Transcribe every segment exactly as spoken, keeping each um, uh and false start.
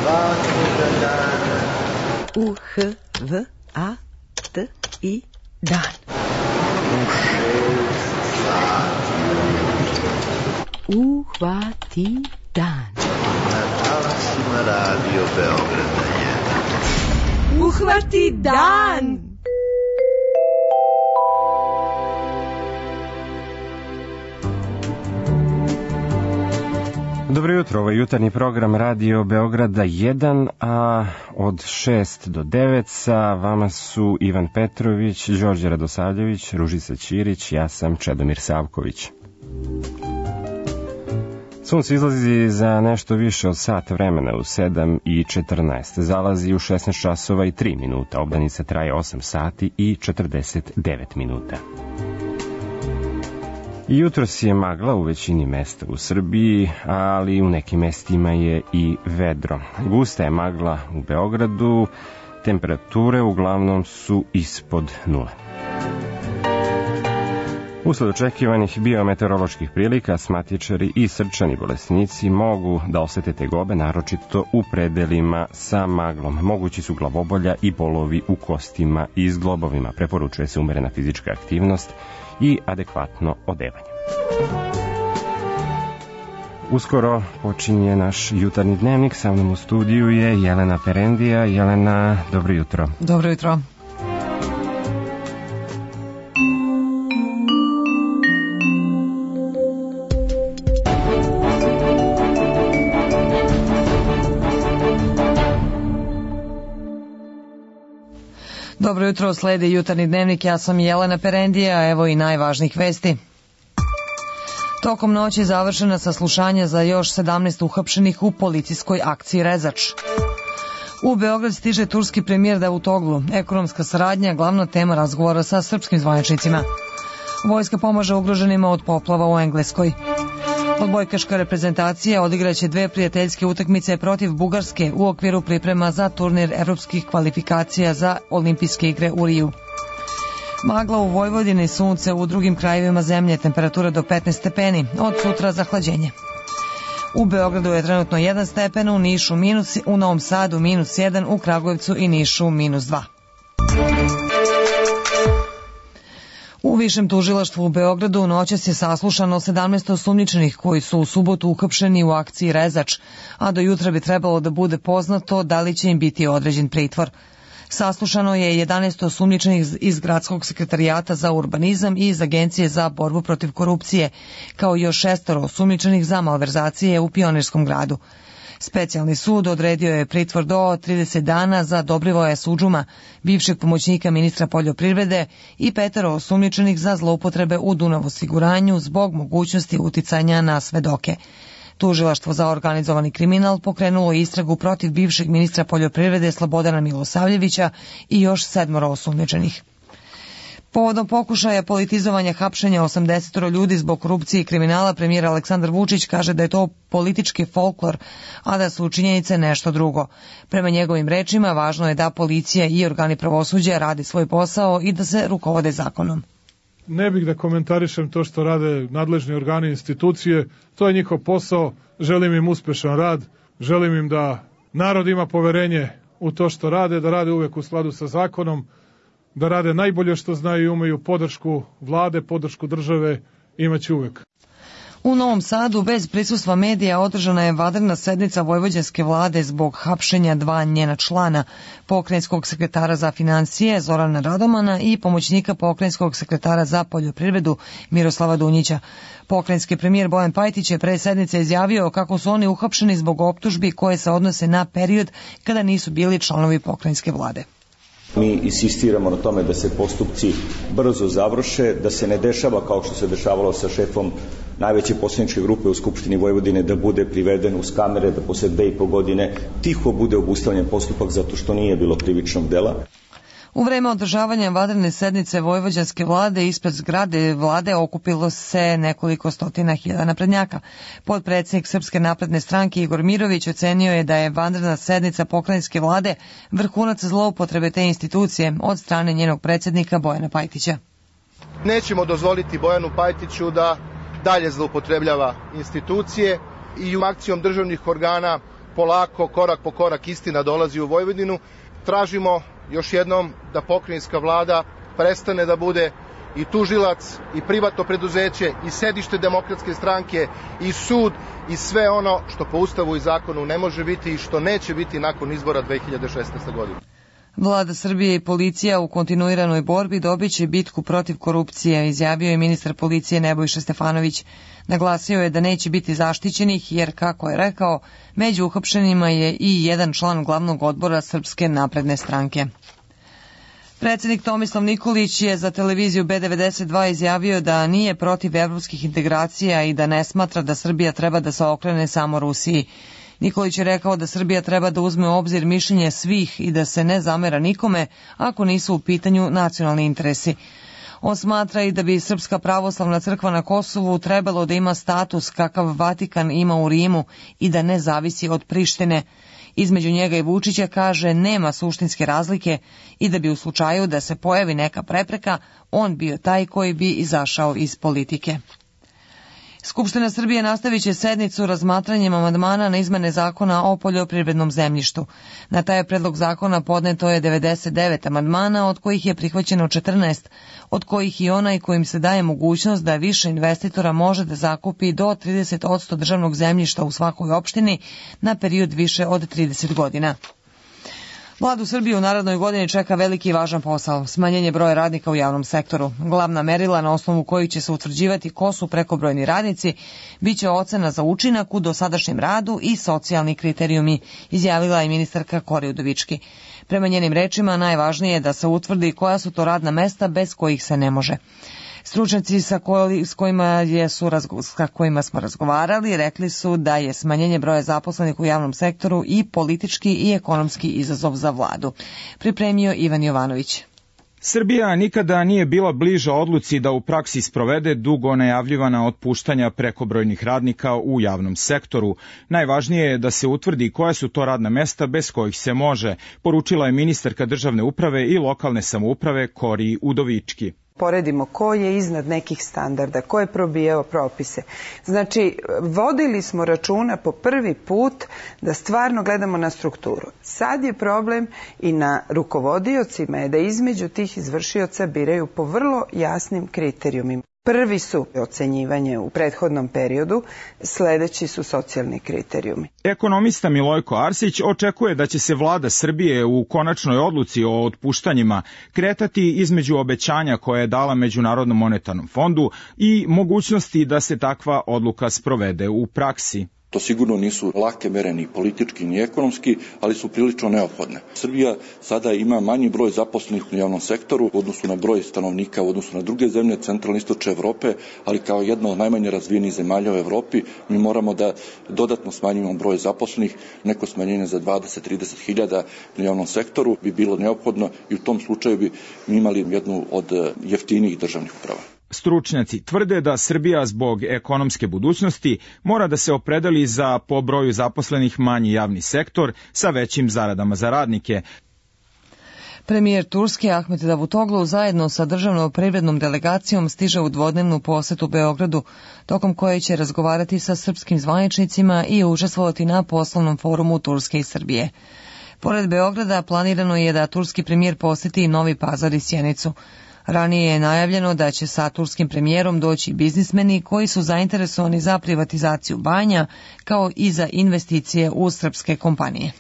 svakoga dana. U H V A T I dan. U šest sati ujutro. Uhvati dan. Na talasima Radio Beograda jedan. Uhvati dan! Dobro jutro, ovo je jutarnji program Radio Beograda jedan, a od šest do devet sa vama su Ivan Petrović, Đorđe Radosavljević, Ružica Ćirić, ja sam Čedomir Savković. Sunce izlazi za nešto više od sat vremena u sedam i četrnaest, zalazi u šesnaest časova i tri minuta, obdanica traje osam sati i četrdeset devet minuta. Jutros je magla u većini mesta u Srbiji, ali u nekim mestima je i vedro. Gusta je magla u Beogradu, temperature uglavnom su ispod nule. Usled očekivanih biometeoroloških prilika, asmatičari i srčani bolesnici mogu da osete tegobe, naročito u predelima sa maglom. Mogući su glavobolja i bolovi u kostima i zglobovima. Preporučuje se umerena fizička aktivnost i adekvatno odevanje. Uskoro počinje naš jutarnji dnevnik. Sa mnom u studiju je Jelena Perendija. Jelena, dobro jutro. Dobro jutro. Dobro jutro, sledi jutarnji dnevnik, ja sam Jelena Perendija, evo i najvažnijih vesti. Tokom noći završena saslušanja za još sedamnaest uhapšenih u policijskoj akciji Rezač. U Beograd stiže turski premijer Davutoglu, ekonomska saradnja, glavna tema razgovora sa srpskim zvaničnicima. Vojska pomaže ugroženima od poplava u Engleskoj. Odbojkaška reprezentacija odigraće dve prijateljske utakmice protiv Bugarske u okviru priprema za turnir evropskih kvalifikacija za olimpijske igre u Riju. Magla u Vojvodini, sunce u drugim krajevima zemlje, temperatura do petnaest stepeni, od sutra zahlađenje. U Beogradu je trenutno jedan stepen, u Nišu minus, u Novom Sadu minus jedan, u Kragujevcu i Nišu minus dva. U Višem tužilaštvu u Beogradu noćas je saslušano sedamnaest osumnjičenih koji su u subotu uhapšeni u akciji Rezač, a do jutra bi trebalo da bude poznato da li će im biti određen pritvor. Saslušano je jedanaest osumnjičenih iz Gradskog sekretarijata za urbanizam i iz Agencije za borbu protiv korupcije, kao i još šestoro osumnjičenih za malverzacije u Pionirskom gradu. Specijalni sud odredio je pritvor do trideset dana za Dobrivoja Sudžuma, bivšeg pomoćnika ministra poljoprivrede, i petoro osumnjičenih za zloupotrebe u Dunav osiguranju zbog mogućnosti uticanja na svedoke. Tužilaštvo za organizovani kriminal pokrenulo istragu protiv bivšeg ministra poljoprivrede Slobodana Milosavljevića i još sedmoro osumnjičenih. Povodom pokušaja politizovanja hapšenja osamdesetoro ljudi zbog korupcije i kriminala, premijer Aleksandar Vučić kaže da je to politički folklor, a da su činjenice nešto drugo. Prema njegovim rečima, važno je da policija i organi pravosuđa rade svoj posao i da se rukovode zakonom. Ne bih da komentarišem to što rade nadležni organi i institucije, to je njihov posao, želim im uspešan rad, želim im da narod ima poverenje u to što rade, da rade uvek u skladu sa zakonom, da rade najbolje što znaju i umeju, podršku vlade, podršku države imaće uvek. U Novom Sadu bez prisustva medija održana je vanredna sednica vojvođanske vlade zbog hapšenja dva njena člana, pokrajinskog sekretara za financije Zorana Radomana i pomoćnika pokrajinskog sekretara za poljoprivredu Miroslava Dunjića. Pokrajinski premijer Bojan Pajtić je pre sednice izjavio kako su oni uhapšeni zbog optužbi koje se odnose na period kada nisu bili članovi pokrajinske vlade. Mi insistiramo na tome da se postupci brzo završe, da se ne dešava kao što se dešavalo sa šefom najveće poslaničke grupe u Skupštini Vojvodine, da bude priveden uz kamere, da posle dve i po godine tiho bude obustavljen postupak zato što nije bilo krivičnog dela. U vreme održavanja vanredne sednice vojvođanske vlade ispred zgrade vlade okupilo se nekoliko stotina hiljada naprednjaka. Potpredsjednik Srpske napredne stranke Igor Mirović ocenio je da je vanredna sednica pokrajinske vlade vrhunac zloupotrebe te institucije od strane njenog predsjednika Bojana Pajtića. Nećemo dozvoliti Bojanu Pajtiću da dalje zloupotrebljava institucije i akcijom državnih organa polako, korak po korak istina dolazi u Vojvodinu. Tražimo još jednom da pokrajinska vlada prestane da bude i tužilac, i privatno preduzeće, i sedište Demokratske stranke, i sud, i sve ono što po Ustavu i zakonu ne može biti i što neće biti nakon izbora dve hiljade šesnaeste. godine. Vlada Srbije i policija u kontinuiranoj borbi dobiće bitku protiv korupcije, izjavio je ministar policije Nebojša Stefanović. Naglasio je da neće biti zaštićenih jer, kako je rekao, među uhapšenima je i jedan član glavnog odbora Srpske napredne stranke. Predsjednik Tomislav Nikolić je za televiziju B devedeset dva izjavio da nije protiv evropskih integracija i da ne smatra da Srbija treba da se okrene samo Rusiji. Nikolić je rekao da Srbija treba da uzme u obzir mišljenje svih i da se ne zamera nikome ako nisu u pitanju nacionalni interesi. On smatra i da bi Srpska pravoslavna crkva na Kosovu trebalo da ima status kakav Vatikan ima u Rimu i da ne zavisi od Prištine. Između njega i Vučića, kaže, nema suštinske razlike i da bi u slučaju da se pojavi neka prepreka, on bio taj koji bi izašao iz politike. Skupština Srbije nastavit će sednicu razmatranjem amandmana na izmene zakona o poljoprivrednom zemljištu. Na taj predlog zakona podneto je devedeset devet amandmana, od kojih je prihvaćeno četrnaest, od kojih i onaj kojim se daje mogućnost da više investitora može da zakupi do trideset posto državnog zemljišta u svakoj opštini na period više od trideset godina. Vladu Srbije u narednoj godini čeka veliki i važan posao, smanjenje broja radnika u javnom sektoru. Glavna merila na osnovu kojih će se utvrđivati ko su prekobrojni radnici biće ocena za učinak u dosadašnjem radu i socijalni kriterijumi, izjavila je ministarka Kori Udovički. Prema njenim rečima, najvažnije je da se utvrdi koja su to radna mesta bez kojih se ne može. Stručnjaci sa kojima, je su, sa kojima smo razgovarali rekli su da je smanjenje broja zaposlenih u javnom sektoru i politički i ekonomski izazov za vladu. Pripremio Ivan Jovanović. Srbija nikada nije bila bliža odluci da u praksi sprovede dugo najavljivana otpuštanja prekobrojnih radnika u javnom sektoru. Najvažnije je da se utvrdi koja su to radna mesta bez kojih se može, poručila je ministarka državne uprave i lokalne samouprave Kori Udovički. Poredimo ko je iznad nekih standarda, ko je probijao propise. Znači, vodili smo računa po prvi put da stvarno gledamo na strukturu. Sad je problem i na rukovodiocima je da između tih izvršioca biraju po vrlo jasnim kriterijumima. Prvi su ocenjivanje u prethodnom periodu, sledeći su socijalni kriterijumi. Ekonomista Milojko Arsić očekuje da će se vlada Srbije u konačnoj odluci o otpuštanjima kretati između obećanja koje je dala Međunarodnom monetarnom fondu i mogućnosti da se takva odluka sprovede u praksi. To sigurno nisu lake mere ni politički ni ekonomski, ali su prilično neophodne. Srbija sada ima manji broj zaposlenih u javnom sektoru u odnosu na broj stanovnika, u odnosu na druge zemlje centralne i istočne Evrope, ali kao jedna od najmanje razvijenih zemalja u Evropi mi moramo da dodatno smanjimo broj zaposlenih. Neko smanjenje za dvadeset do trideset hiljada u javnom sektoru bi bilo neophodno i u tom slučaju bi mi imali jednu od jeftinijih državnih uprava. Stručnjaci tvrde da Srbija zbog ekonomske budućnosti mora da se opredeli za po broju zaposlenih manji javni sektor sa većim zaradama za radnike. Premijer Turske Ahmet Davutoglu zajedno sa državnom privrednom delegacijom stiže u dvodnevnu posetu Beogradu, tokom koje će razgovarati sa srpskim zvaničnicima i učestvovati na poslovnom forumu Turske i Srbije. Pored Beograda planirano je da turski premijer poseti Novi Pazar i Sjenicu. Ranije je najavljeno da će sa turskim premijerom doći biznismeni koji su zainteresovani za privatizaciju banja, kao i za investicije u srpske kompanije.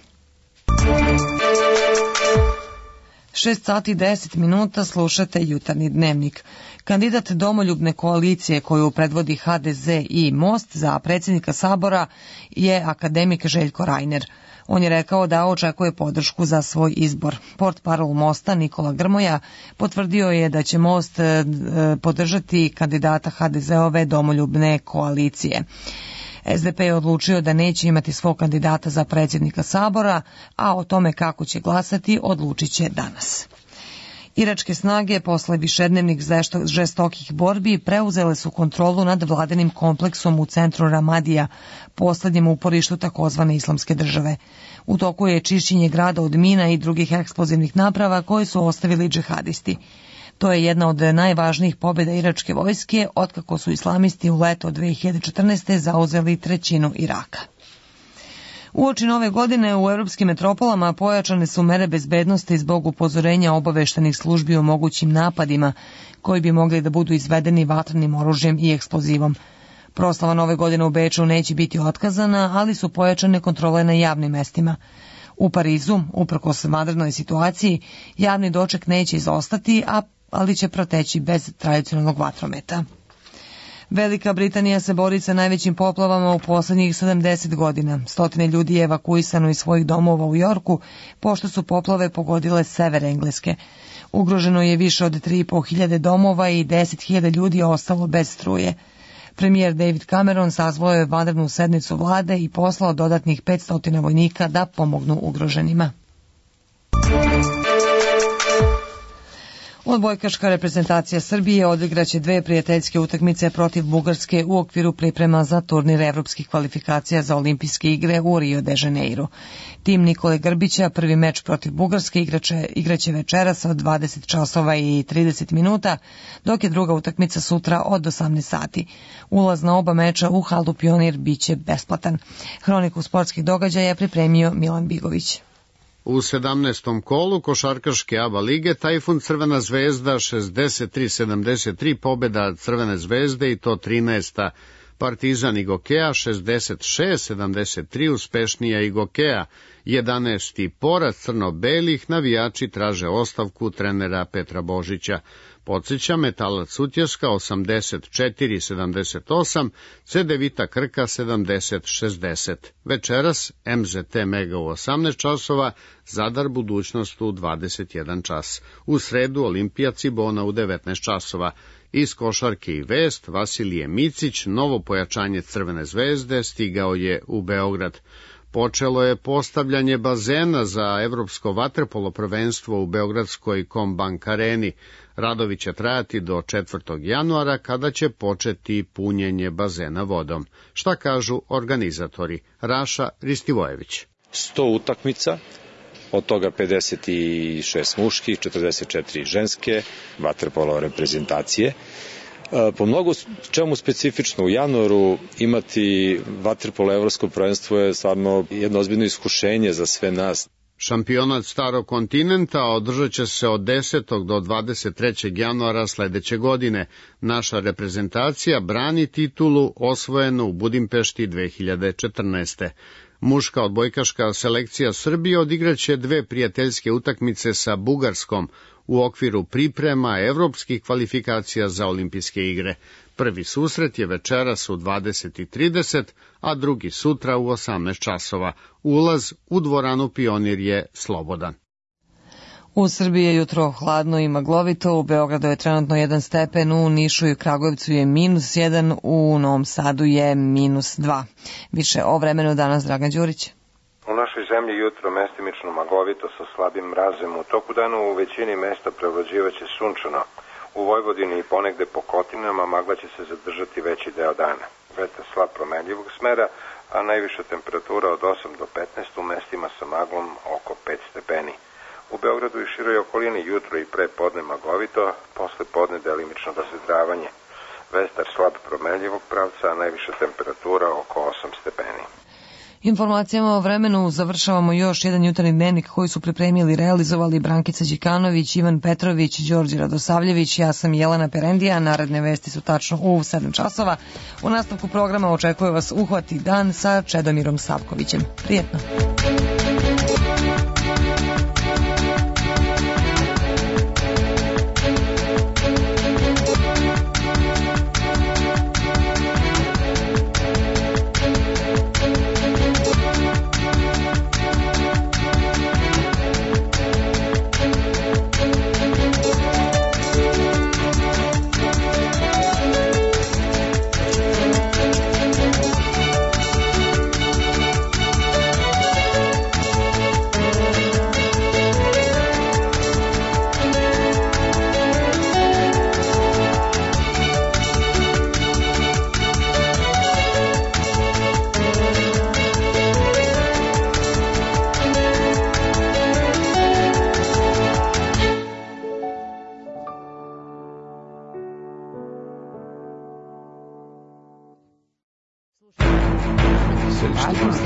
šest sati deset minuta slušate Jutarnji dnevnik. Kandidat Domoljubne koalicije koju predvodi ha de ze i Most za predsjednika Sabora je akademik Željko Rajner. On je rekao da očekuje podršku za svoj izbor. Portparol Mosta Nikola Grmoja potvrdio je da će Most podržati kandidata ha de zeove Domoljubne koalicije. es de pe je odlučio da neće imati svog kandidata za predsjednika Sabora, a o tome kako će glasati odlučit će danas. Iračke snage posle višednevnih žestokih borbi preuzele su kontrolu nad vladinim kompleksom u centru Ramadija, poslednjem uporištu takozvane islamske države. U toku je čišćenje grada od mina i drugih eksplozivnih naprava koje su ostavili džihadisti. To je jedna od najvažnijih pobjeda iračke vojske otkako su islamisti u leto dve hiljade četrnaeste zauzeli trećinu Iraka. Uoči nove godine u evropskim metropolama pojačane su mere bezbednosti zbog upozorenja obaveštenih službi o mogućim napadima koji bi mogli da budu izvedeni vatrenim oružjem i eksplozivom. Proslava nove godine u Beču neće biti otkazana, ali su pojačane kontrole na javnim mestima. U Parizu, uprkos vanrednoj situaciji, javni doček neće izostati, a, ali će proteći bez tradicionalnog vatrometa. Velika Britanija se bori sa najvećim poplavama u poslednjih sedamdeset godina. Stotine ljudi je evakuisano iz svojih domova u Jorku, pošto su poplave pogodile sever Engleske. Ugroženo je više od tri i po hiljade domova i deset hiljada ljudi je ostalo bez struje. Premijer David Cameron sazvao je vanrednu sednicu vlade i poslao dodatnih petsto vojnika da pomognu ugroženima. Odbojkaška reprezentacija Srbije odigraće dve prijateljske utakmice protiv Bugarske u okviru priprema za turnir evropskih kvalifikacija za olimpijske igre u Rio de Janeiro. Tim Nikole Grbića prvi meč protiv Bugarske igraće, igraće večeras od dvadeset časova i trideset minuta, dok je druga utakmica sutra od osamnaest sati. Ulaz na oba meča u halu Pionir biće besplatan. Hroniku sportskih događaja je pripremio Milan Bigović. U sedamnaestom kolu košarkaške A B A lige Tajfun Crvena zvezda šezdeset tri sedamdeset tri pobjeda Crvene zvezde i to trinaesta. Partizan i Gokeja šezdeset šest sedamdeset tri uspešnija i Gokeja. jedanaesti poraz crno-belih, navijači traže ostavku trenera Petra Božića. Podsjeća Metalac Sutjeska osamdeset četiri sedamdeset osam, Cedevita Krka sedamdeset šezdeset. Večeras M Z T Mega u osamnaest časova, Zadar Budućnost u dvadeset jedan čas. U sredu Olimpija Cibona u devetnaest časova. Iz košarke i vest, Vasilije Micić, novo pojačanje Crvene zvezde, stigao je u Beograd. Počelo je postavljanje bazena za evropsko vaterpolo prvenstvo u Beogradskoj Kombank areni. Radovi će trajati do četvrtog januara kada će početi punjenje bazena vodom. Šta kažu organizatori? Raša Ristivojević. sto utakmica, od toga pedeset šest muških, četrdeset četiri ženske, vaterpolo reprezentacije. Po mnogo čemu specifično u januaru imati vaterpolo evropsko prvenstvo je stvarno jedno ozbiljno iskušenje za sve nas. Šampionat Starog kontinenta održat će se od desetog do dvadeset trećeg januara sledeće godine. Naša reprezentacija brani titulu osvojenu u Budimpešti dve hiljade četrnaeste. Muška odbojkaška selekcija Srbije odigraće dve prijateljske utakmice sa Bugarskom u okviru priprema evropskih kvalifikacija za olimpijske igre. Prvi susret je večeras u dvadeset trideset, a drugi sutra u osamnaest časova. Ulaz u dvoranu Pionir je slobodan. U Srbiji je jutro hladno i maglovito, u Beogradu je trenutno jedan stepen, u Nišu i Kragujevcu je minus jedan, u Novom Sadu je minus dva. Više o vremenu danas Dragan Đurić. U našoj zemlji jutro mestimično maglovito sa slabim mrazem. U toku dana u većini mesta prevlađivaće sunčano. U Vojvodini i ponegde po Kotinama magla će se zadržati veći deo dana. Vetar slab promenljivog smera, a najviša temperatura od osam do petnaest, u mestima sa maglom oko pet stepeni. U Beogradu i široj okolini jutro i pre podne maglovito, posle podne delimično razvedravanje. Vetar slab promenljivog pravca, a najviša temperatura oko osam stepeni. Informacijama o vremenu završavamo još jedan jutarnji dnevnik koji su pripremili i realizovali Brankica Đikanović, Ivan Petrović, Đorđe Radosavljević, ja sam Jelena Perendija. Naredne vesti su tačno u sedam časova. U nastavku programa očekuje vas Uhvati dan sa Čedomirom Savkovićem. Prijetno!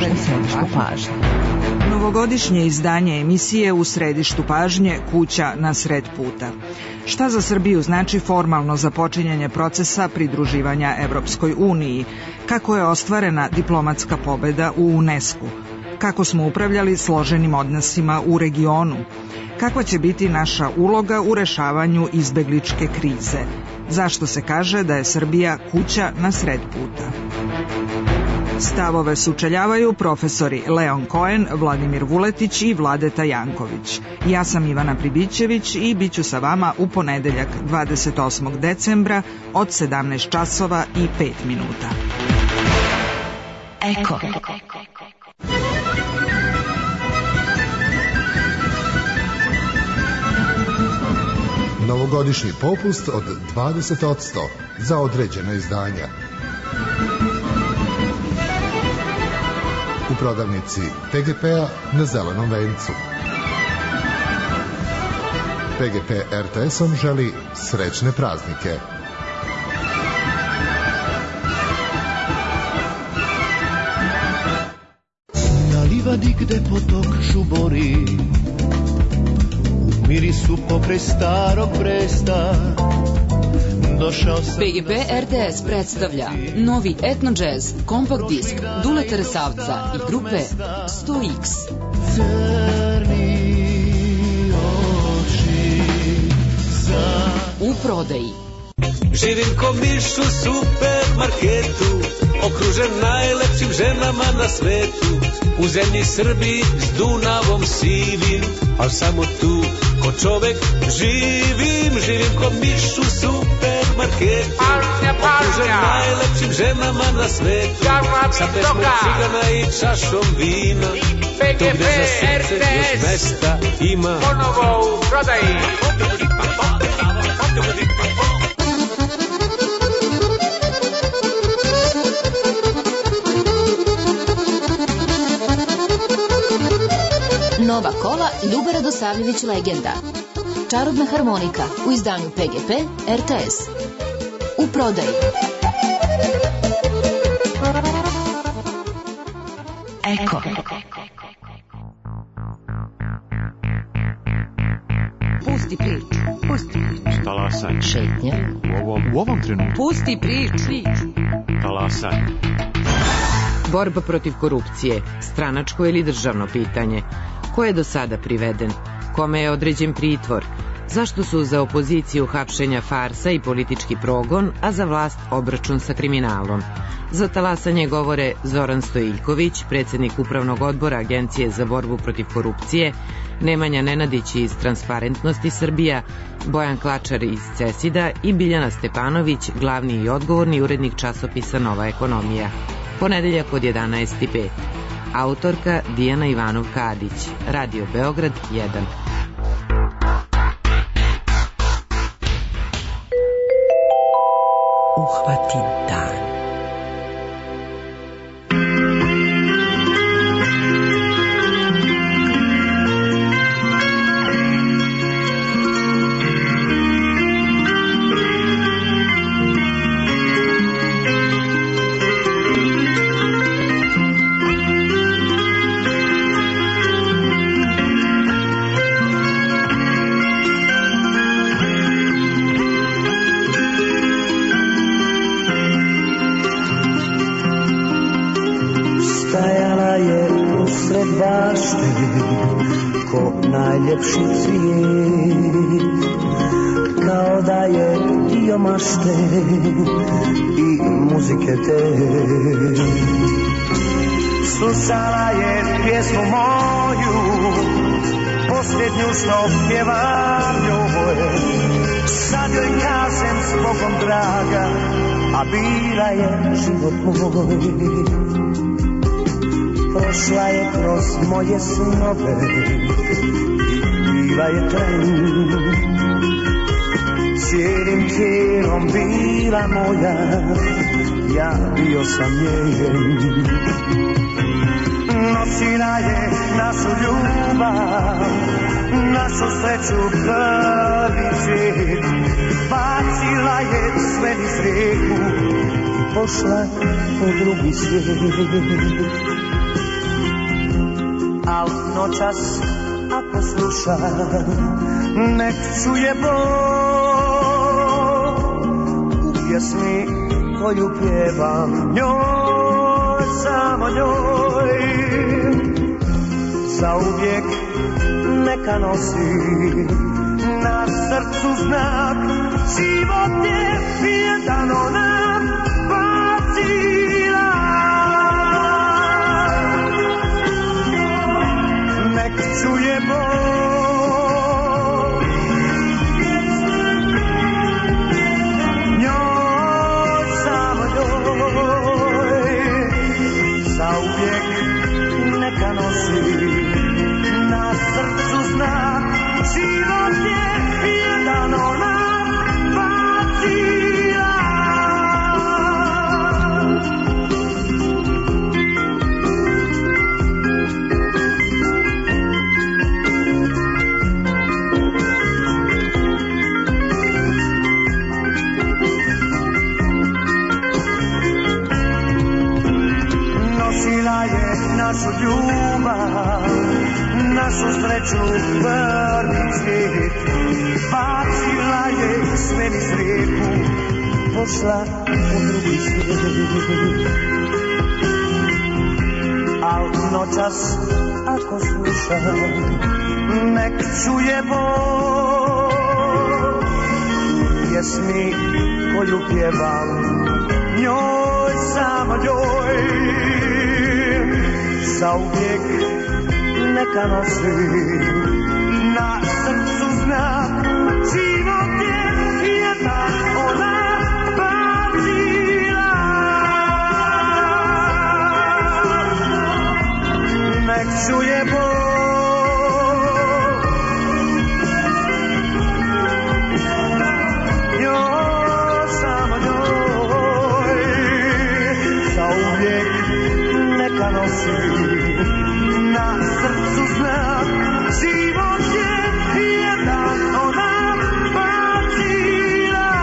središtu pažnje. Novogodišnje izdanje emisije U središtu pažnje, kuća na sred puta. Šta za Srbiju znači formalno započinjanje procesa pridruživanja Evropskoj uniji? Kako je ostvarena diplomatska pobeda u UNESCO? Kako smo upravljali složenim odnosima u regionu? Kakva će biti naša uloga u rešavanju izbegličke krize? Zašto se kaže da je Srbija kuća na sred puta? Stavove sučeljavaju profesori Leon Cohen, Vladimir Vuletić i Vladeta Janković. Ja sam Ivana Pribićević i bit ću sa vama u ponedeljak dvadeset osmog decembra od sedamnaest časova i pet minuta. Eko. Novogodišnji popust od dvadeset posto za određena izdanja. U prodavnici P G P-a na Zelenom vencu. P G P R T S-om želi srećne praznike. Na livadi gde potok žubori, u mirisu pokraj starog Bresta, P G P R T S predstavlja novi etno džez kompakt disk Duleta Resavca i grupe sto iks. U prodaji. Živim ko miš u supermarketu, okružen najlepšim ženama na svetu. U zemlji Srbiji s Dunavom sivim, al samo tu ko čovek živim. Živim ko miš u supermarketu, okružen najlepšim ženama na svetu. Sa pesmom cigana i čašom vina, to gde za srce još mesta ima. Ponovo u prodaji. Nova kova Ljuba Radosavljević legenda. Čarobna harmonika u izdanju P G P R T S. U prodaji. Eko. Pusti priču. Pusti priču. Talasanje. Šetnja. U ovom, u ovom trenutku. Pusti priču. Talasanje. Borba protiv korupcije, stranačko ili državno pitanje. Ko je do sada priveden? Kome je određen pritvor? Zašto su za opoziciju hapšenja farsa i politički progon, a za vlast obračun sa kriminalom? Za talasanje govore Zoran Stojiljković, predsjednik Upravnog odbora Agencije za borbu protiv korupcije, Nemanja Nenadić iz Transparentnosti Srbija, Bojan Klačar iz Cesida i Biljana Stepanović, glavni i odgovorni urednik časopisa Nova ekonomija. Ponedeljak od jedanaest i pet. Autorka Dijana Ivanov-Kadić. Radio Beograd jedan. Uhvati dan. Ko najljepši cvijet, kao da je dio mašte i muzike te. Slušala je pjesmu moju, posljednju što pjevam njoj. Sad joj kažem s Bogom draga, a bila je život moj. Prošla je kroz moje snove i bila je tren. Cijelim tijelom bila moja, ja bio sam njen. Nosila je našu ljubav, našu sreću prvi svijet. Bacila je sve niz rijeku, pošla u drugi svijet. al noćas ako sluša, nek čuje Bog u pjesmi koju pjevam njoj, samo njoj. Zauvijek neka nosi na srcu znak, život je jedan ona bacila. Nek čuje Bog njoj, samo njoj. Zauvijek neka nosi na srcu znak, život je jedan ona bacila. Nosila je našu ljubav, našu sreću prvi cvijet, bacila je sve niz rijeku, pošla u drugi svijet. Al noćas ako sluša, nek čuje Bog pjesmi koju pjevam njoj, samo njoj. Zauvijek neka nosi na srcu znak, život je jedan ona bacila. Nek čuje Bog njoj, samo njoj. Zauvijek neka nosi na srcu znak, život je jedan ona bacila.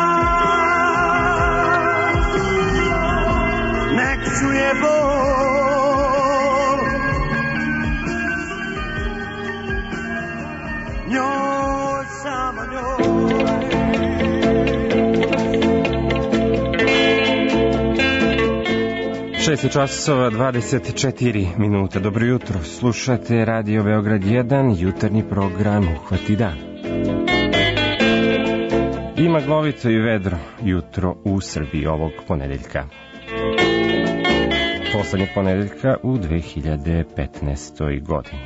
Nek čuje Bog njoj, samo njoj. šest časova dvadeset četiri minuta. Dobro jutro. Slušate Radio Beograd jedan, jutarnji program Uhvati dan. Ima maglovito i vedro jutro u Srbiji ovog ponedeljka. Poslednjeg ponedeljka u dve hiljade petnaestoj godini.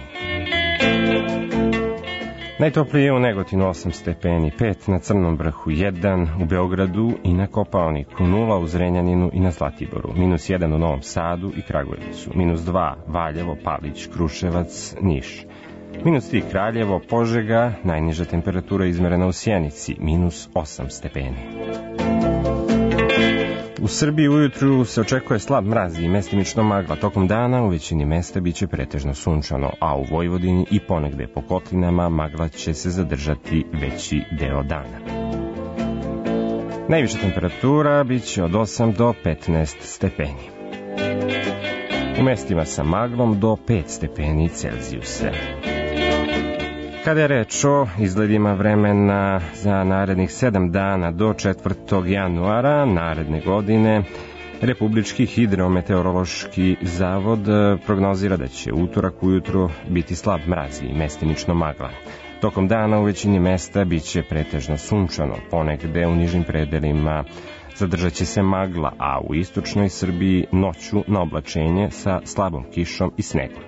Najtoplije u Negotinu osam stepeni, pet na Crnom vrhu jedan, u Beogradu i na Kopaoniku nula, u Zrenjaninu i na Zlatiboru, minus jedan u Novom Sadu i Kragujevcu, minus dva Valjevo, Palić, Kruševac, Niš, minus tri Kraljevo, Požega, najniža temperatura izmerena u Sjenici, minus osam stepeni. U Srbiji ujutru se očekuje slab mraz i mestimično magla. Tokom dana u većini mesta biće pretežno sunčano, a u Vojvodini i ponegde po kotlinama magla će se zadržati veći deo dana. Najviša temperatura biće od osam do petnaest stepeni. U mestima sa maglom do pet stepeni Celzijusa. Kada je reč o izgledima vremena za narednih sedam dana do četvrtog januara naredne godine, Republički hidrometeorološki zavod prognozira da će utorak ujutro biti slab mraz i mestimično magla. Tokom dana u većini mesta biće pretežno sunčano, ponegde u nižim predelima zadržat će se magla, a u istočnoj Srbiji noću na oblačenje sa slabom kišom i snegom.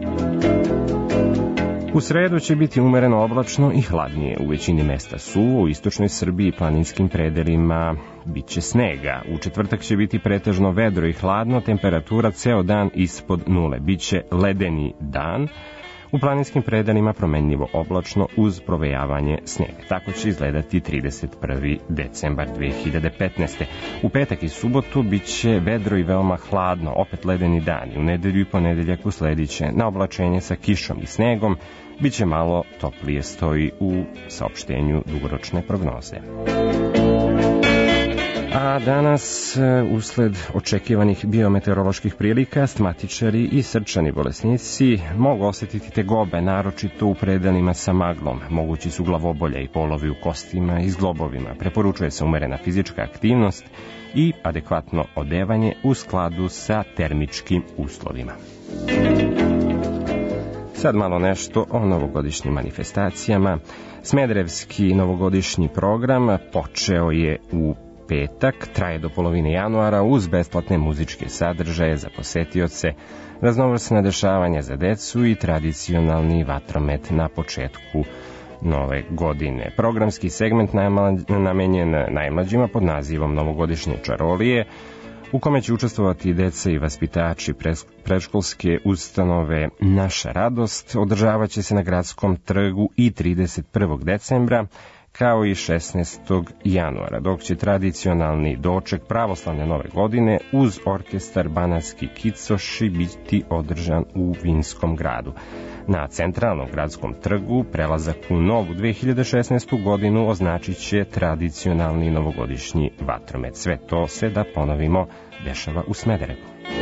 U sredu će biti umereno oblačno i hladnije, u većini mesta suvo, u istočnoj Srbiji i planinskim predelima biće snega. U četvrtak će biti pretežno vedro i hladno, temperatura ceo dan ispod nule, biće ledeni dan, u planinskim predelima promenljivo oblačno uz provejavanje snega. Tako će izgledati trideset prvi decembar dve hiljade petnaeste. U petak i subotu biće vedro i veoma hladno, opet ledeni dani. U nedelju i ponedeljak uslediće na oblačenje sa kišom i snegom, biće malo toplije, stoji u saopštenju dugoročne prognoze. A danas, usled očekivanih biometeoroloških prilika, astmatičari i srčani bolesnici mogu osjetiti tegobe, naročito u predelima sa maglom. Mogući su glavobolja i polovi u kostima i zglobovima. Preporučuje se umerena fizička aktivnost i adekvatno odevanje u skladu sa termičkim uslovima. Sad malo nešto o novogodišnjim manifestacijama. Smederevski novogodišnji program počeo je u petak, traje do polovine januara uz besplatne muzičke sadržaje za posetioce, raznovrsna dešavanja za decu i tradicionalni vatromet na početku nove godine. Programski segment namenjen najmlađima pod nazivom Novogodišnje čarolije, u kome će učestvovati deca i vaspitači predškolske ustanove Naša radost, održavat će se na Gradskom trgu i trideset prvog decembra, kao i šesnaestog januara, dok će tradicionalni doček pravoslavne nove godine uz orkestar Banatski Kicoši biti održan u Vinskom gradu. Na centralnom gradskom trgu prelazak u novu dve hiljade šesnaestu godinu označit će tradicionalni novogodišnji vatromet. Sve to se, da ponovimo, dešava u Smederevu.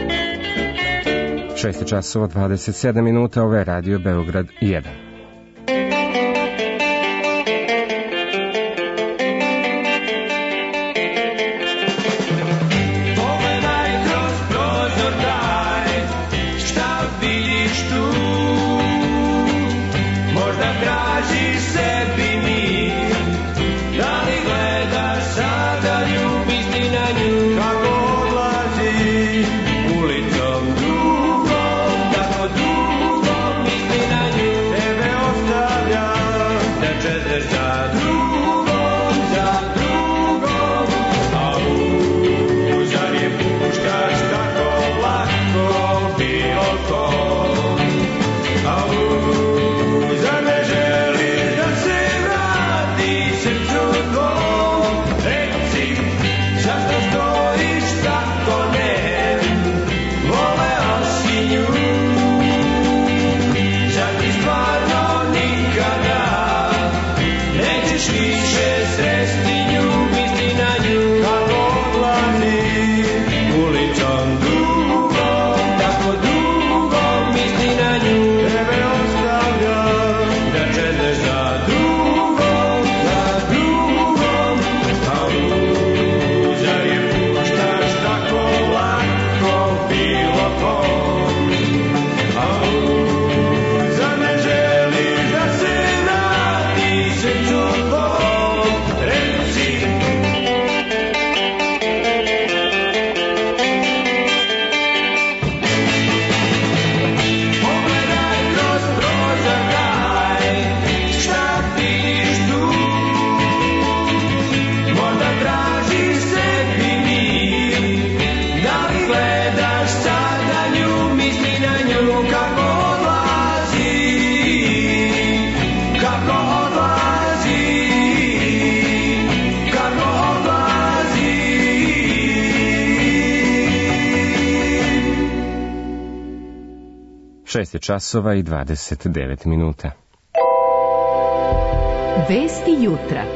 šest časova dvadeset sedam minuta, ovo je Radio Beograd jedan. šest časova i dvadeset devet minuta. Vesti jutra.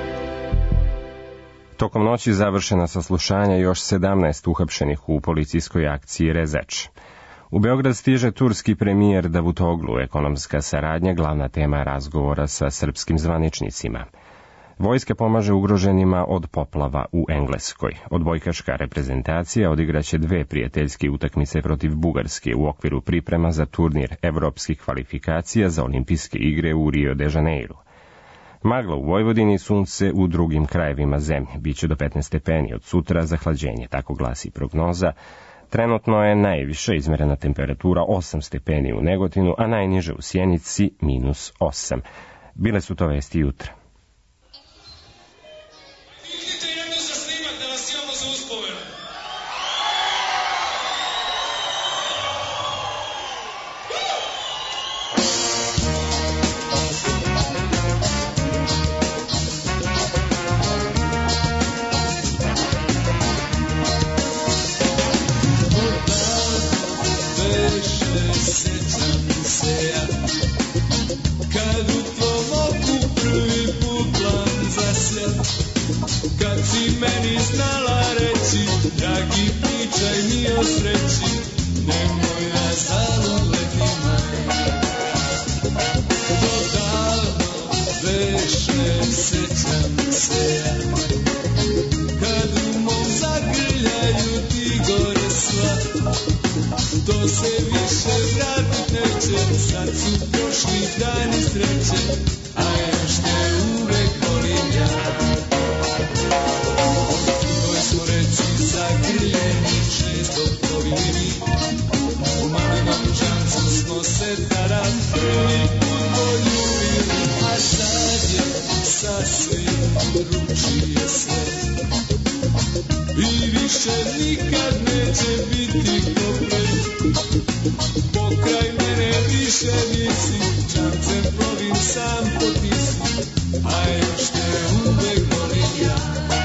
Tokom noći završena saslušanja još sedamnaest uhapšenih u policijskoj akciji Rezač. U Beograd stiže turski premijer Davutoglu, ekonomska saradnja glavna tema razgovora sa srpskim zvaničnicima. Vojska pomaže ugroženima od poplava u Engleskoj. Odbojkaška reprezentacija odigraće dve prijateljske utakmice protiv Bugarske u okviru priprema za turnir evropskih kvalifikacija za olimpijske igre u Rio de Janeiro. Magla u Vojvodini, sunce u drugim krajevima zemlje. Biće do petnaest stepeni od sutra, zahlađenje, tako glasi prognoza. Trenutno je najviša izmerena temperatura osam stepeni u Negotinu, a najniže u Sjenici minus osam. Bile su to vesti jutra. Kad si meni znala reći o sreći, nemoj na zalud leti maj. Odavno veše sećam se ja, kad u mom zagrljaju ti gore sva, to se više vratit neće, sad su prošli dani sreće, a još te uvek volim ja. Toj smo reci zagrljeni, često plovili, u malenom čancu smo se tada prvi put poljubili, a sad je sasvim drugčije sve. I više nikad neće biti ko pre, pokraj mene više nisi, čamcem plovim sam po tisi, a još te uvek volim ja.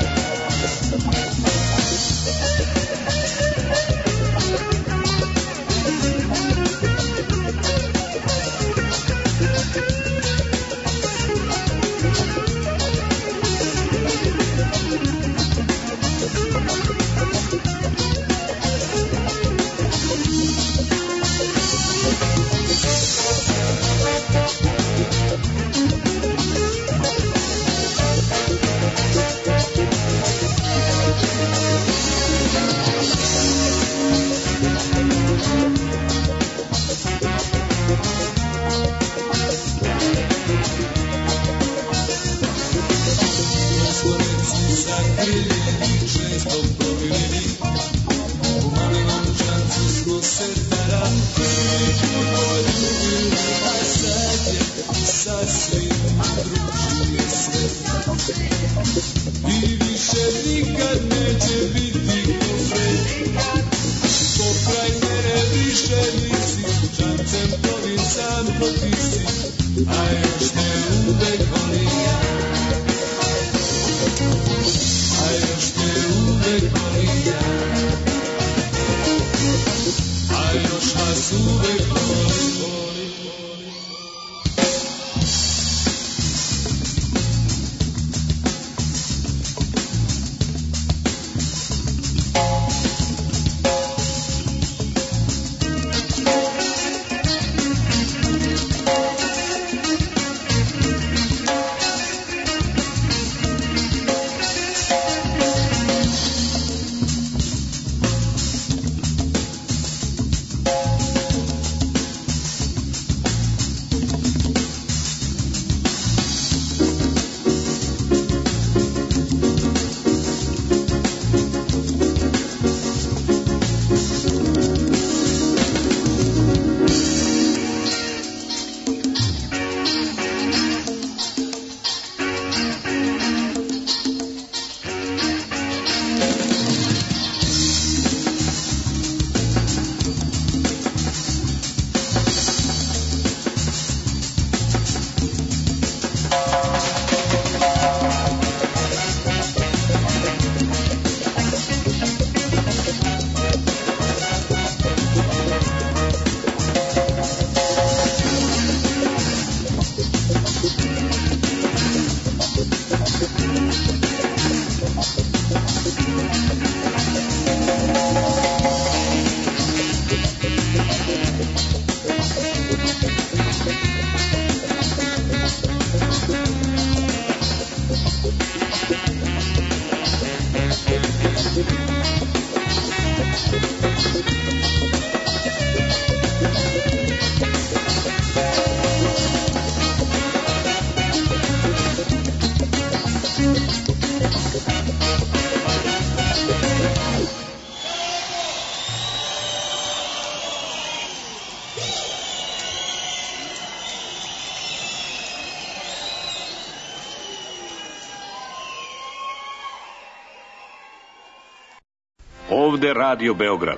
Ovde Radio Beograd.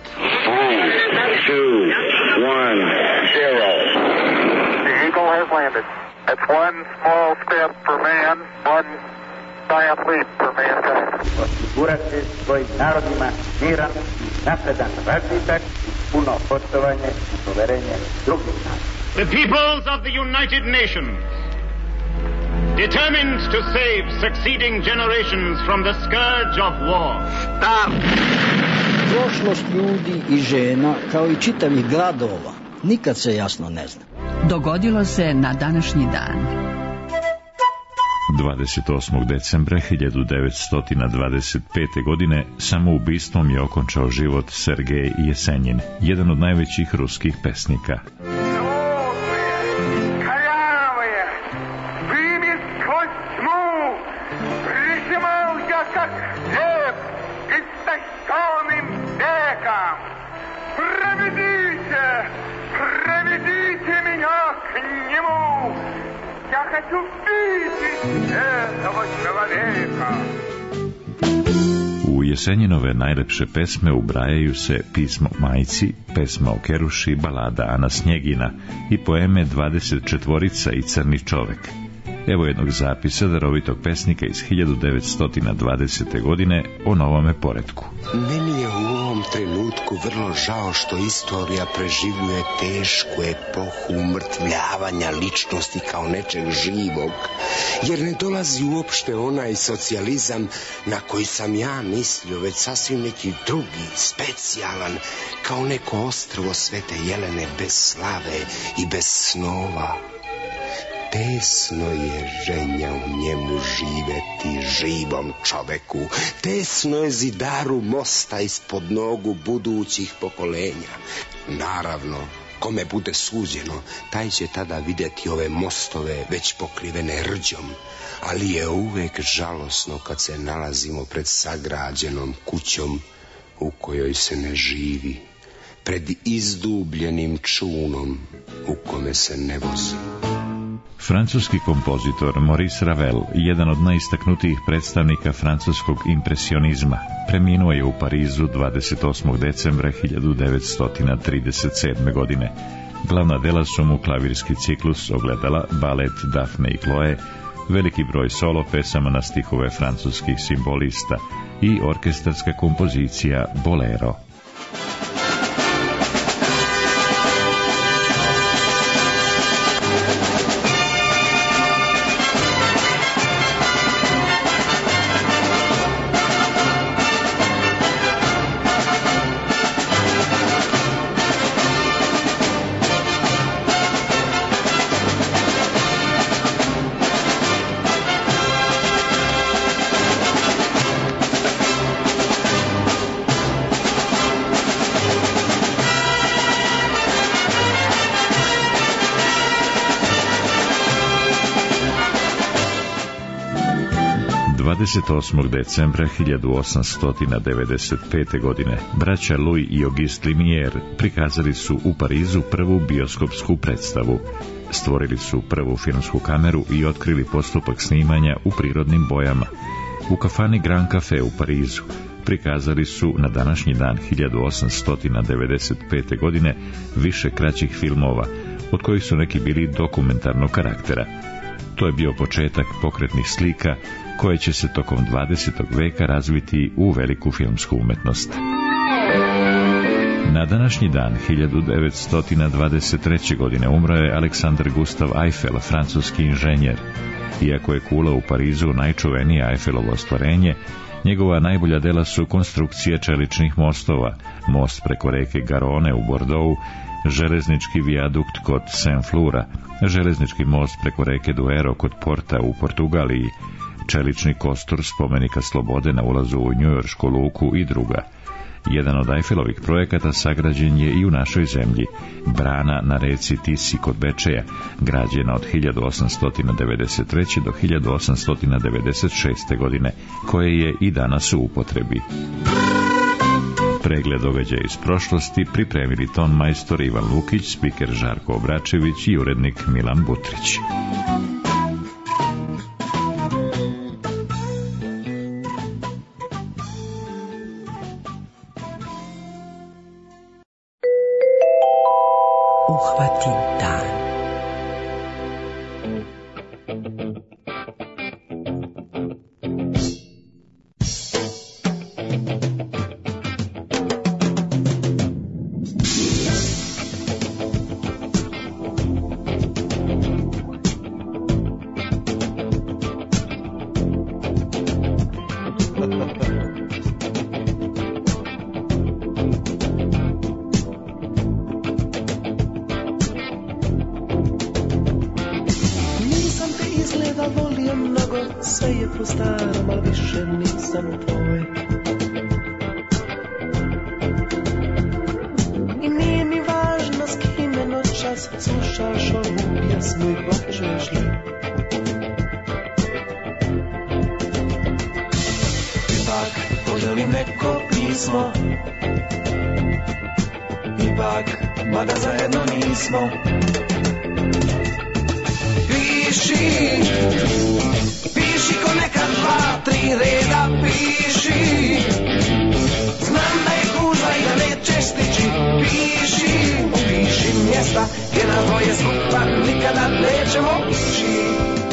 two, one, zero. The Eagle has landed. It's one small step for man, one giant leap for mankind. Osigurati svojim narodima miran, napredan razvitak, puno poštovanje i poverenje drugih naroda. The peoples of the United Nations, determined to save succeeding generations from the scourge of war. Start! prošlost ljudi i žena, kao i čitavih gradova, nikad se jasno ne zna. Dogodilo se na današnji dan. dvadeset osmog decembra hiljadu devetsto dvadeset pete. godine samoubistvom je okončao život Sergej Jesenjin, jedan od najvećih ruskih pesnika. U Jesenjinove najlepše pesme ubrajaju se Pismo majci, Pesma o keruši, Balada Ana Snjegina i poeme dvadeset četvorica i Crni čovek. Evo jednog zapisa darovitog pesnika iz hiljadu devetsto dvadesete. godine o novome poretku. Meni je u ovom trenutku vrlo žao što istorija preživljuje tešku epohu umrtvljavanja ličnosti kao nečeg živog, jer ne dolazi uopšte onaj socijalizam na koji sam ja mislio, već sasvim neki drugi, specijalan, kao neko ostrvo Svete Jelene bez slave i bez snova. Tesno je ženja u njemu živeti živom čoveku, tesno je zidaru mosta ispod nogu budućih pokolenja. Naravno, kome bude suđeno, taj će tada vidjeti ove mostove već pokrivene rđom, ali je uvek žalosno kad se nalazimo pred sagrađenom kućom u kojoj se ne živi, pred izdubljenim čunom u kome se ne vozi. Francuski kompozitor Maurice Ravel, jedan od najistaknutijih predstavnika francuskog impresionizma, preminuo je u Parizu dvadeset osmog decembra hiljadu devetsto trideset sedme. godine. Glavna dela su mu klavirski ciklus Ogledala, balet Dafne i Chloe, veliki broj solo pesama na stihove francuskih simbolista i orkestarska kompozicija Bolero. dvadeset osmog decembra hiljadu osamsto devedeset pete. godine braća Louis i Auguste Lumière prikazali su u Parizu prvu bioskopsku predstavu. Stvorili su prvu filmsku kameru i otkrili postupak snimanja u prirodnim bojama. U kafani Grand Café u Parizu prikazali su na današnji dan hiljadu osamsto devedeset pete. godine više kraćih filmova, od kojih su neki bili dokumentarnog karaktera. To je bio početak pokretnih slika koje će se tokom dvadesetog veka razviti u veliku filmsku umetnost. Na današnji dan hiljadu devetsto dvadeset treće. godine umro je Aleksandar Gustav Eiffel, francuski inženjer. Iako je kula u Parizu najčuvenije Eiffelovo ostvarenje, njegova najbolja dela su konstrukcije čeličnih mostova, most preko reke Garonne u Bordeauxu, železnički vijadukt kod Saint-Floura, železnički most preko reke Duero kod Porta u Portugaliji, čelični kostur spomenika slobode na ulazu u njujoršku luku i druga. Jedan od Eiffelovih projekata sagrađen je i u našoj zemlji, brana na reci Tisi kod Bečeja, građena od hiljadu osamsto devedeset treće. do hiljadu osamsto devedeset šeste. godine, koje je i danas u upotrebi. Pregled događaja iz prošlosti pripremili ton majstor Ivan Lukić, spiker Žarko Obračević i urednik Milan Butrić. Uhvati dan. volio mnogo, sve je po starom, al više nisam tvoj. I nije mi važno s kime noćas slušaš ovu pjesmu i plačeš li. Ipak poželim neko pismo, ipak, mada zajedno nismo. Piši, piši ko neka dva, tri reda, piši. Znam da je gužva i da nećeš stići. Piši, piši mjesta gdje na dvoje skupa nikada nećemo ići.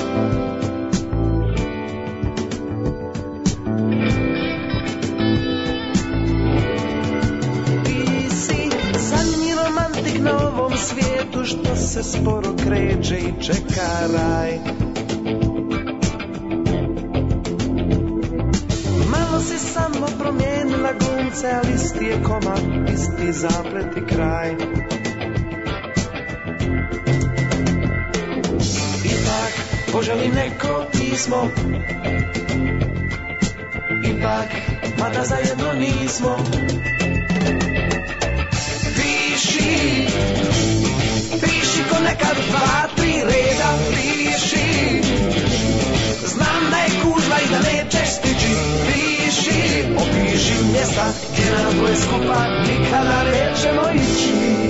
Na ovom svijetu što se sporo kreće i čeka raj. Malo si samo promijenila glumce, ali isti je komad, isti zaplet i kraj. Ipak poželi neko pismo, ipak, mada zajedno nismo. Piši, piši ko nekad dva, tri reda, piši. Znam da je gužva i da nećeš stići. Piši, opiši mjesta gdje nam dvoje skupa nikada nećemo ići.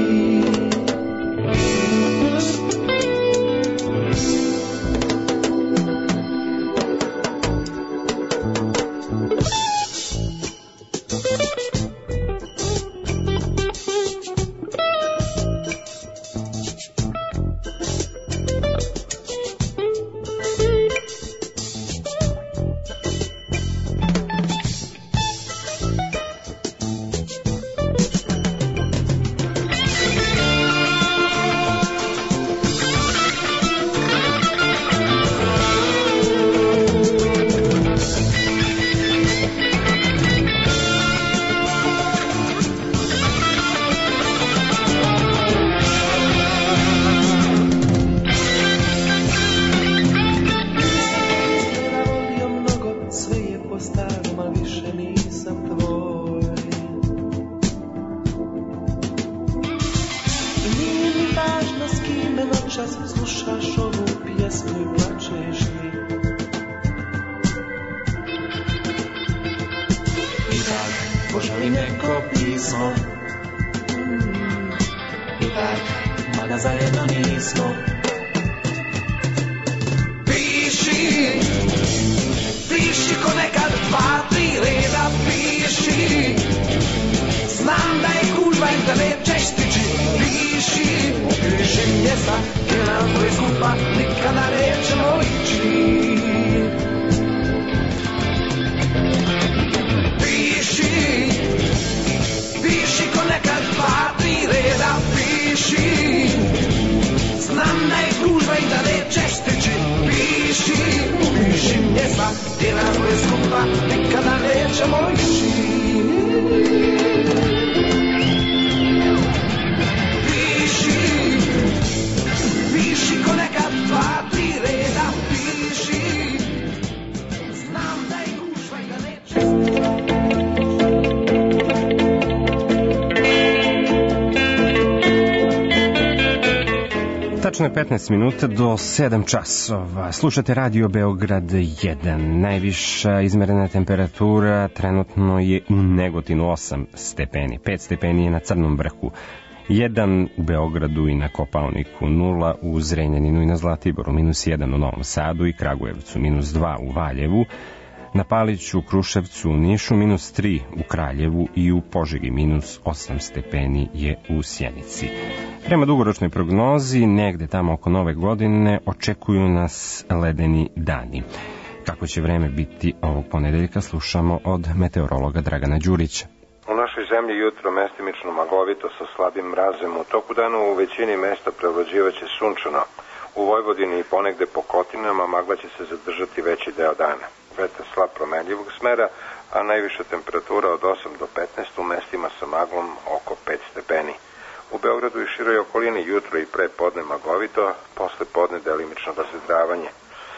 Tačno je petnaest minuta do sedam časova. Slušate Radio Beograd jedan. Najviša izmerena temperatura trenutno je u Negotinu osam stepeni. pet stepeni je na Crnom vrhu. jedan u Beogradu i na Kopaoniku, nula u Zrenjaninu i na Zlatiboru, minus jedan u Novom Sadu i Kragujevcu, minus dva u Valjevu, na Paliću, Kruševcu, Nišu, minus tri u Kraljevu i u Požegi, minus osam stepeni je u Sjenici. Prema dugoročnoj prognozi, negde tamo oko nove godine, očekuju nas ledeni dani. Kako će vreme biti ovog ponedeljka, slušamo od meteorologa Dragana Đurića. U našoj zemlji jutro mestimično maglovito sa slabim mrazem. U toku dana u većini mesta prevlađivaće sunčano. U Vojvodini i ponegde po Kotinama magla će se zadržati veći deo dana. Vetar slab promenljivog smera, a najviša temperatura od osam do petnaest, u mestima sa maglom oko pet stepeni. U Beogradu i široj okolini jutro i pre podne maglovito, posle podne delimično razvedravanje.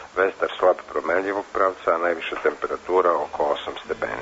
Vestar slab promenljivog pravca, a najviša temperatura oko osam stepeni.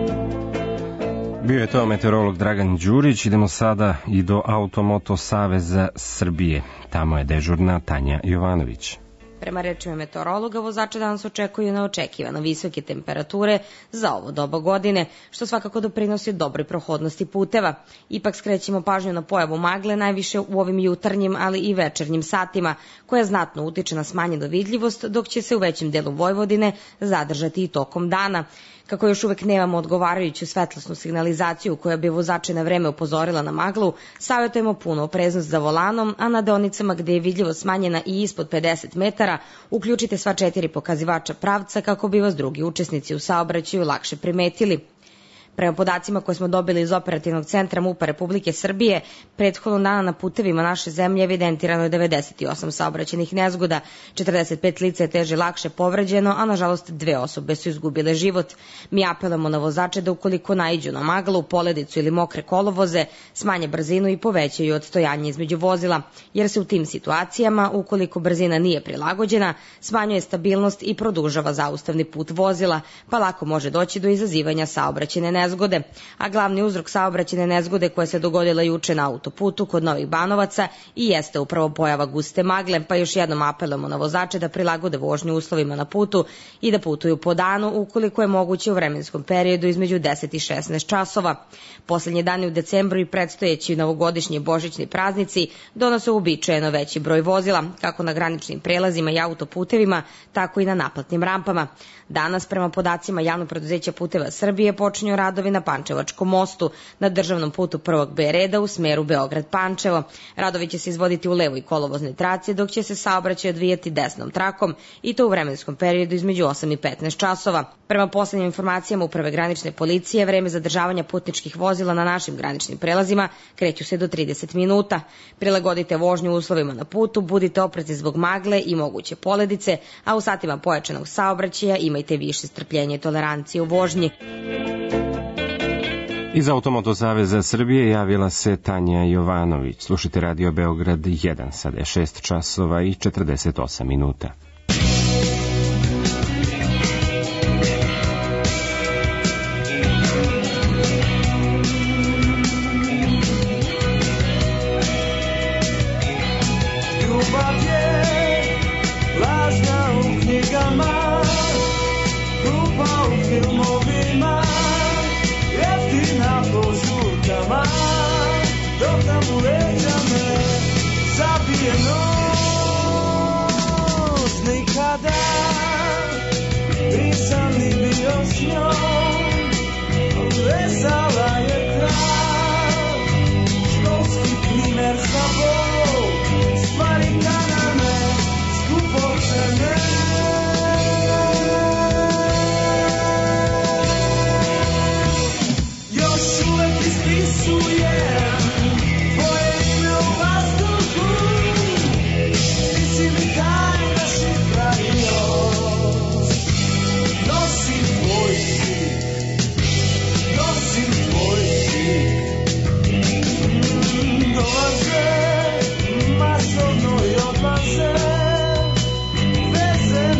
Bio je to meteorolog Dragan Đurić. Idemo sada i do Automoto Saveza Srbije. Tamo je dežurna Tanja Jovanović. Prema rečima meteorologa, vozače danas očekuju neočekivano visoke temperature za ovo doba godine, što svakako doprinosi dobroj prohodnosti puteva. Ipak skrećemo pažnju na pojavu magle, najviše u ovim jutarnjim, ali i večernjim satima, koja znatno utiče na smanjenu vidljivost, dok će se u većem delu Vojvodine zadržati i tokom dana. Kako još uvek nemamo odgovarajuću svetlosnu signalizaciju koja bi vozače na vreme upozorila na maglu, savjetujemo puno opreznost za volanom, a na deonicama gde je vidljivost smanjena i ispod pedeset metara, uključite sva četiri pokazivača pravca kako bi vas drugi učesnici u saobraćaju lakše primetili. Prema podacima koje smo dobili iz operativnog centra MUP-a Republike Srbije, prethodnog dana na putevima naše zemlje evidentirano je devedeset osam saobraćajnih nezgoda, četrdeset pet lica je teže lakše povređeno, a nažalost dve osobe su izgubile život. Mi apelujemo na vozače da ukoliko naiđu na maglu, poledicu ili mokre kolovoze, smanje brzinu i povećaju odstojanje između vozila, jer se u tim situacijama, ukoliko brzina nije prilagođena, smanjuje stabilnost i produžava zaustavni put vozila, pa lako može doći do izazivanja saobraćajne nezgode. nezgode, a glavni uzrok saobraćajne nezgode koja se dogodila juče na autoputu kod Novih Banovaca i jeste upravo pojava guste magle, pa još jednom apelujemo na vozače da prilagode vožnju uslovima na putu i da putuju po danu ukoliko je moguće u vremenskom periodu između deset i šesnaest časova. Poslednji dani u decembru i predstojeći novogodišnji i božićni praznici donose uobičajeno veći broj vozila, kako na graničnim prelazima i autoputevima, tako i na naplatnim rampama. Danas, prema podacima Javnog preduzeća Puteva Srbije, počinju radovi na Pančevačkom mostu, na državnom putu prvog B reda u smeru Beograd-Pančevo. Radovi će se izvoditi u levoj kolovoznoj traci, dok će se saobraćaj odvijati desnom trakom i to u vremenskom periodu između osam i petnaest časova. Prema poslednjim informacijama Uprave granične policije, vreme zadržavanja putničkih vozila na našim graničnim prelazima kreću se do trideset minuta. Prilagodite vožnju uslovima na putu, budite oprezni zbog magle i moguće poledice, a u satima pojačanog saobraćaja imajte više strpljenja i tolerancije u vožnji. Iz Automoto Saveza Srbije javila se Tanja Jovanović. Slušajte Radio Beograd jedan, sada je šest časova i četrdeset osam minuta. Masovno i odlaze, veze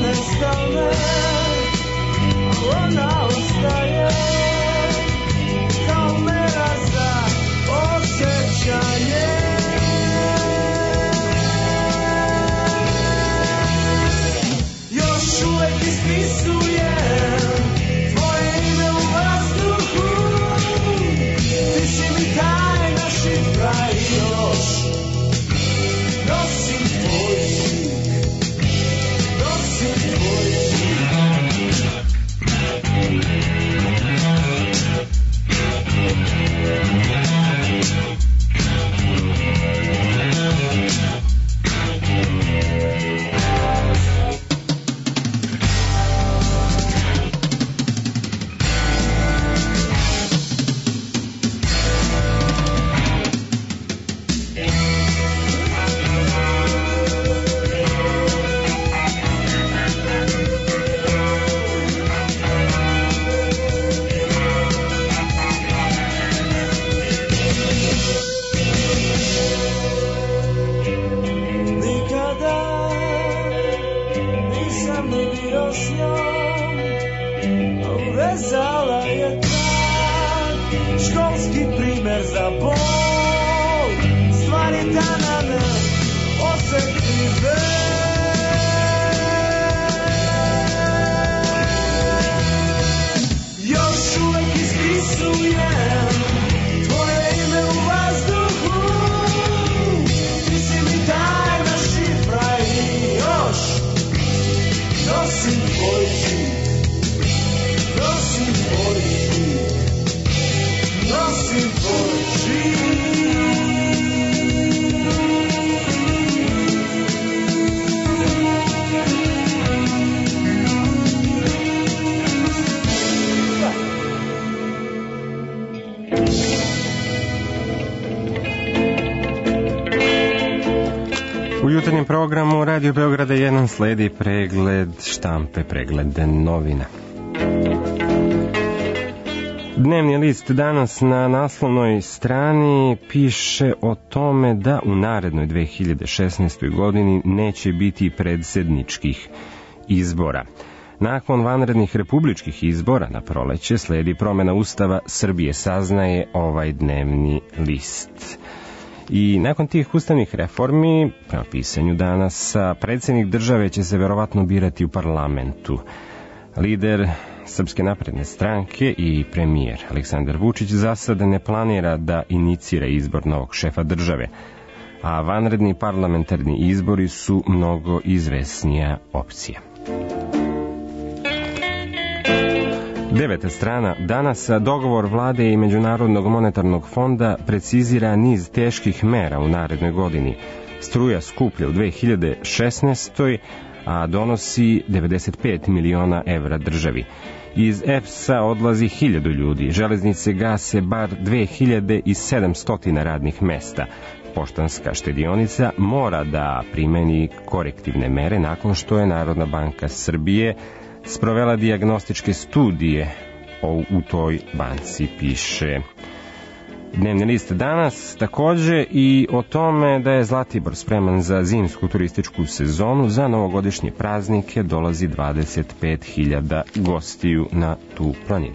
vezala je tak, školski primer za bol, stvari tanane, osetljive. Još uvek ispisujem tvoje ime u vazduhu, ti si mi tajna šifra i još nosim tvoj žig, nosim tvoj žig, nosim tvoj žig. U jutarnjem programu Radio Beograda jedan sledi pregled štampe, pregled novina. Dnevni list danas na naslovnoj strani piše o tome da u narednoj dve hiljade šesnaestoj. godini neće biti predsjedničkih izbora. Nakon vanrednih republičkih izbora na proleće sledi promjena Ustava Srbije, saznaje ovaj dnevni list. I nakon tih ustavnih reformi, prema pisanju danas, predsjednik države će se verovatno birati u parlamentu. Lider Srpske napredne stranke i premijer Aleksandar Vučić za sada ne planira da inicira izbor novog šefa države, a vanredni parlamentarni izbori su mnogo izvesnija opcija. Deveta strana danas, dogovor vlade i Međunarodnog monetarnog fonda precizira niz teških mera u narednoj godini. Struja skuplja u dve hiljade šesnaestoj. a donosi devedeset pet miliona evra državi. Iz E P S-a odlazi hiljadu ljudi, železnice gase bar dve hiljade sedamsto radnih mesta. Poštanska štedionica mora da primeni korektivne mere nakon što je Narodna banka Srbije sprovela dijagnostičke studije o, u toj banci, piše Dnevni list danas, takođe i o tome da je Zlatibor spreman za zimsku turističku sezonu. Za novogodišnje praznike dolazi dvadeset pet hiljada gostiju na tu planinu.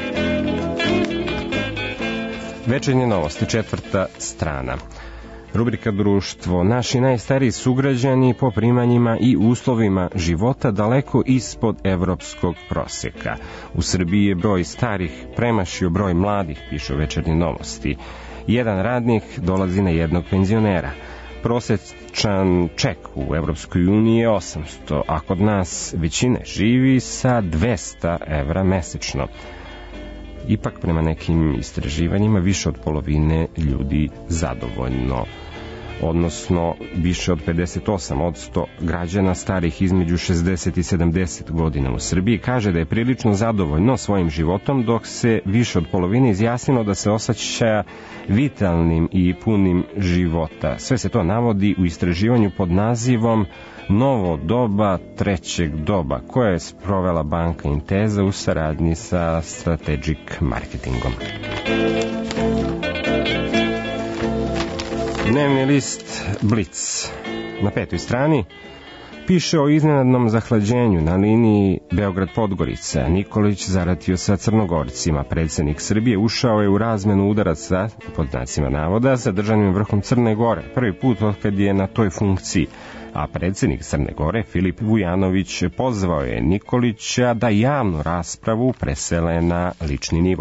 Večernje novosti, četvrta strana. Rubrika društvo. Naši najstariji sugrađani po primanjima i uslovima života daleko ispod evropskog proseka. U Srbiji je broj starih premašio broj mladih, pišu Večernje novosti. Jedan radnik dolazi na jednog penzionera. Prosečan ček u Evropskoj uniji je osamsto, a kod nas većina živi sa dvesta evra mesečno. Ipak, prema nekim istraživanjima, više od polovine ljudi zadovoljno, odnosno više od pedeset osam posto građana starih između šezdeset i sedamdeset godina u Srbiji kaže da je prilično zadovoljno svojim životom, dok se više od polovine izjasnilo da se osjeća vitalnim i punim života. Sve se to navodi u istraživanju pod nazivom Novo doba trećeg doba, koje je sprovela banka Intesa u saradnji sa Strategic Marketingom. Dnevni list Blic na petoj strani piše o iznenadnom zahlađenju na liniji Beograd-Podgorica. Nikolić zaratio sa Crnogorcima. Predsjednik Srbije ušao je u razmenu udaraca, pod znacima navoda, sa državnim vrhom Crne Gore. Prvi put od kad je na toj funkciji. A predsjednik Crne Gore, Filip Vujanović, pozvao je Nikolića da javnu raspravu presele na lični nivo.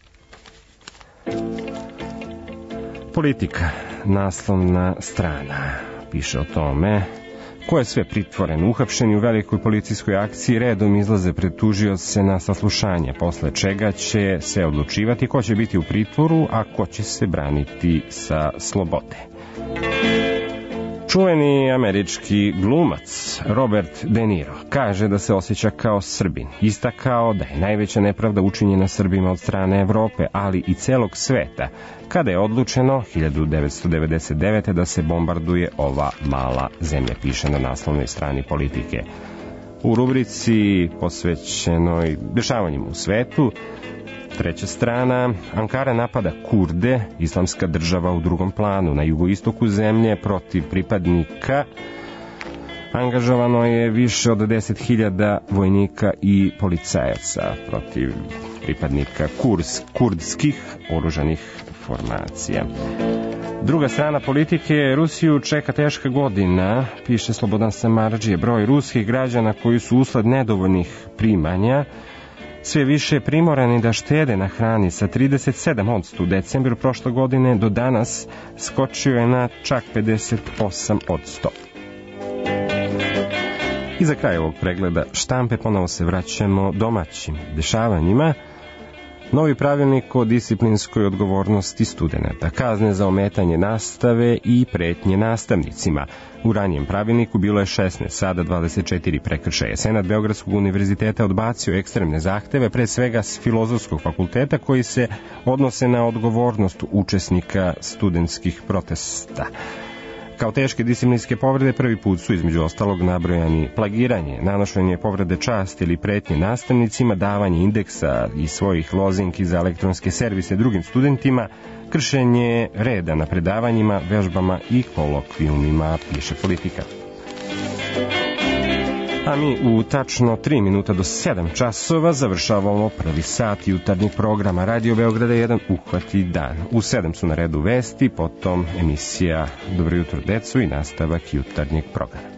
Politika, naslovna strana, piše o tome ko je sve pritvoren. Uhapšeni u velikoj policijskoj akciji redom izlaze pred tužioce na saslušanje, posle čega će se odlučivati ko će biti u pritvoru, a ko će se braniti sa slobode. Čuveni američki glumac Robert De Niro kaže da se osjeća kao Srbin. Istakao da je najveća nepravda učinjena Srbima od strane Evrope, ali i celog sveta, kada je odlučeno hiljadu devetsto devedeset devete. da se bombarduje ova mala zemlja, piše na naslovnoj strani Politike. U rubrici posvećenoj dešavanjima u svetu, treća strana, Ankara napada Kurde, islamska država u drugom planu, na jugoistoku zemlje protiv pripadnika Angažovano je više od deset hiljada vojnika i policajaca protiv pripadnika kurs, kurdskih oružanih formacija. Druga strana politike, Rusiju čeka teška godina, piše Slobodan Samardžije. Broj ruskih građana koji su usled nedovoljnih primanja sve više primorani da štede na hrani. Sa trideset sedam posto u decembru prošle godine do danas skočio je na čak pedeset osam posto. I za kraj ovog pregleda štampe ponovo se vraćamo domaćim dešavanjima. Novi pravilnik o disciplinskoj odgovornosti studenata, kazne za ometanje nastave i pretnje nastavnicima. U ranijem pravilniku bilo je šesnaest, sada dvadeset četiri prekršaja. Senat Beogradskog univerziteta odbacio ekstremne zahteve, pre svega s Filozofskog fakulteta, koji se odnose na odgovornost učesnika studentskih protesta. Kao teške disciplinske povrede prvi put su između ostalog nabrojani plagiranje, nanošenje povrede časti ili pretnje nastavnicima, davanje indeksa i svojih lozinki za elektronske servise drugim studentima, kršenje reda na predavanjima, vežbama i kolokvijumima, piše Politika. A mi u tačno tri minuta do sedam časova završavamo prvi sat jutarnjeg programa Radio Beograda jedan uhvati dan. U sedam su na redu vesti, potom emisija Dobro jutro decu i nastavak jutarnjeg programa.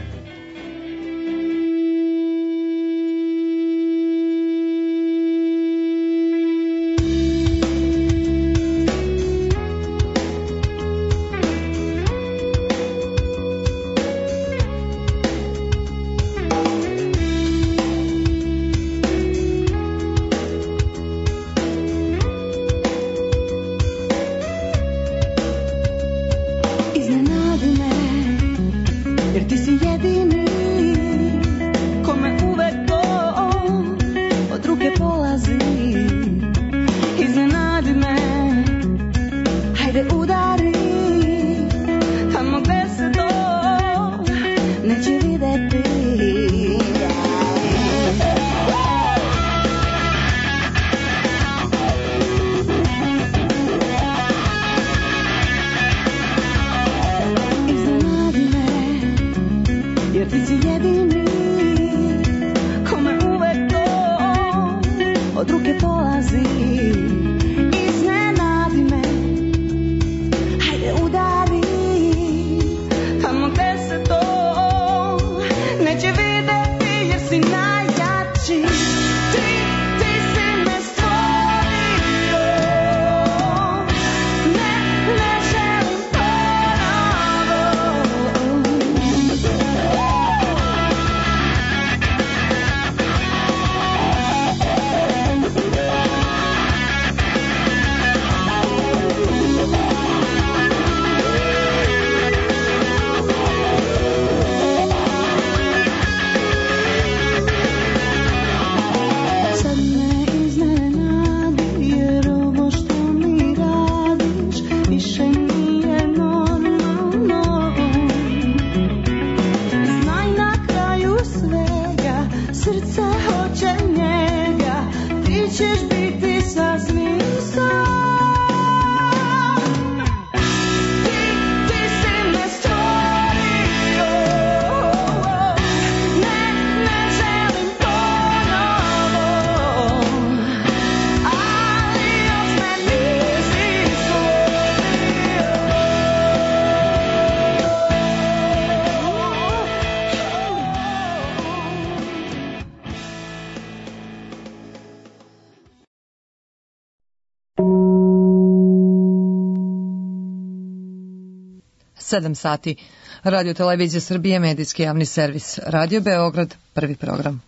sedam sati. Radio Televizija Srbije, medijski javni servis. Radio Beograd, prvi program.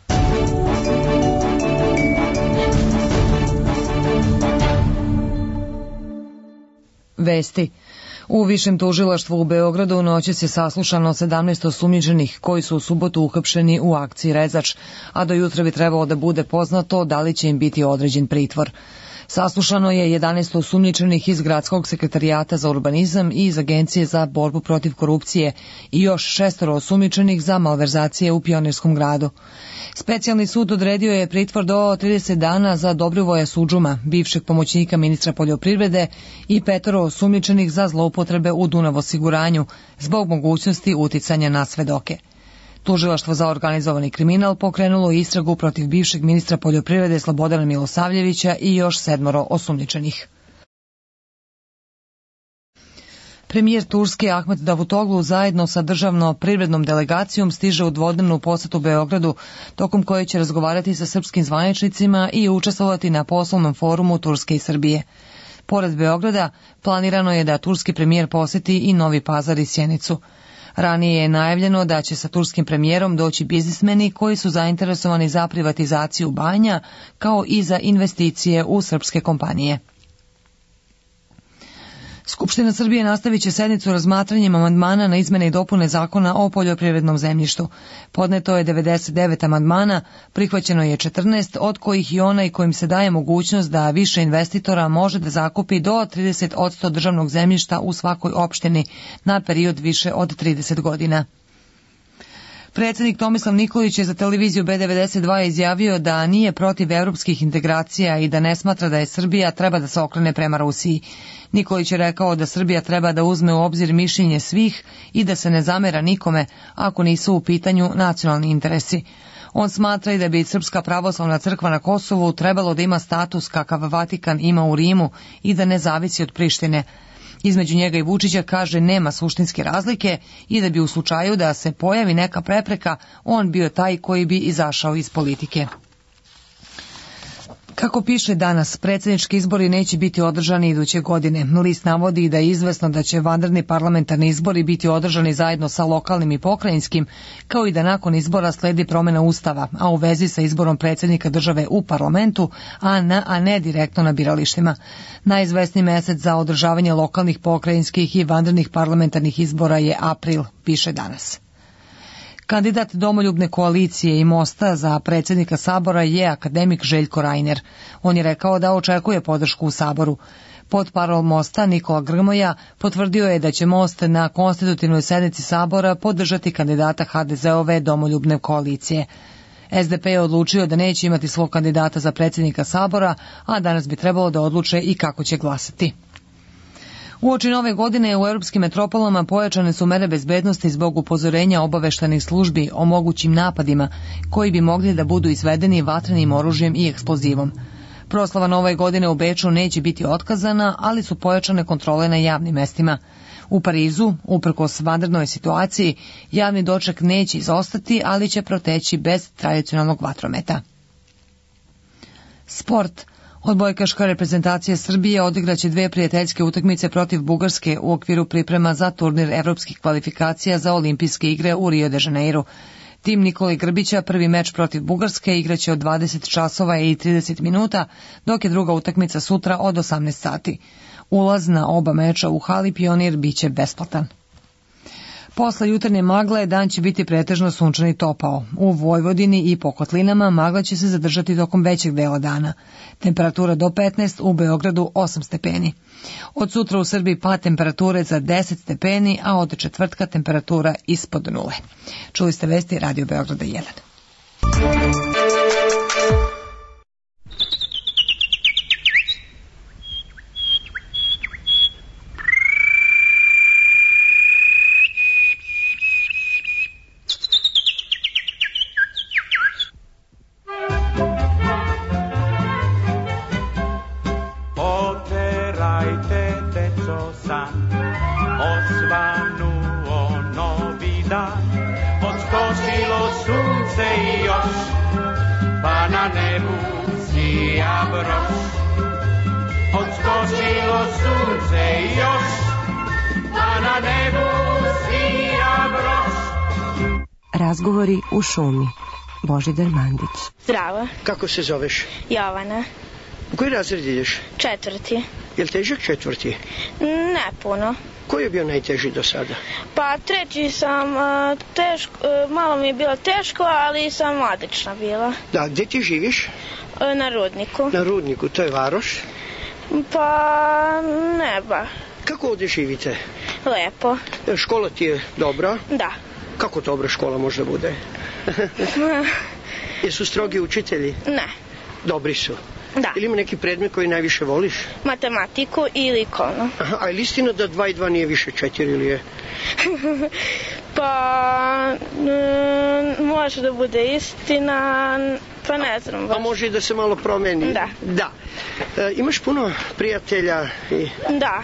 Vesti. U Višem tužilaštvu u Beogradu u noći je saslušano sedamnaest osumnjičenih koji su u subotu uhapšeni u akciji Rezač, a do jutra bi trebalo da bude poznato da li će im biti određen pritvor. Saslušano je jedanaest osumnjičenih iz Gradskog sekretarijata za urbanizam i iz Agencije za borbu protiv korupcije i još šestoro osumnjičenih za malverzacije u Pionirskom gradu. Specijalni sud odredio je pritvor do trideset dana za Dobrivoja Sudžuma, bivšeg pomoćnika ministra poljoprivrede, i petoro osumnjičenih za zloupotrebe u Dunav osiguranju zbog mogućnosti uticanja na svedoke. Tužilaštvo za organizovani kriminal pokrenulo istragu protiv bivšeg ministra poljoprivrede Slobodana Milosavljevića i još sedmoro osumnjičenih. Premijer Turske Ahmet Davutoglu zajedno sa državno privrednom delegacijom stiže u dvodnevnu posetu Beogradu, tokom koje će razgovarati sa srpskim zvaničnicima i učestvovati na poslovnom forumu Turske i Srbije. Pored Beograda, planirano je da turski premijer poseti i Novi Pazar i Sjenicu. Ranije je najavljeno da će sa turskim premijerom doći biznismeni koji su zainteresovani za privatizaciju banja, kao i za investicije u srpske kompanije. Skupština Srbije nastavit će sednicu razmatranjem amandmana na izmene i dopune Zakona o poljoprivrednom zemljištu. Podneto je devedeset devet amandmana, prihvaćeno je četrnaest, od kojih i onaj kojim se daje mogućnost da više investitora može da zakupi do trideset posto državnog zemljišta u svakoj opštini na period više od trideset godina. Predsjednik Tomislav Nikolić je za televiziju B devedeset dva izjavio da nije protiv evropskih integracija i da ne smatra da je Srbija treba da se okrene prema Rusiji. Nikolić je rekao da Srbija treba da uzme u obzir mišljenje svih i da se ne zamera nikome ako nisu u pitanju nacionalni interesi. On smatra i da bi Srpska pravoslavna crkva na Kosovu trebalo da ima status kakav Vatikan ima u Rimu i da ne zavisi od Prištine. Između njega i Vučića, kaže, nema suštinske razlike i da bi u slučaju da se pojavi neka prepreka, on bio taj koji bi izašao iz politike. Kako piše danas, predsjednički izbori neće biti održani iduće godine. List navodi da je izvesno da će vanredni parlamentarni izbori biti održani zajedno sa lokalnim i pokrajinskim, kao i da nakon izbora sledi promjena Ustava, a u vezi sa izborom predsjednika države u parlamentu, a, na, a ne direktno na biralištima. Najizvesniji mesec za održavanje lokalnih, pokrajinskih i vanrednih parlamentarnih izbora je april, piše danas. Kandidat Domoljubne koalicije i Mosta za predsjednika Sabora je akademik Željko Rajner. On je rekao da očekuje podršku u Saboru. Potparol Mosta Nikola Grmoja potvrdio je da će Most na konstitutivnoj sednici Sabora podržati kandidata ha de ze-ove Domoljubne koalicije. es de pe je odlučio da neće imati svog kandidata za predsjednika Sabora, a danas bi trebalo da odluče i kako će glasati. Uoči nove godine u europskim metropolama pojačane su mere bezbednosti zbog upozorenja obaveštajnih službi o mogućim napadima koji bi mogli da budu izvedeni vatrenim oružjem i eksplozivom. Proslava nove godine u Beču neće biti otkazana, ali su pojačane kontrole na javnim mestima. U Parizu, uprkos vanrednoj situaciji, javni doček neće izostati, ali će proteći bez tradicionalnog vatrometa. Sport. Odbojkaška reprezentacija Srbije odigraće dve prijateljske utakmice protiv Bugarske u okviru priprema za turnir evropskih kvalifikacija za olimpijske igre u Rio de Janeiru. Tim Nikole Grbića prvi meč protiv Bugarske igraće od dvadeset časova i trideset minuta, dok je druga utakmica sutra od osamnaest sati. Ulaz na oba meča u hali Pionir biće besplatan. Posle jutarnje magle dan će biti pretežno sunčan i topao. U Vojvodini i po kotlinama magla će se zadržati tokom većeg dela dana. Temperatura do petnaest, u Beogradu osam stepeni. Od sutra u Srbiji pad temperature za deset stepeni, a od četvrtka temperatura ispod nule. Čuli ste vesti Radio Beograda jedan. Razgovori u šumi. Božidar Mandić. Zdravo. Kako se zoveš? Jovana. U koji razred ideš? Četvrti. Je li težak četvrti? Ne puno. Koji je bio najteži do sada? Pa treći sam, a, teško, a, malo mi je bilo teško, ali sam odlična bila. Da, gdje ti živiš? A, na Rudniku. Na Rudniku, to je Varoš? Pa ne ba. Kako ovdje živite? Lepo. Škola ti je dobra? Da. Kako dobra škola možda bude? Jesu strogi učitelji? Ne. Dobri su? Da. Ili ima neki predmet koji najviše voliš? Matematiku i likovno. Aha, a je li istina da dva i dva nije više četiri ili je? Pa m, može da bude istina, pa ne znam. A može i da se malo promeni? Da. Da. E, imaš puno prijatelja? I... Da.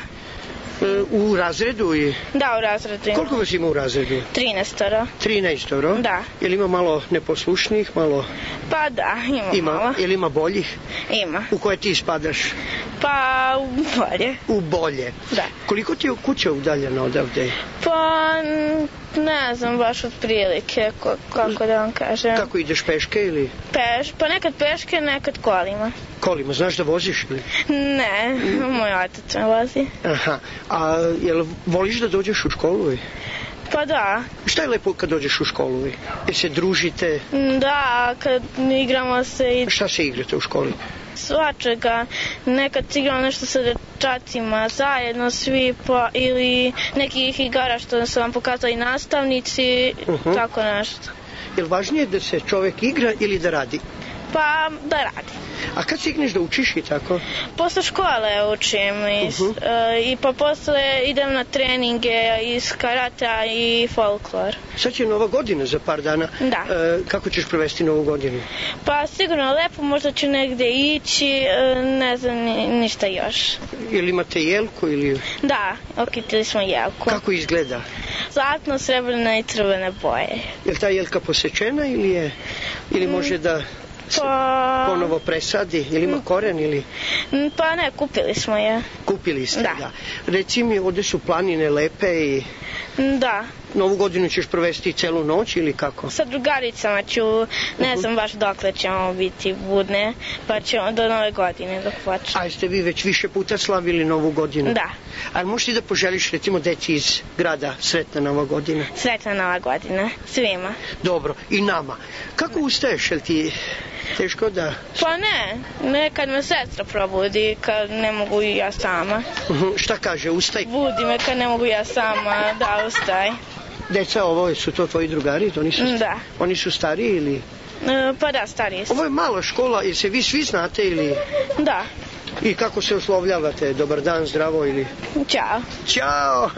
U razredu i... Da, u razredu. Koliko vas ima u razredu? Trinaestoro. Trinaestoro? Da. Je li ima malo neposlušnih, malo... Pa da, ima, ima malo. Je li ima boljih? Ima. U koje ti spadaš? Pa u bolje. U bolje? Da. Koliko ti je kuća udaljena odavde? Pa ne znam baš od prilike, kako da vam kažem. Kako ideš, peške ili? Peš, pa nekad peške, nekad kolima. Kolima, znaš da voziš ili? Ne, moj otac me vozi. Aha, a jel voliš da dođeš u školu? Pa da. Šta je lepo kad dođeš u školu? Jel se družite? Da, kad igramo se i... Šta se igrate u školi? Svačega, nekad igramo nešto sa dečacima, zajedno svi, pa ili nekih igara što su vam pokazali nastavnici, uh-huh. Tako nešto. Je li važnije da se čovjek igra ili da radi? Pa da radi. A kad stigneš da učiš i tako? Posle škole učim i, uh-huh. uh, i pa posle idem na treninge iz karata i folklor. Sad će Nova godina za par dana. Da. Uh, kako ćeš provesti Novu godinu? Pa sigurno lepo, možda ću negde ići, uh, ne znam ni, ništa još. Ili imate jelku ili... Da, okitili smo jelku. Kako izgleda? Zlatno, srebrne i crvene boje. Je li ta jelka posečena ili je... Ili može da... Pa... ponovo presadi, ili ima koren ili... Pa ne, kupili smo je. Kupili ste, da. da. Reci mi, ovdje su planine lepe i... Da. Novu godinu ćeš provesti celu noć ili kako? Sa drugaricama ću, ne znam baš dokle ćemo biti budne, pa ćemo do Nove godine dok počne. A jeste vi već više puta slavili Novu godinu? Da. A možeš ti da poželiš recimo deci iz grada sretna Nova godina? Sretna Nova godina, svima. Dobro, i nama. Kako ustaješ, jel ti teško da... Pa ne, nekad me sestra probudi kad ne mogu i ja sama. Uh-huh. Šta kaže, ustaj? Budi me kad ne mogu ja sama, da ustaj. Deca, ovo su to tvoji drugari? Oni su, da. Oni su stariji ili... E, pa da, stariji su. Ovo je mala škola, jer se vi svi znate ili... Da. I kako se oslovljavate? Dobar dan, zdravo ili... Ćao. Ćao.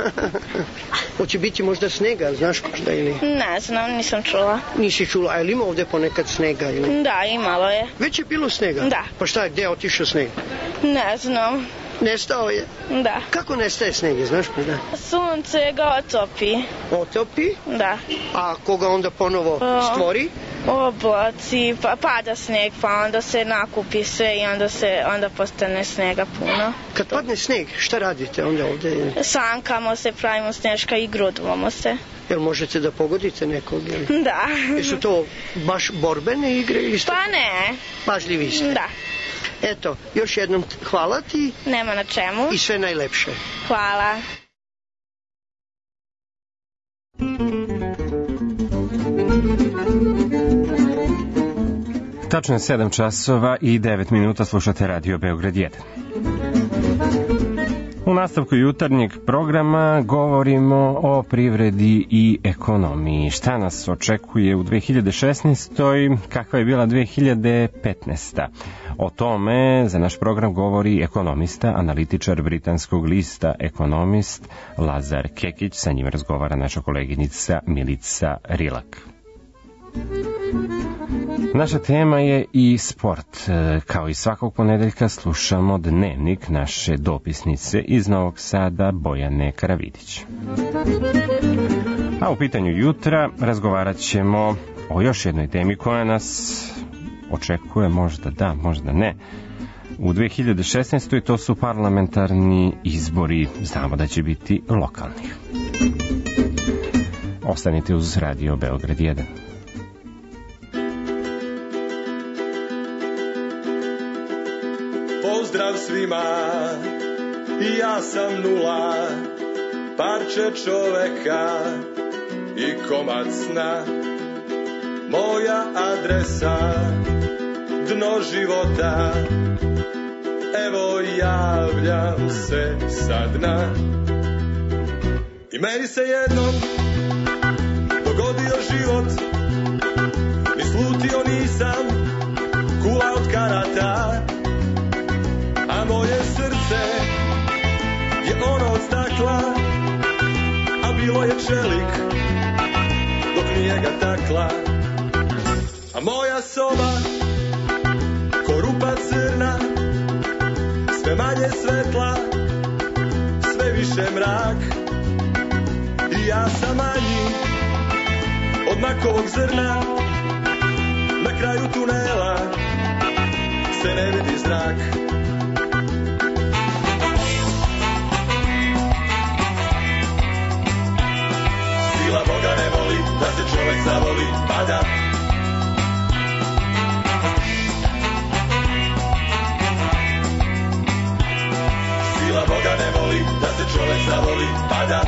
Hoće biti možda snega, znaš možda ili... Ne znam, nisam čula. Nisi čula, a je li ima ovdje ponekad snega ili... Da, imalo je. Već je bilo snega? Da. Pa šta, gdje je otišao sneg? Ne znam. Nestao je? Da. Kako nestaje sneg, znaš možda? Sunce ga otopi. Otopi? Da. A koga onda ponovo o, stvori? Oblaci, pa pada sneg, pa onda se nakupi sve i onda se onda postane snega puno. Kad padne sneg, šta radite onda ovdje? Sankamo se, pravimo sneška i grudvamo se. Jel možete da pogodite nekog? Ili? Da. Jesu to baš borbene igre? Ili ste... Pa ne. Pažljivi ste? Da. Eto, još jednom hvala ti. Nema na čemu. I sve najlepše. Hvala. Tačno je sedam časova i devet minuta, slušate Radio Beograd jedan. U nastavku jutarnjeg programa govorimo o privredi i ekonomiji. Šta nas očekuje u dve hiljade šesnaestoj. Kakva je bila dve hiljade petnaesta. O tome za naš program govori ekonomista, analitičar britanskog lista Ekonomist Lazar Kekić. Sa njim razgovara naša koleginica Milica Rilak. Naša tema je i sport. Kao i svakog ponedeljka slušamo dnevnik naše dopisnice iz Novog Sada Bojane Karavidić. A u pitanju jutra razgovarat ćemo o još jednoj temi koja nas očekuje, možda da, možda ne. U dve hiljade šesnaestoj to su parlamentarni izbori, znamo da će biti lokalni. Ostanite uz Radio Beograd jedan. Pozdrav svima, ja sam Nula, parče čoveka i komad sna. Moja adresa, dno života, evo javljam se sa dna. I meni se jednom dogodio život, ni slutio nisam kula od karata, a moje srce je ono od stakla, a bilo je čelik dok nije ga takla. A moja soba ko rupa crna, sve manje svetla, sve više mrak. I ja sam manji od makovog zrna, na kraju tunela se ne vidi zrak. Sila Boga ne voli da se čovek zavoli, pa da. Sila Boga ne voli da se čovek zavoli, pa da.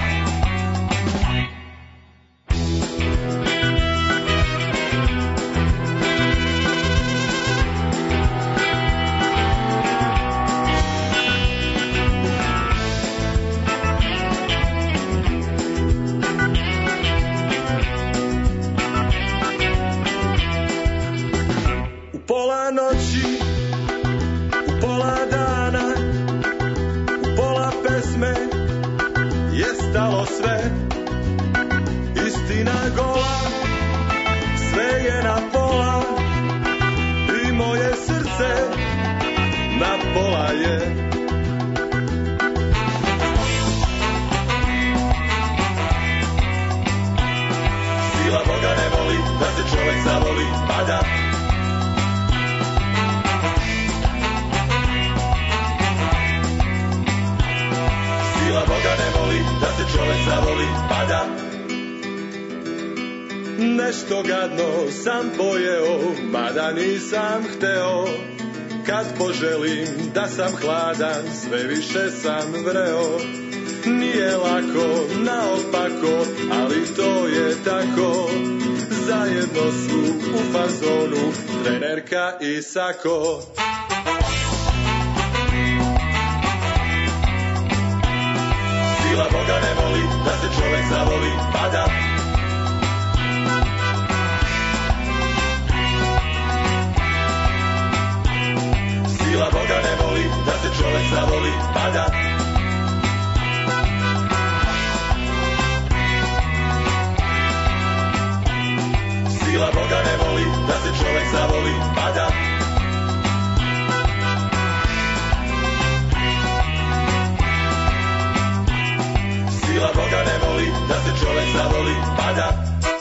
Nešto gadno sam pojeo, mada nisam hteo. Kad poželim da sam hladan, sve više sam vreo. Nije lako, naopako, ali to je tako. Zajedno su u fazonu trenerka i sako. Sila Boga ne voli da se čovek zavoli, pa da. Sila Boga ne voli da se čovek zavoli, pa da. Sila Boga ne voli da se čovek zavoli, pa da. Sila Boga ne voli da se čovek zavoli, pa da.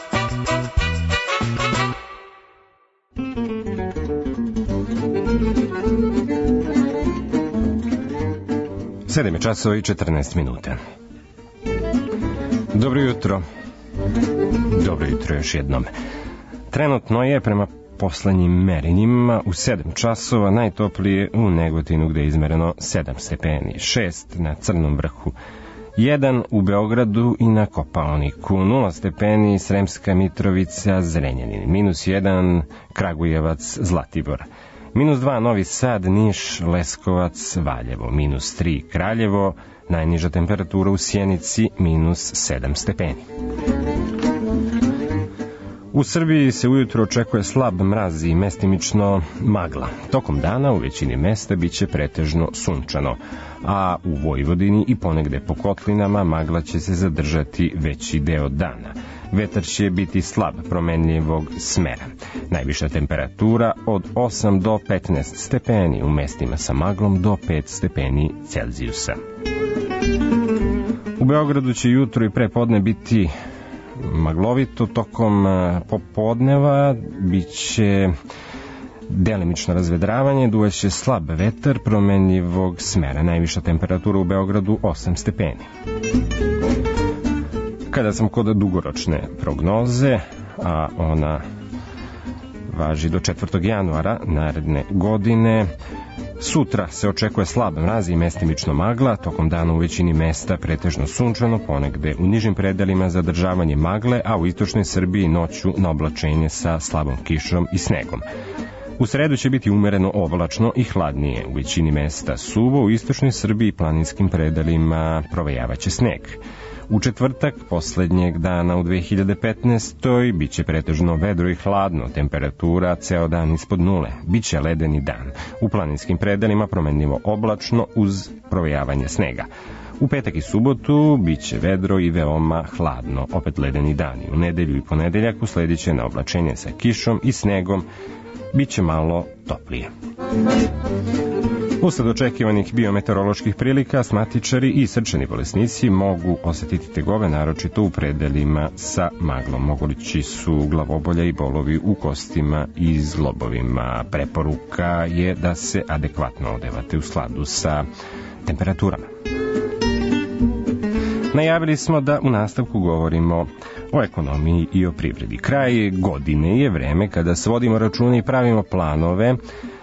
Sedam je časova i četrnaest minuta. Dobro jutro. Dobro jutro još jednom. Trenutno je prema poslednjim merenjima u sedam časova najtoplije u Negotinu gde je izmereno sedam stepeni, šest na Crnom vrhu, jedan u Beogradu i na Kopaoniku, nula stepeni Sremska Mitrovica, Zrenjanin, minus jedan Kragujevac, Zlatibor, minus dva Novi Sad, Niš, Leskovac, Valjevo, minus tri Kraljevo, najniža temperatura u Sjenici, minus sedam stepeni. U Srbiji se ujutro očekuje slab mraz i mestimično magla. Tokom dana u većini mesta biće pretežno sunčano, a u Vojvodini i ponegde po kotlinama magla će se zadržati veći deo dana. Vetar će biti slab, promenljivog smera. Najviša temperatura od osam do petnaest stepeni, u mestima sa maglom do pet stepeni Celzijusa. U Beogradu će jutro i prepodne biti maglovito, tokom popodneva biće delimično razvedravanje, duvaće slab vetar promenljivog smera. Najviša temperatura u Beogradu osam stepeni. Kada sam kod dugoročne prognoze, a ona važi do četvrtog januara naredne godine, Sutra se očekuje slab mraz i mestimično magla, tokom dana u većini mesta pretežno sunčano, ponegde u nižim predelima zadržavanje magle, a u istočnoj Srbiji noću na oblačenje sa slabom kišom i snegom. U sredu će biti umereno oblačno i hladnije. U većini mesta suvo, u istočnoj Srbiji i planinskim predelima provejavaće sneg. U četvrtak, poslednjeg dana u dve hiljade petnaestoj. biće pretežno vedro i hladno, temperatura ceo dan ispod nule, biće ledeni dan. U planinskim predelima promenljivo oblačno uz provejavanje snega. U petak i subotu biće vedro i veoma hladno, opet ledeni dani. U nedelju i ponedeljak usledit će na oblačenje sa kišom i snegom, biće malo toplije. Usled očekivanih biometeoroloških prilika, asmatičari i srčani bolesnici mogu osetiti tegobe, naročito u predelima sa maglom. Mogući su glavobolja i bolovi u kostima i zglobovima. Preporuka je da se adekvatno odevate u skladu sa temperaturama. Najavili smo da u nastavku govorimo o ekonomiji i o privredi. Kraj godine je vreme kada svodimo račune i pravimo planove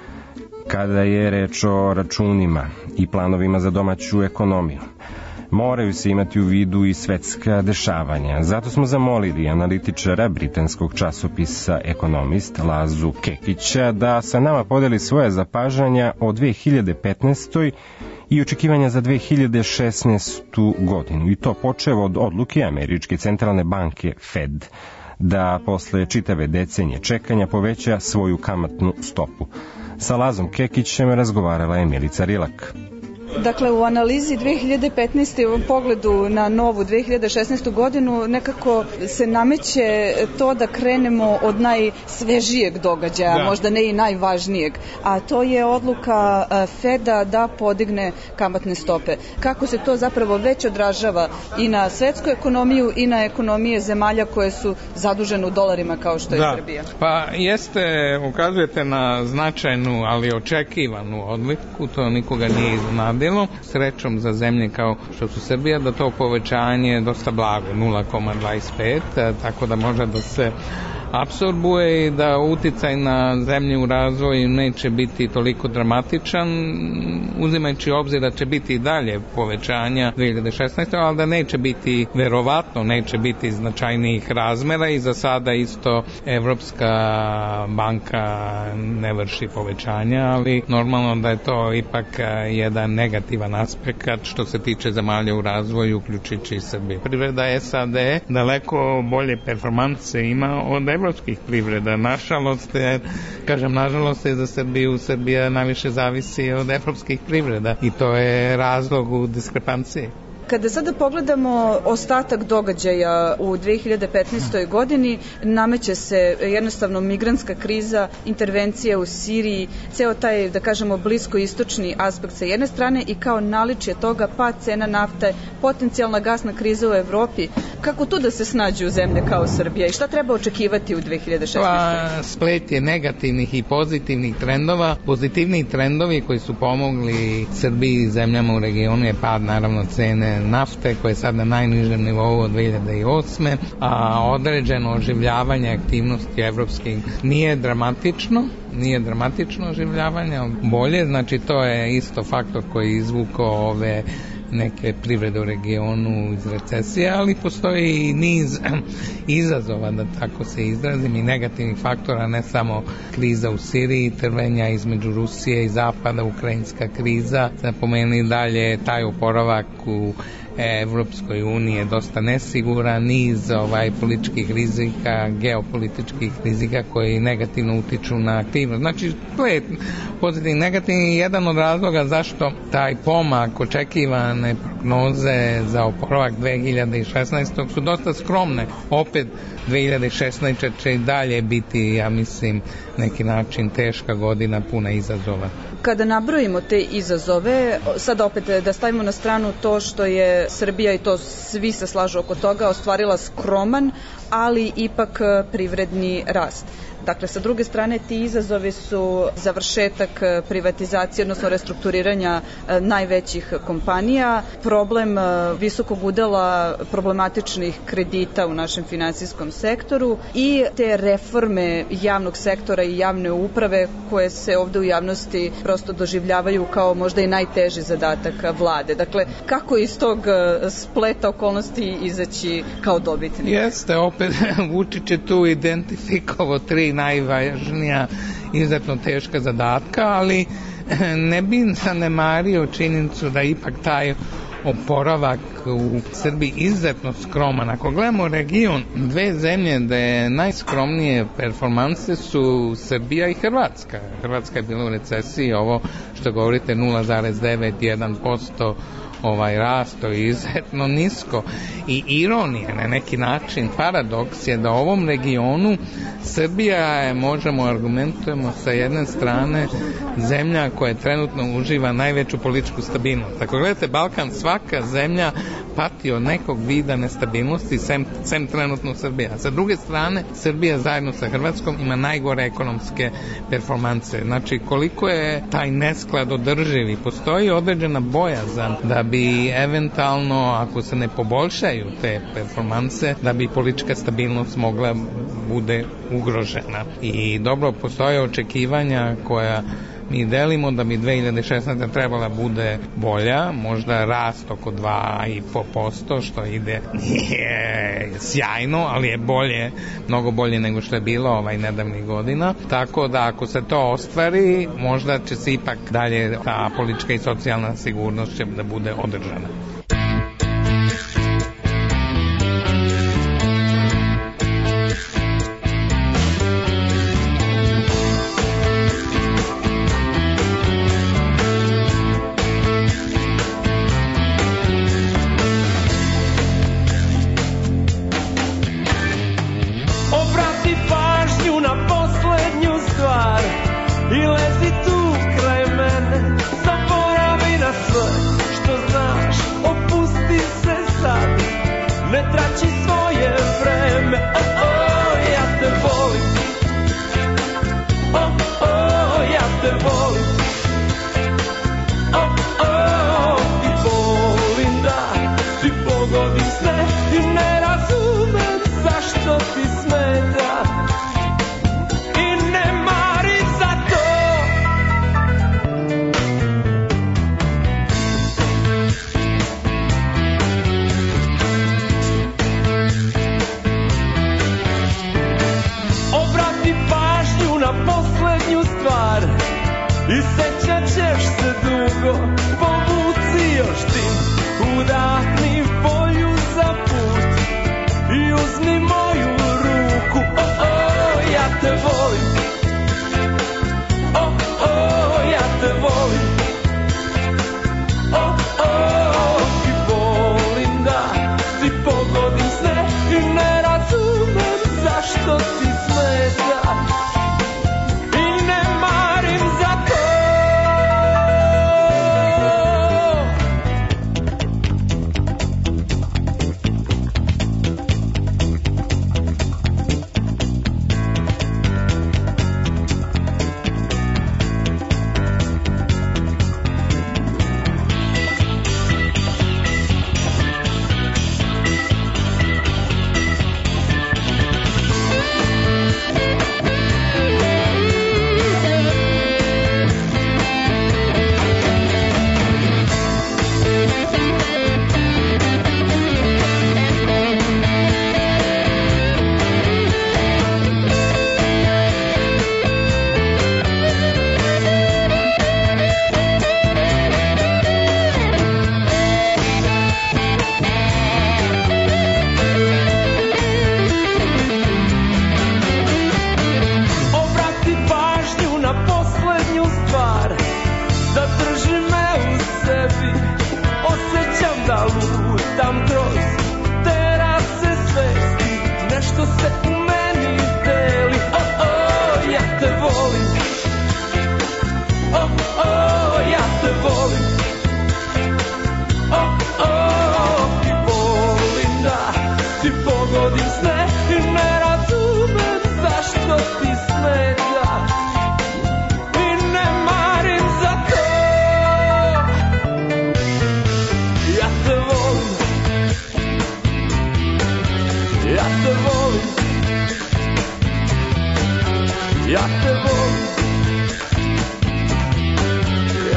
kada je reč o računima i planovima za domaću ekonomiju. Moraju se imati u vidu i svetska dešavanja. Zato smo zamolili analitičara britanskog časopisa Ekonomist Lazu Kekića da sa nama podeli svoje zapažanja o dve hiljade petnaestoj. i očekivanja za dve hiljade šesnaestu. godinu. I to počevo od odluke Američke centralne banke Fed da posle čitave decenije čekanja poveća svoju kamatnu stopu. Sa Lazom Kekićem razgovarala je Milica Rilak. Dakle, u analizi dve hiljade petnaeste. u pogledu na novu dve hiljade šesnaestu. godinu nekako se nameće to da krenemo od najsvežijeg događaja, da. možda ne i najvažnijeg, a to je odluka Feda da podigne kamatne stope. Kako se to zapravo već odražava i na svetsku ekonomiju i na ekonomije zemalja koje su zadužene u dolarima kao što je da. Srbija? Pa jeste, ukazujete na značajnu, ali očekivanu odliku, to nikoga nije iznenadilo. Srećom za zemlje kao što su Srbija, da to povećanje je dosta blago, nula zarez dvadeset pet, tako da može da se apsorbuje i da uticaj na zemlje u razvoju neće biti toliko dramatičan, uzimajući obzir da će biti i dalje povećanja dve hiljade šesnaeste. ali da neće biti, verovatno neće biti značajnijih razmera i za sada isto Evropska banka ne vrši povećanja, ali normalno da je to ipak jedan negativan aspekt što se tiče zemalja u razvoju, uključujući i Srbije. Privreda S A D daleko bolje performanse ima od evropskih privreda. Nažalost, je, kažem nažalost je za Srbiju, Srbija najviše zavisi od evropskih privreda i to je razlog u diskrepanciji. Kada sada pogledamo ostatak događaja u dve hiljade petnaestoj. godini, nameće se jednostavno migrantska kriza, intervencija u Siriji, ceo taj, da kažemo, bliskoistočni aspekt sa jedne strane i kao naličje toga pad cena nafte, potencijalna gasna kriza u Evropi. Kako tu da se snađu zemlje kao Srbija i šta treba očekivati u dve hiljade šesnaestoj. Pa, splet je negativnih i pozitivnih trendova. Pozitivni trendovi koji su pomogli Srbiji i zemljama u regionu je pad naravno cene nafte koje je sad na najnižem nivou od dve hiljade osme. a određeno oživljavanje aktivnosti evropskih nije dramatično, nije dramatično oživljavanje, bolje, znači to je isto faktor koji izvukao ove neke privrede u regionu iz recesije, ali postoji i niz izazova, da tako se izrazim, i negativnih faktora, ne samo kriza u Siriji, trvenja između Rusije i Zapada, ukrajinska kriza, da pomeni dalje taj oporavak u Evropskoj uniji je dosta nesiguran, niz ovaj, političkih rizika, geopolitičkih rizika koji negativno utiču na aktivnost. Znači, to je pozitivni negativni jedan od razloga zašto taj pomak, očekivane prognoze za oporavak dve hiljade šesnaeste. su dosta skromne. Opet dve hiljade šesnaeste. će i dalje biti, ja mislim, neki način teška godina puna izazova. Kada nabrojimo te izazove, sad opet da stavimo na stranu to što je Srbija, i to svi se slažu oko toga, ostvarila skroman, ali ipak privredni rast. Dakle, sa druge strane, ti izazovi su završetak privatizacije, odnosno restrukturiranja najvećih kompanija, problem visokog udela problematičnih kredita u našem finansijskom sektoru i te reforme javnog sektora i javne uprave koje se ovde u javnosti prosto doživljavaju kao možda i najteži zadatak vlade. Dakle, kako iz tog spleta okolnosti izaći kao dobitnik? Jeste, opet Vučić je tu identifikovao tri najvažnija, izuzetno teška zadatka, ali ne bi zanemario činjenicu da ipak taj oporavak u Srbiji izuzetno skroman. Ako gledamo region, dve zemlje da je najskromnije performanse su Srbija i Hrvatska. Hrvatska je bila u recesiji, ovo što govorite nula zarez devet jedan posto ovaj rast, to je izuzetno nisko. I ironija, na neki način paradoks je da u ovom regionu Srbija je, možemo argumentujemo sa jedne strane, zemlja koja trenutno uživa najveću političku stabilnost. Ako gledate Balkan, svaka zemlja pati od nekog vida nestabilnosti, sem, sem trenutno Srbija. Sa druge strane, Srbija zajedno sa Hrvatskom ima najgore ekonomske performanse. Znači, koliko je taj nesklad održiv i postoji određena bojazan da bi eventualno, ako se ne poboljšaju te performanse, da bi politička stabilnost mogla bude ugrožena. I dobro, postoje očekivanja koja mi delimo da bi dve hiljade šesnaeste. trebala bude bolja, možda rast oko dva i po posto, što ide nije sjajno, ali je bolje, mnogo bolje nego što je bilo ovaj nedavnih godina. Tako da ako se to ostvari, možda će se ipak dalje ta politička i socijalna sigurnost će da bude održana.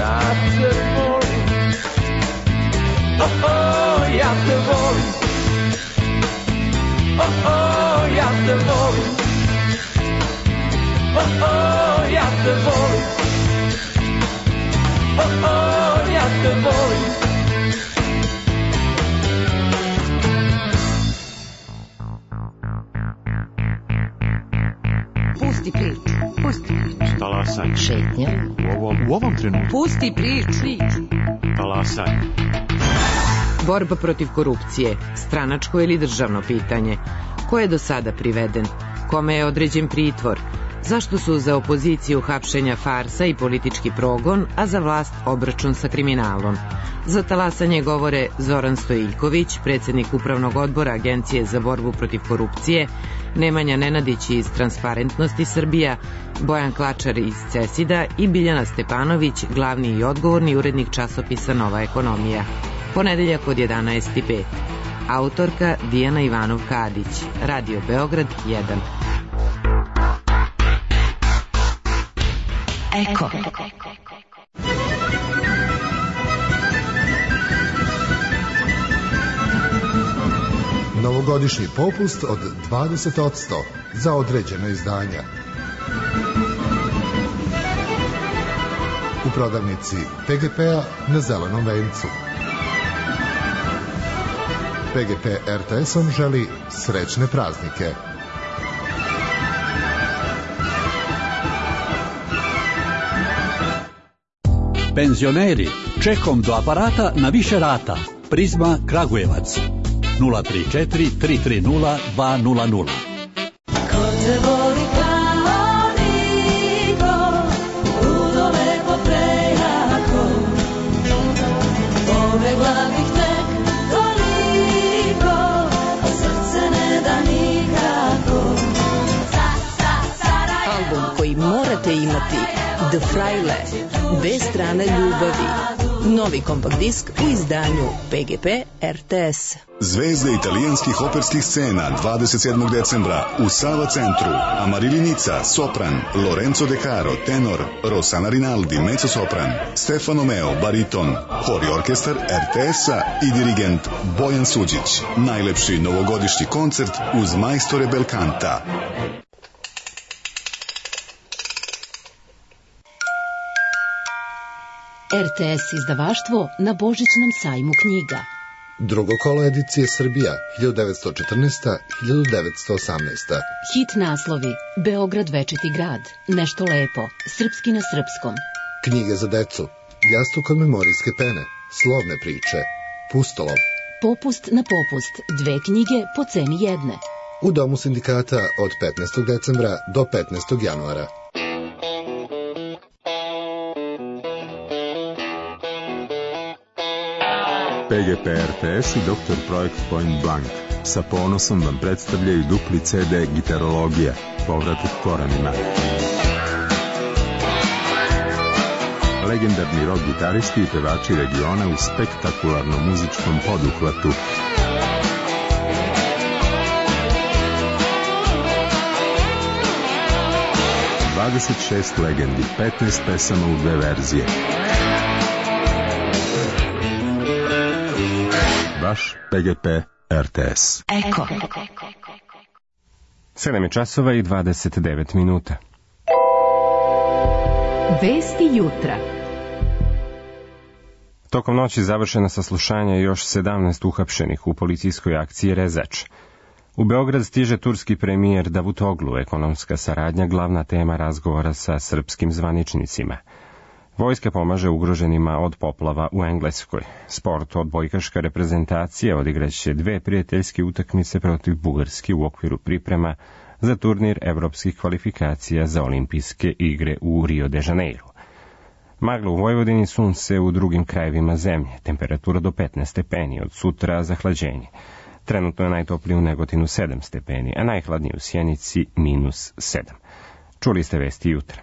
ja te volim. Oh, oh, ja te volim. Oh, oh, ja te volim. Oh, oh, ja te volim. Oh, oh, ja te volim. Pusti priču, pusti priču. Talasaj. Šetnja. U ovom, u ovom trenutku. Pusti priču. Talasaj. Borba protiv korupcije, stranačko ili državno pitanje. Ko je do sada priveden? Kome je određen pritvor? Zašto su za opoziciju hapšenja farsa i politički progon, a za vlast obračun sa kriminalom? Za talasanje govore Zoran Stojiljković, predsjednik Upravnog odbora Agencije za borbu protiv korupcije, Nemanja Nenadić iz Transparentnosti Srbija, Bojan Klačar iz Cesida i Biljana Stepanović, glavni i odgovorni urednik časopisa Nova ekonomija. Ponedeljak od jedanaest i pet. Autorka Dijana Ivanov-Kadić. Radio Beograd jedan. Eko. Novogodišnji popust od dvadeset posto za određena izdanja. U prodavnici P G P-a na Zelenom vencu. P G P R T S-om želi srećne praznike. Penzioneri, čekom do aparata na više rata. Prizma Kragujevac. nula tri četiri tri tri nula dva nula nula. Ko te voli kao niko, ludo lepo prejako, pobegla bih tek toliko, a srce ne da nikako. Album koji morate imati, The Fraile, dve strane ljubavi. Novi kompakt disk u izdanju P G P R T S. Zvezde italijanskih operskih scena dvadeset sedmog decembra u Sava centru. Amarilli Nica, sopran, Lorenzo De Caro, tenor, Rossana Rinaldi, mezzosopran, Stefano Meo, bariton, hor i orkestar R T S-a i dirigent Bojan Suđić. Najlepši novogodišnji koncert uz majstore Belkanta. R T S izdavaštvo na Božićnom sajmu knjiga. Drugo kolo edicije Srbija hiljadu devetsto četrnaesta do hiljadu devetsto osamnaesta. Hit naslovi: Beograd večiti grad, Nešto lepo, Srpski na srpskom. Knjige za decu, Jastuk od memorijske pene, Slovne priče, Pustolov. Popust na popust, dve knjige po ceni jedne. U Domu sindikata od petnaestog decembra do petnaestog januara. P G P R T S i doktor Projekt Point Blank sa ponosom vam predstavljaju dupli C D Gitarologija, povratak korenima. Legendarni rock gitaristi i pevači regiona u spektakularnom muzičkom poduhvatu. dvadeset šest legendi, petnaest pesama u dve verzije. Vaš P G P R T S. Eko. sedam je časova i dvadeset devet minuta. Vesti jutra. Tokom noći završena saslušanja još sedamnaest uhapšenih u policijskoj akciji Rezač. U Beograd stiže turski premijer Davutoglu, ekonomska saradnja glavna tema razgovora sa srpskim zvaničnicima. Vojska pomaže ugroženima od poplava u Engleskoj. Sport odbojkaška reprezentacija odigraće dve prijateljske utakmice protiv Bugarske u okviru priprema za turnir evropskih kvalifikacija za olimpijske igre u Rio de Janeiro. Magla u Vojvodini, sunce u drugim krajevima zemlje, temperatura do petnaest stepeni, od sutra zahlađenje. Trenutno je najtoplije u Negotinu sedam stepeni, a najhladnije u Sjenici minus sedam. Čuli ste vesti jutra.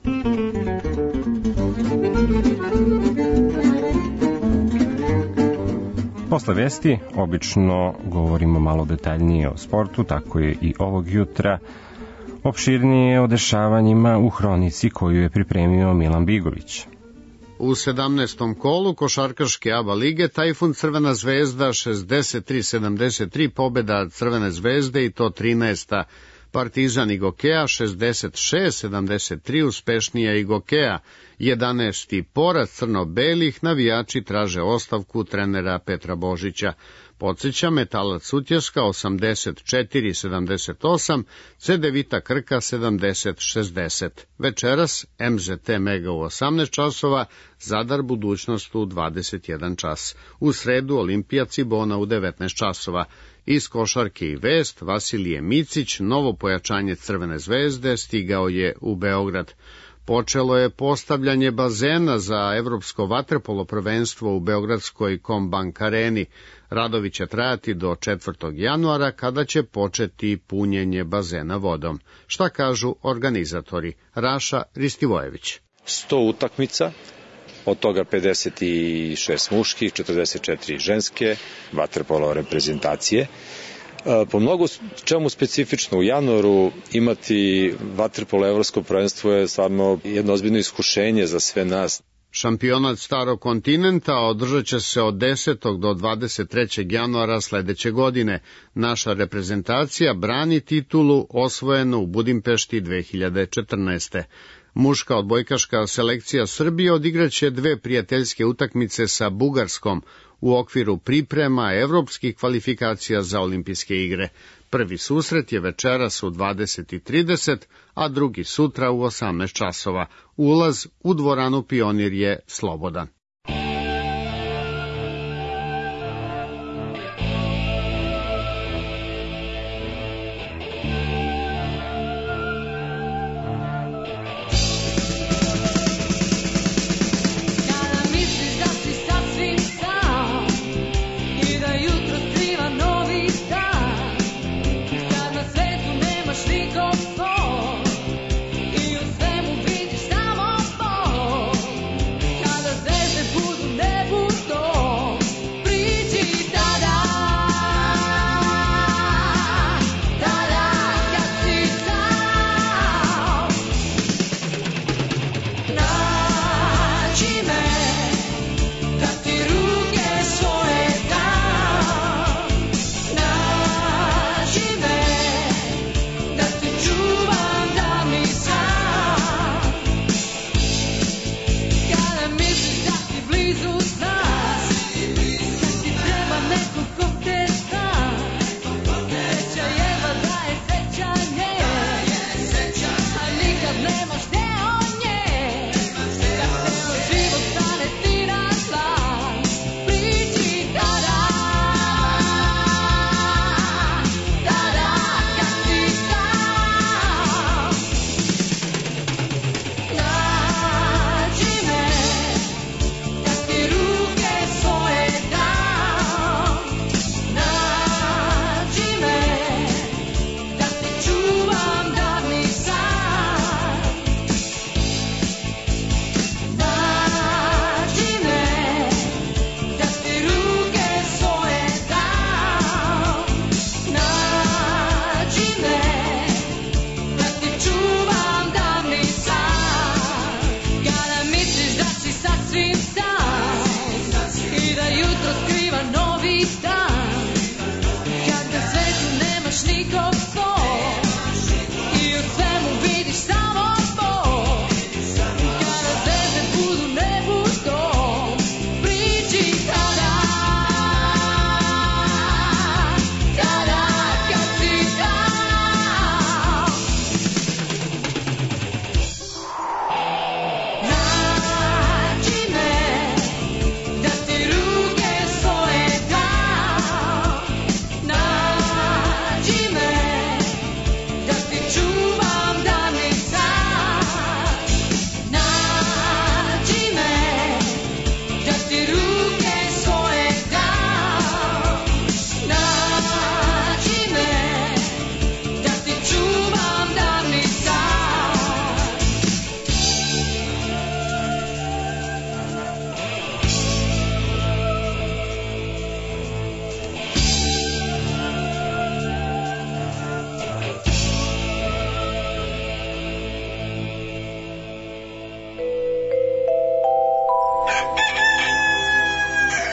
Posle vesti obično govorimo malo detaljnije o sportu, tako je i ovog jutra opširnije o dešavanjima u hronici koju je pripremio Milan Bigović. U sedamnaestom kolu košarkaške A B A lige Tajfun Crvena zvezda šezdeset tri sedamdeset tri pobeda Crvene zvezde i to trinaesta. Partizan i Gokeja šezdeset šest sedamdeset tri uspešnija i Gokeja. jedanaesti poraz crno-belih, navijači traže ostavku trenera Petra Božića. Podsjeća Metalac Sutjeska osamdeset četiri sedamdeset osam, Cedevita Krka sedamdeset šezdeset. Večeras M Z T Mega u osamnaest časova, Zadar Budućnost u dvadeset jedan čas. U sredu Olimpija Cibona u devetnaest časova. Iz košarke i vest, Vasilije Micić, novo pojačanje Crvene zvezde, stigao je u Beograd. Počelo je postavljanje bazena za evropsko vaterpolo prvenstvo u beogradskoj Kombank areni. Radovi će trajati do četvrtog januara, kada će početi punjenje bazena vodom. Šta kažu organizatori? Raša Ristivojević. sto utakmica, od toga pedeset šest muških, četrdeset četiri ženske, vaterpolo reprezentacije. Po mnogo čemu specifično u januaru imati vaterpolo evropsko prvenstvo je stvarno jedno ozbiljno iskušenje za sve nas. Šampionat Starog kontinenta održat će se od desetog do dvadeset trećeg januara sledeće godine. Naša reprezentacija brani titulu osvojenu u Budimpešti dve hiljade četrnaeste. Muška odbojkaška selekcija Srbije odigraće dve prijateljske utakmice sa Bugarskom u okviru priprema evropskih kvalifikacija za olimpijske igre. Prvi susret je večeras u dvadeset i trideset, a drugi sutra u osamnaest časova. Ulaz u dvoranu Pionir je slobodan. Kada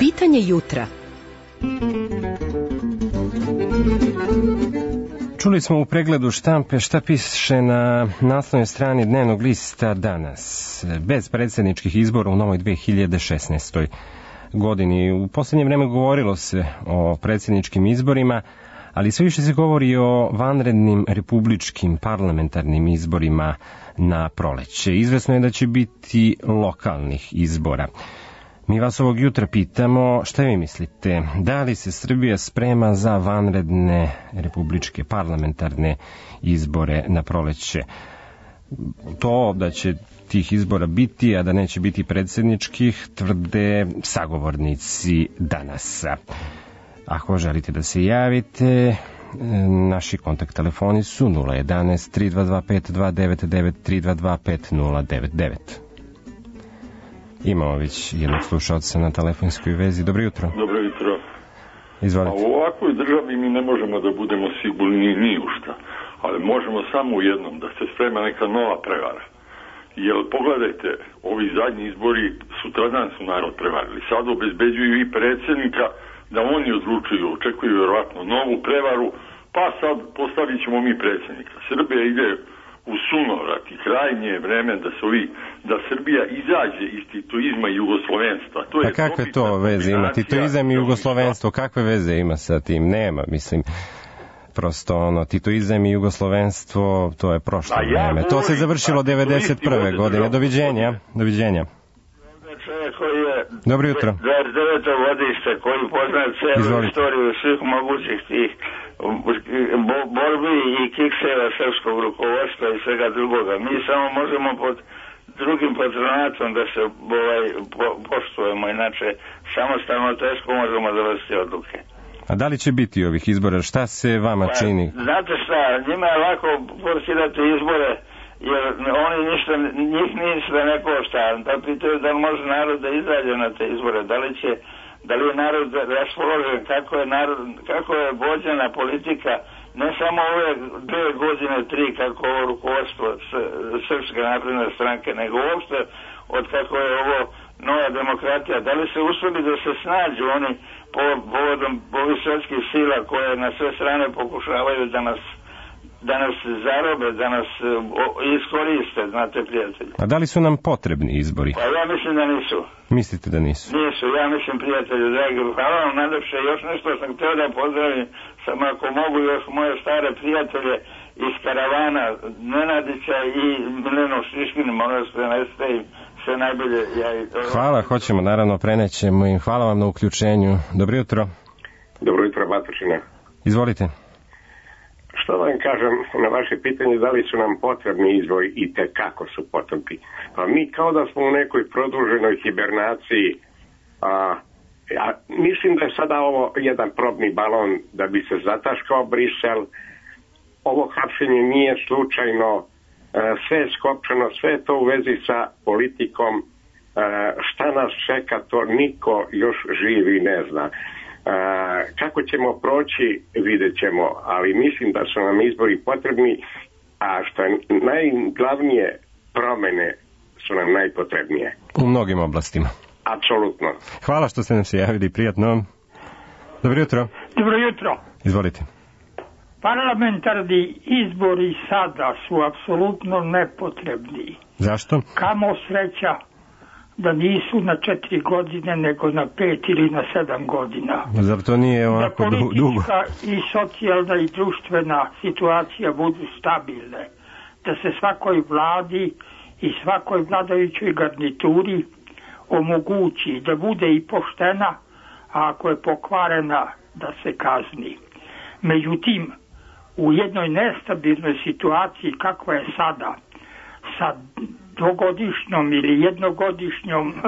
Pitanje jutra. Čuli smo u pregledu štampe šta piše na naslovnoj strani dnevnog lista danas. Bez predsjedničkih izbora u novoj dve hiljade šesnaestoj godini. U posljednje vreme govorilo se o predsjedničkim izborima, ali sve više se govori o vanrednim republičkim parlamentarnim izborima na proleće. Izvesno je da će biti lokalnih izbora. Mi vas ovog jutra pitamo šta vi mislite, da li se Srbija sprema za vanredne republičke parlamentarne izbore na proleće? To da će tih izbora biti, a da neće biti predsjedničkih, tvrde sagovornici danas. Ako želite da se javite, naši kontakt telefoni su nula jedan tri dva dva pet dva devet devet tri dva dva pet nula devet devet. Imamo već jednog slušalca na telefonskoj vezi. Dobro jutro. Dobro jutro. Izvolite. A u ovakvoj državi mi ne možemo da budemo sigurni ni u šta, ali možemo samo u jednom, da se sprema neka nova prevara. Jer pogledajte, ovi zadnji izbori sutradan su narod prevarili. Sad obezbeđuju i predsjednika da oni odlučuju, očekuju vjerovatno novu prevaru, pa sad postavit ćemo mi predsjednika. Srbija ide u sunovrat i krajnje je vreme da se ovi, da Srbija izađe iz titoizma i jugoslovenstva. To je pa kakve to veze ima? Titoizam i jugoslovenstvo, kakve veze ima sa tim? Nema, mislim. Prosto ono, titoizam i jugoslovenstvo, to je prošlo vreme. Ja to se završilo devedeset prve godine. Doviđenja. Doviđenja. Koji je dobro jutro. dvadeset deveto godište, koji poznaje cijelu Izvolite. Istoriju svih mogućih tih borbi i kikseva srpskog rukovodstva i svega drugoga. Mi samo možemo pod drugim patronatom da se ovaj, po, poštujemo, inače samostalno teško možemo dovršiti odluke. A da li će biti ovih izbora? Šta se vama pa, čini? Znate šta, njima je lako forsirati izbore, jer oni ništa, njih ništa ne košta. Da pitaju da može narod da izađe na te izbore, da li će, da li je narod raspoložen, kako je narod, kako je vođena politika, ne samo ove dve godine, tri, kako ovo rukovodstvo Srpske napredne stranke, nego uopšte od kako je ovo nova demokratija. Da li se uspeli da se snađu oni povodom ovih svetskih sila koje na sve strane pokušavaju da nas da nas zarobe, da nas iskoriste, znate, prijatelji. A da li su nam potrebni izbori? Pa ja mislim da nisu. Mislite da nisu? Nisu, ja mislim, prijatelji, dragi. Hvala vam najlepše. Još nešto sam htio da pozdravim, sam ako mogu još moje stare prijatelje iz karavana, Nenadića i Milenu Šiškinu, molim vas prenesite im sve najbolje. Ja... Hvala, hoćemo, naravno, prenećemo im. Hvala vam na uključenju. Dobro jutro. Dobro jutro, Batočina. Izvolite. Što vam kažem na vaše pitanje, da li su nam potrebni izbori i te kako su potrebni. Pa mi kao da smo u nekoj produženoj hibernaciji, a, a mislim da je sada ovo jedan probni balon da bi se zataškao Brisel. Ovo hapšenje nije slučajno, a, sve je skopčano, sve je to u vezi sa politikom. A, šta nas čeka, to niko još živi ne zna. Uh, kako ćemo proći, vidjet ćemo, ali mislim da su nam izbori potrebni, a što je najglavnije, promene su nam najpotrebnije. U mnogim oblastima. Apsolutno. Hvala što ste nam se javili, prijatno. Dobro jutro. Dobro jutro. Izvolite. Parlamentarni izbori sada su apsolutno nepotrebni. Zašto? Kamo sreća da nisu na četiri godine, nego na pet ili na sedam godina. Zar to nije ovako dugo? Da politička i socijalna i društvena situacija budu stabilne. Da se svakoj vladi i svakoj vladajućoj garnituri omogući da bude i poštena, a ako je pokvarena da se kazni. Međutim, u jednoj nestabilnoj situaciji kakva je sada, sa dvogodišnjom ili jednogodišnjom e,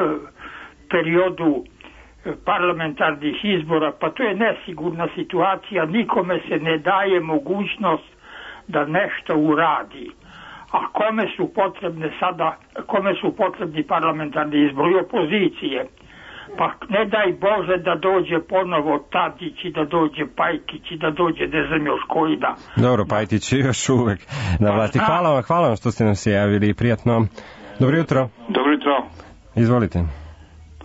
periodu e, parlamentarnih izbora, pa to je nesigurna situacija, nikome se ne daje mogućnost da nešto uradi. A kome su potrebne sada, kome su potrebni parlamentarni izbori? Opozicije. Pa ne daj Bože da dođe ponovo Tadić i da dođe Pajkić i da dođe ne znam još koji da. Dobro, Pajtić je još uvek na vlasti. Hvala vam, hvala vam što ste nam se javili, prijatno. Dobro jutro. Dobro jutro. Izvolite.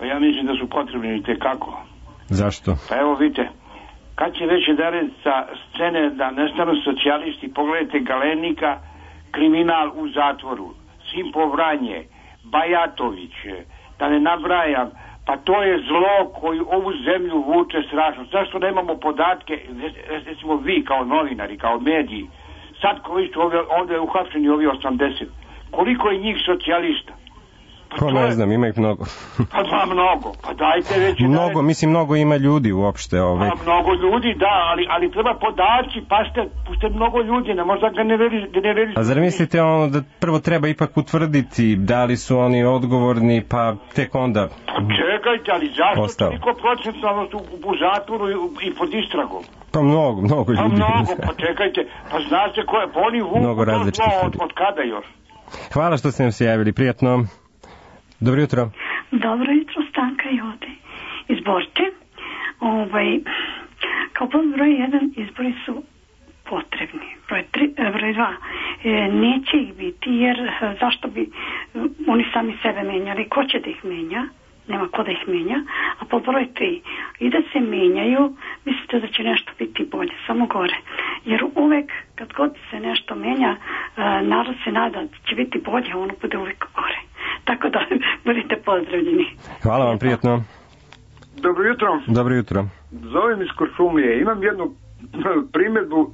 Pa ja mislim da su potrebni i tekako. Zašto? Pa evo vidite, kad će već jedan sa scene da nestanu socijalisti, pogledajte Galenika, kriminal u zatvoru, Simpo Vranje, Bajatović, da ne nabrajam, pa to je zlo koji ovu zemlju vuče strašno. Zašto nemamo podatke, recimo vi kao novinari, kao mediji, sad koji su ovdje, ovdje uhapšeni ovi osamdeset, koliko je njih socijalista? Pa ko ne je... znam, ima ih mnogo. Pa dva mnogo, pa dajte već... Mnogo, daj... mislim, mnogo ima ljudi uopšte. Ovaj. Pa mnogo ljudi, da, ali, ali treba podaci, pa ste, ste mnogo ljudi, ne možda ga ne veri... A zar mislite ono da prvo treba ipak utvrditi da li su oni odgovorni, pa tek onda... Pa čekajte, ali zašto ostalo? Toliko procentno su u zatvoru i, i pod istragom? Pa mnogo, mnogo ljudi. Pa mnogo, pa čekajte, pa znate ko je, pa oni vuku to zlo od, od kada još? Hvala što ste nam se javili, prijatno. Dobro jutro. Dobro jutro, Stanka i ovde. Izborite. Ovaj, kao broj jedan, izbori su potrebni. Broj, tri, broj dva, e, neće ih biti, jer zašto bi oni sami sebe menjali? Ko će da ih menja? Nema ko da ih menja. A po broj tri, i da se menjaju, mislite da će nešto biti bolje, samo gore. Jer uvek, kad god se nešto menja, narod se nada da će biti bolje, ono bude uvek gore. Tako da budite pozdravljeni. Hvala vam, prijatno. Dobro jutro. Dobro jutro. Zovem iz Kuršumlije. Imam jednu primjedbu.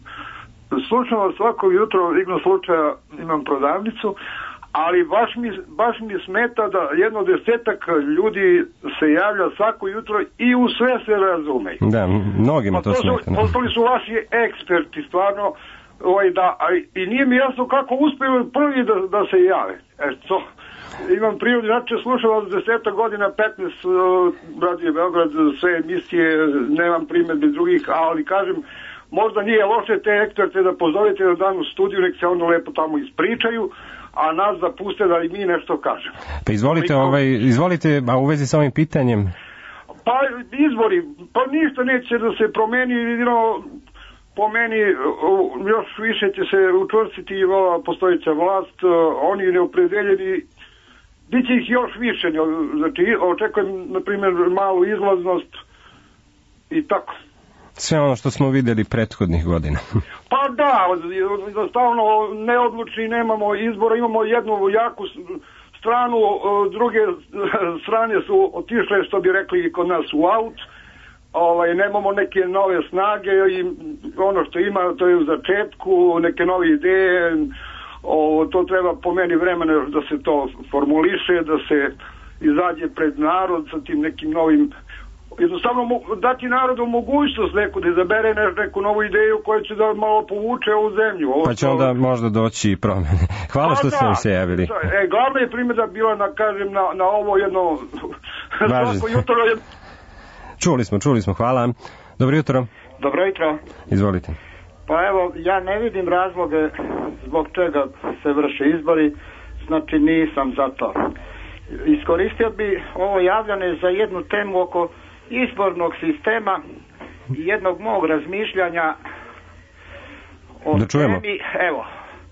Slučajno svako jutro, igno slučaja, imam prodavnicu, ali baš mi, baš mi smeta da jedno desetak ljudi se javlja svako jutro i u sve se razumeju. Da, mnogima to, to smeta. Postali su vaši eksperti, stvarno, ovaj, da, a, i nije mi jasno kako uspiju prvi da, da se jave. Eto, imam prirodi, znači slušam od deseta godina, petnaest, uh, Radio Beograd, sve emisije, nemam primjedbi drugih, ali kažem, možda nije loše te eksperte da pozovete na dan u studiju, nek se onda lepo tamo ispričaju, a nas da puste da i mi nešto kažemo. Pa izvolite, Niko... ovaj, izvolite, a u vezi sa ovim pitanjem? Pa izbori, pa ništa neće da se promeni, no, po meni još više će se učvrstiti ova postojeća vlast, oni neopredeljeni, bit će ih još više, znači očekujem na primjer malu izlaznost i tako. Sve ono što smo vidjeli prethodnih godina. Pa da, jednostavno neodlučni, nemamo izbora, imamo jednu jaku stranu, druge strane su otišle, što bi rekli kod nas, u aut. Ovaj, nemamo neke nove snage i ono što ima to je u začetku, neke nove ideje, o, to treba po meni vremena da se to formuliše, da se izađe pred narod sa tim nekim novim, jednostavno dati narodu mogućnost neku da izabere ne, neku novu ideju koja će da malo povuče ovu zemlju. Ovo pa će onda možda doći i promene. Hvala što ste nam se javili. E, glavna je primjera bila na, kažem, na, na ovo jedno svako jutro je... Čuli smo, čuli smo, hvala. Dobro jutro. Dobro jutro. Izvolite. Pa evo, ja ne vidim razloge zbog čega se vrše izbori, znači nisam za to. Iskoristio bi ovo javljanje za jednu temu oko izbornog sistema i jednog mog razmišljanja o da čujemo. Temi, evo,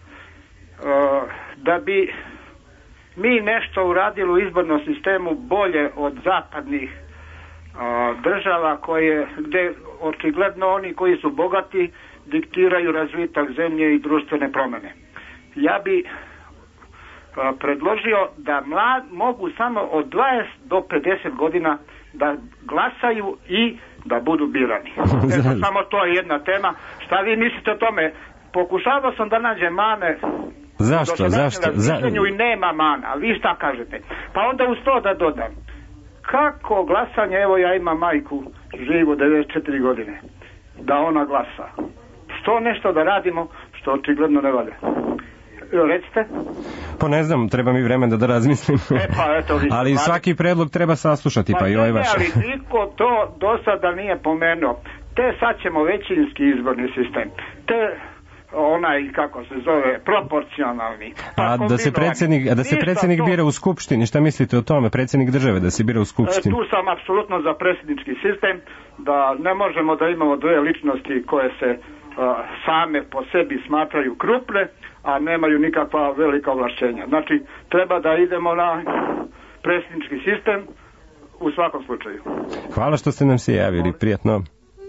da bi mi nešto uradili u izbornom sistemu bolje od zapadnih država koje, gde očigledno oni koji su bogati diktiraju razvitak zemlje i društvene promjene. Ja bi a, predložio da mlad mogu samo od dvadeset do pedeset godina da glasaju i da budu birani. Eto, samo to je jedna tema. Šta vi mislite o tome? Pokušavao sam da nađem mane. Zašto? Zašto? Za... I nema mana. A vi šta kažete? Pa onda uz to da dodam. Kako glasanje, evo ja imam majku živu devedeset četiri godine, da ona glasa. Što nešto da radimo što očigledno ne valja? Recite. Pa ne znam, treba mi vremena da razmislim. E pa, eto, vi ali svaki predlog treba saslušati, pa, pa i ovaj vaš. Ali niko to do sada nije pomenuo. Te sad ćemo većinski izborni sistem. Te onaj, kako se zove, proporcionalni. A da se predsjednik, da se predsjednik to... bira u skupštini, šta mislite o tome? Predsjednik države da se bira u skupštini? E, tu sam apsolutno za predsjednički sistem, da ne možemo da imamo dvije ličnosti koje se uh, same po sebi smatraju krupne, a nemaju nikakva velika ovlašćenja. Znači, treba da idemo na predsjednički sistem u svakom slučaju. Hvala što ste nam se javili, prijatno.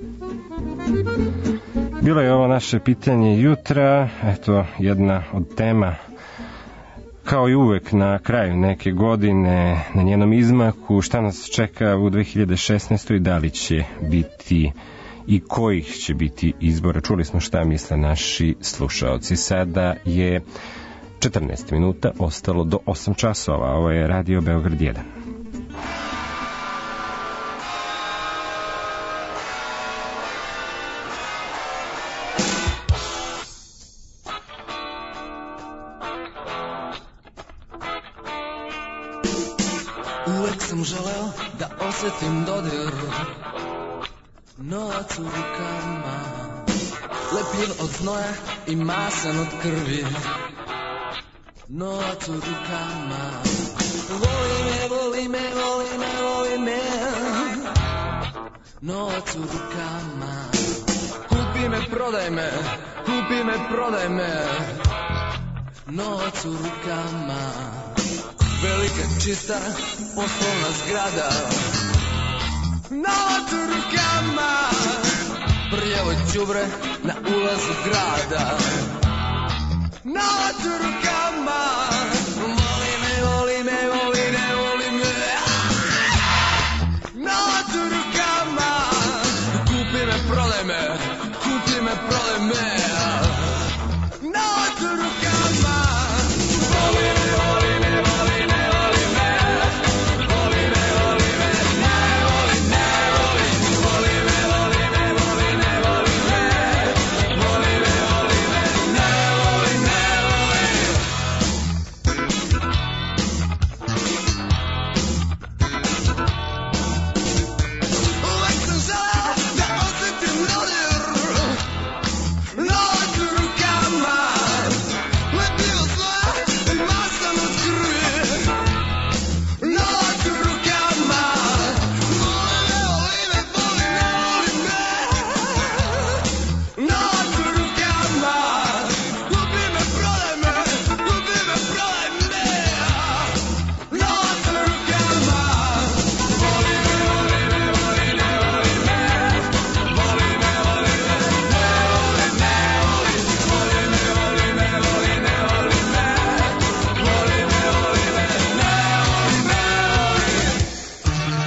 Bilo je ovo naše pitanje jutra, eto jedna od tema, kao i uvek na kraju neke godine, na njenom izmaku, šta nas čeka u dve hiljade šesnaestoj. Da li će biti i kojih će biti izbora. Čuli smo šta misle naši slušaoci. Sada je četrnaest minuta, ostalo do osam časova. Ovo je Radio Beograd jedan. Uvek sam želeo da osjetim dodir novac u rukama, lepljiv od znoja i masan od krvi. Novac u rukama, voli me, voli me, voli me, voli me. Novac u rukama, kupi me, prodaj me, kupi me, prodaj me. Novac u rukama, velika čista poslovna zgrada. Novac u rukama, prljavo đubre na ulazu grada. Novac u rukama, voli me, voli me, voli me, voli me. Novac u rukama, kupi me, prodaj me, kupi me, prodaj me. Novac u rukama, voli me, voli me, voli me, voli me. Voli me, voli me, ne voli, ne voli. Voli me, voli me, voli me, voli me. Voli me, voli me, ne voli, ne voli. Uvek sam želeo da osjetim dodir novac u rukama, lepljiv od znoja i masan od krvi. Novac u rukama, voli me, voli me, voli me, voli me. Novac u rukama, kupi me, prodaj me, kupi me, prodaj me. Novac u rukama, voli me, voli me, voli me, voli me. Voli me, voli me, ne voli, ne voli. Voli me, voli me, voli me, voli me. Voli me, voli me, ne voli, ne voli.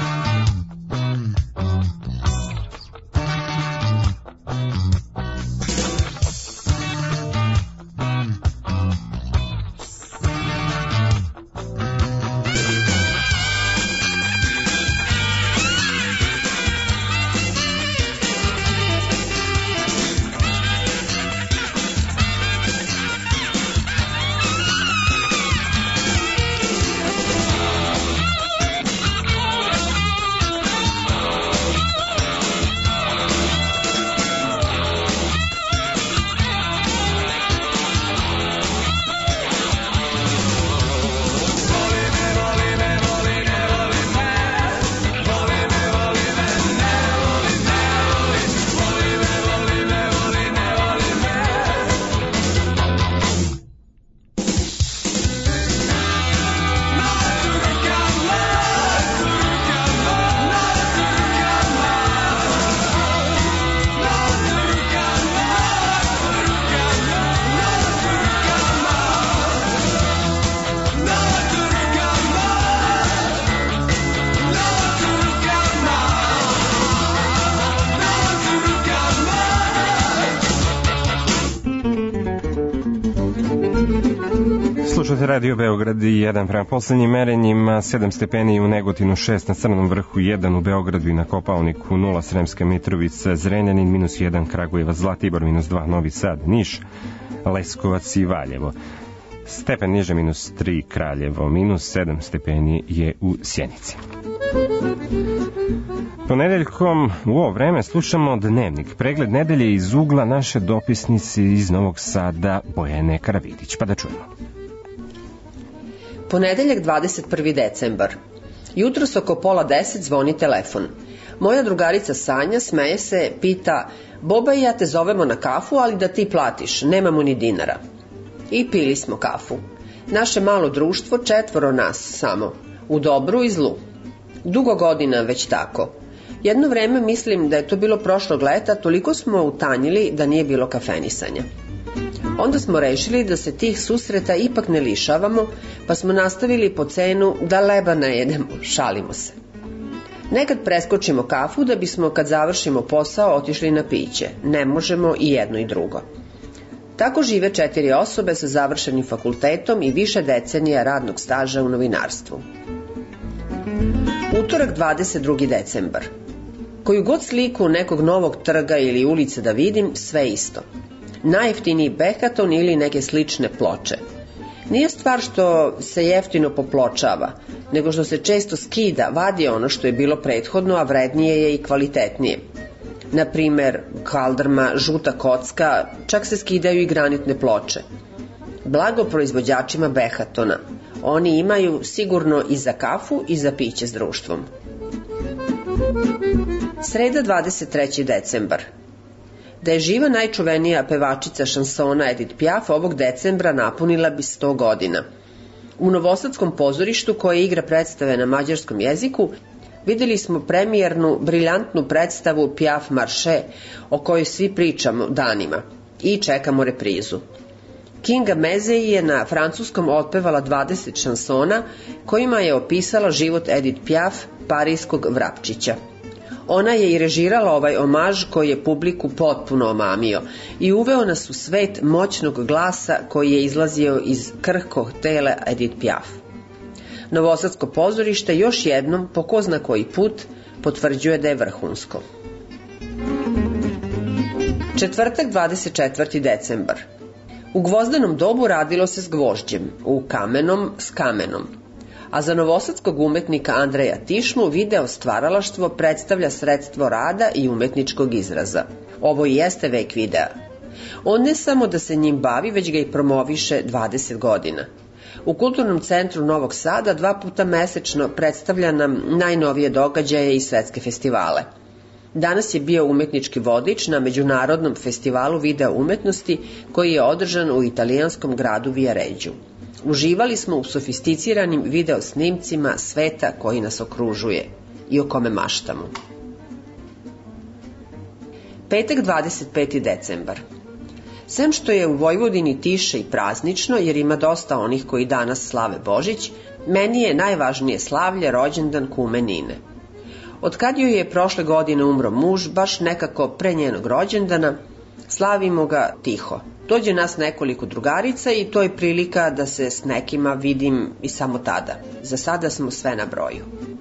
Slušate Radio Beograd jedan. Prema poslednjim merenjima sedam stepeni u Negotinu, šest na Crnom vrhu, jedan u Beogradu i na Kopaoniku, nula Sremska Mitrovica, Zrenjanin, minus jedan Kragujevac, Zlatibor, minus dva Novi Sad, Niš, Leskovac i Valjevo. Stepen niže minus tri Kraljevo, minus sedam stepeni je u Sjenici. Ponedeljkom u ovo vreme slušamo Dnevnik, pregled nedelje iz ugla naše dopisnice iz Novog Sada Bojane Karavidić. Pa da čujemo. Ponedeljak dvadeset prvi decembar. Jutros oko pola deset zvoni telefon. Moja drugarica Sanja smeje se, pita: Boba i ja te zovemo na kafu, ali da ti platiš, nemamo ni dinara. I pili smo kafu. Naše malo društvo, četvoro nas samo, u dobru i zlu. Dugo godina već tako. Jedno vreme mislim da je to bilo prošlog leta, toliko smo utanjili da nije bilo kafenisanja. Onda smo rešili da se tih susreta ipak ne lišavamo, pa smo nastavili po cenu da leba ne jedemo, šalimo se. Nekad preskočimo kafu da bismo kad završimo posao otišli na piće. Ne možemo i jedno i drugo. Tako žive četiri osobe sa završenim fakultetom i više decenija radnog staža u novinarstvu. Utorak dvadeset drugi decembar. Koju god sliku nekog novog trga ili ulice da vidim, sve isto. Najjeftiniji behaton ili neke slične ploče. Nije stvar što se jeftino popločava, nego što se često skida, vadi ono što je bilo prethodno, a vrednije je i kvalitetnije. Na primer, kaldrma, žuta kocka, čak se skidaju i granitne ploče. Blago proizvođačima behatona. Oni imaju sigurno i za kafu i za piće s društvom. Sreda dvadeset treći decembar. Da je živa najčuvenija pevačica šansona Edith Piaf, ovog decembra napunila bi sto godina. U Novosadskom pozorištu, koje igra predstave na mađarskom jeziku, videli smo premijernu, briljantnu predstavu Piaf Marché, o kojoj svi pričamo danima i čekamo reprizu. Kinga Mezei je na francuskom otpevala dvadeset šansona kojima je opisala život Edith Piaf, parijskog vrapčića. Ona je i režirala ovaj omaž koji je publiku potpuno omamio i uveo nas u svet moćnog glasa koji je izlazio iz krhkog tela Edith Piaf. Novosadsko pozorište još jednom, po ko zna koji put, potvrđuje da je vrhunsko. Četvrtak dvadeset četvrti decembar. U gvozdenom dobu radilo se s gvožđem, u kamenom s kamenom. A za novosadskog umetnika Andreja Tišmu video stvaralaštvo predstavlja sredstvo rada i umetničkog izraza. Ovo i jeste vek videa. On ne samo da se njim bavi, već ga i promoviše dvadeset godina. U Kulturnom centru Novog Sada dva puta mesečno predstavlja nam najnovije događaje i svetske festivale. Danas je bio umetnički vodič na Međunarodnom festivalu video umetnosti koji je održan u italijanskom gradu Viareggio. Uživali smo u sofisticiranim video snimcima sveta koji nas okružuje i o kome maštamo. Petak dvadeset peti decembar. Sem što je u Vojvodini tiše i praznično, jer ima dosta onih koji danas slave Božić, meni je najvažnije slavlje rođendan kume Nine. Od kad joj je prošle godine umro muž, baš nekako pre njenog rođendana, slavimo ga tiho. Dođe nas nekoliko drugarica i to je prilika da se s nekima vidim i samo tada. Za sada smo sve na broju.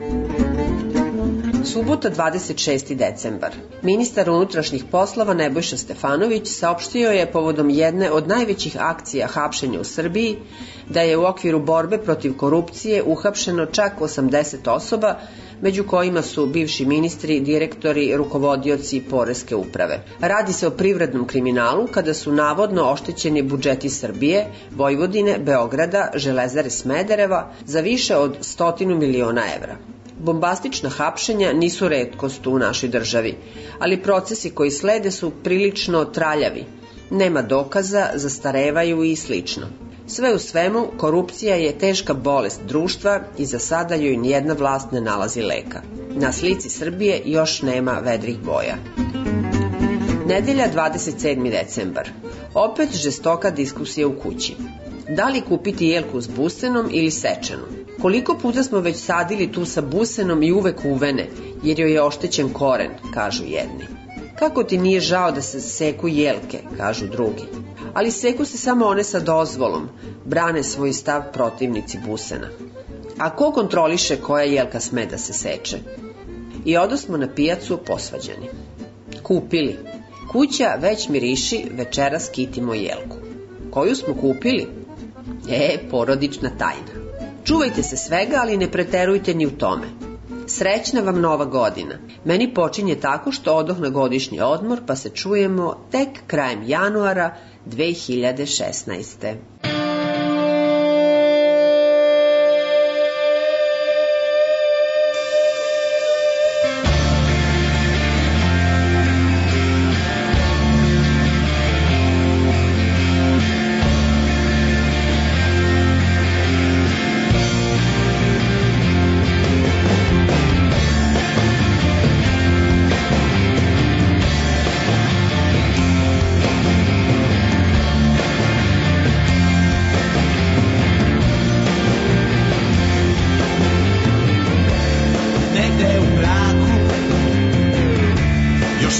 Subota dvadeset šesti decembar. Ministar unutrašnjih poslova Nebojša Stefanović saopštio je povodom jedne od najvećih akcija hapšenja u Srbiji da je u okviru borbe protiv korupcije uhapšeno čak osamdeset osoba, među kojima su bivši ministri, direktori, rukovodioci poreske uprave. Radi se o privrednom kriminalu kada su navodno oštećeni budžeti Srbije, Vojvodine, Beograda, Železare Smedereva za više od stotinu miliona evra. Bombastična hapšenja nisu retkost u našoj državi, ali procesi koji slede su prilično traljavi. Nema dokaza, zastarevaju i slično. Sve u svemu, korupcija je teška bolest društva i za sada joj nijedna vlast ne nalazi leka. Na slici Srbije još nema vedrih boja. Nedelja dvadeset sedmi decembar. Opet žestoka diskusija u kući. Da li kupiti jelku s busenom ili sečenu? Koliko puta smo već sadili tu sa busenom i uvek uvene, jer joj je oštećen koren, kažu jedni. Kako ti nije žao da se seku jelke, kažu drugi. Ali seku se samo one sa dozvolom, brane svoj stav protivnici busena. A ko kontroliše koja jelka sme da se seče? I odosmo na pijacu posvađani. Kupili. Kuća već miriši, večeras kitimo jelku. Koju smo kupili? E, porodična tajna. Čuvajte se svega, ali ne preterujte ni u tome. Srećna vam nova godina. Meni počinje tako što odoh na godišnji odmor, pa se čujemo tek krajem januara dve hiljade šesnaeste.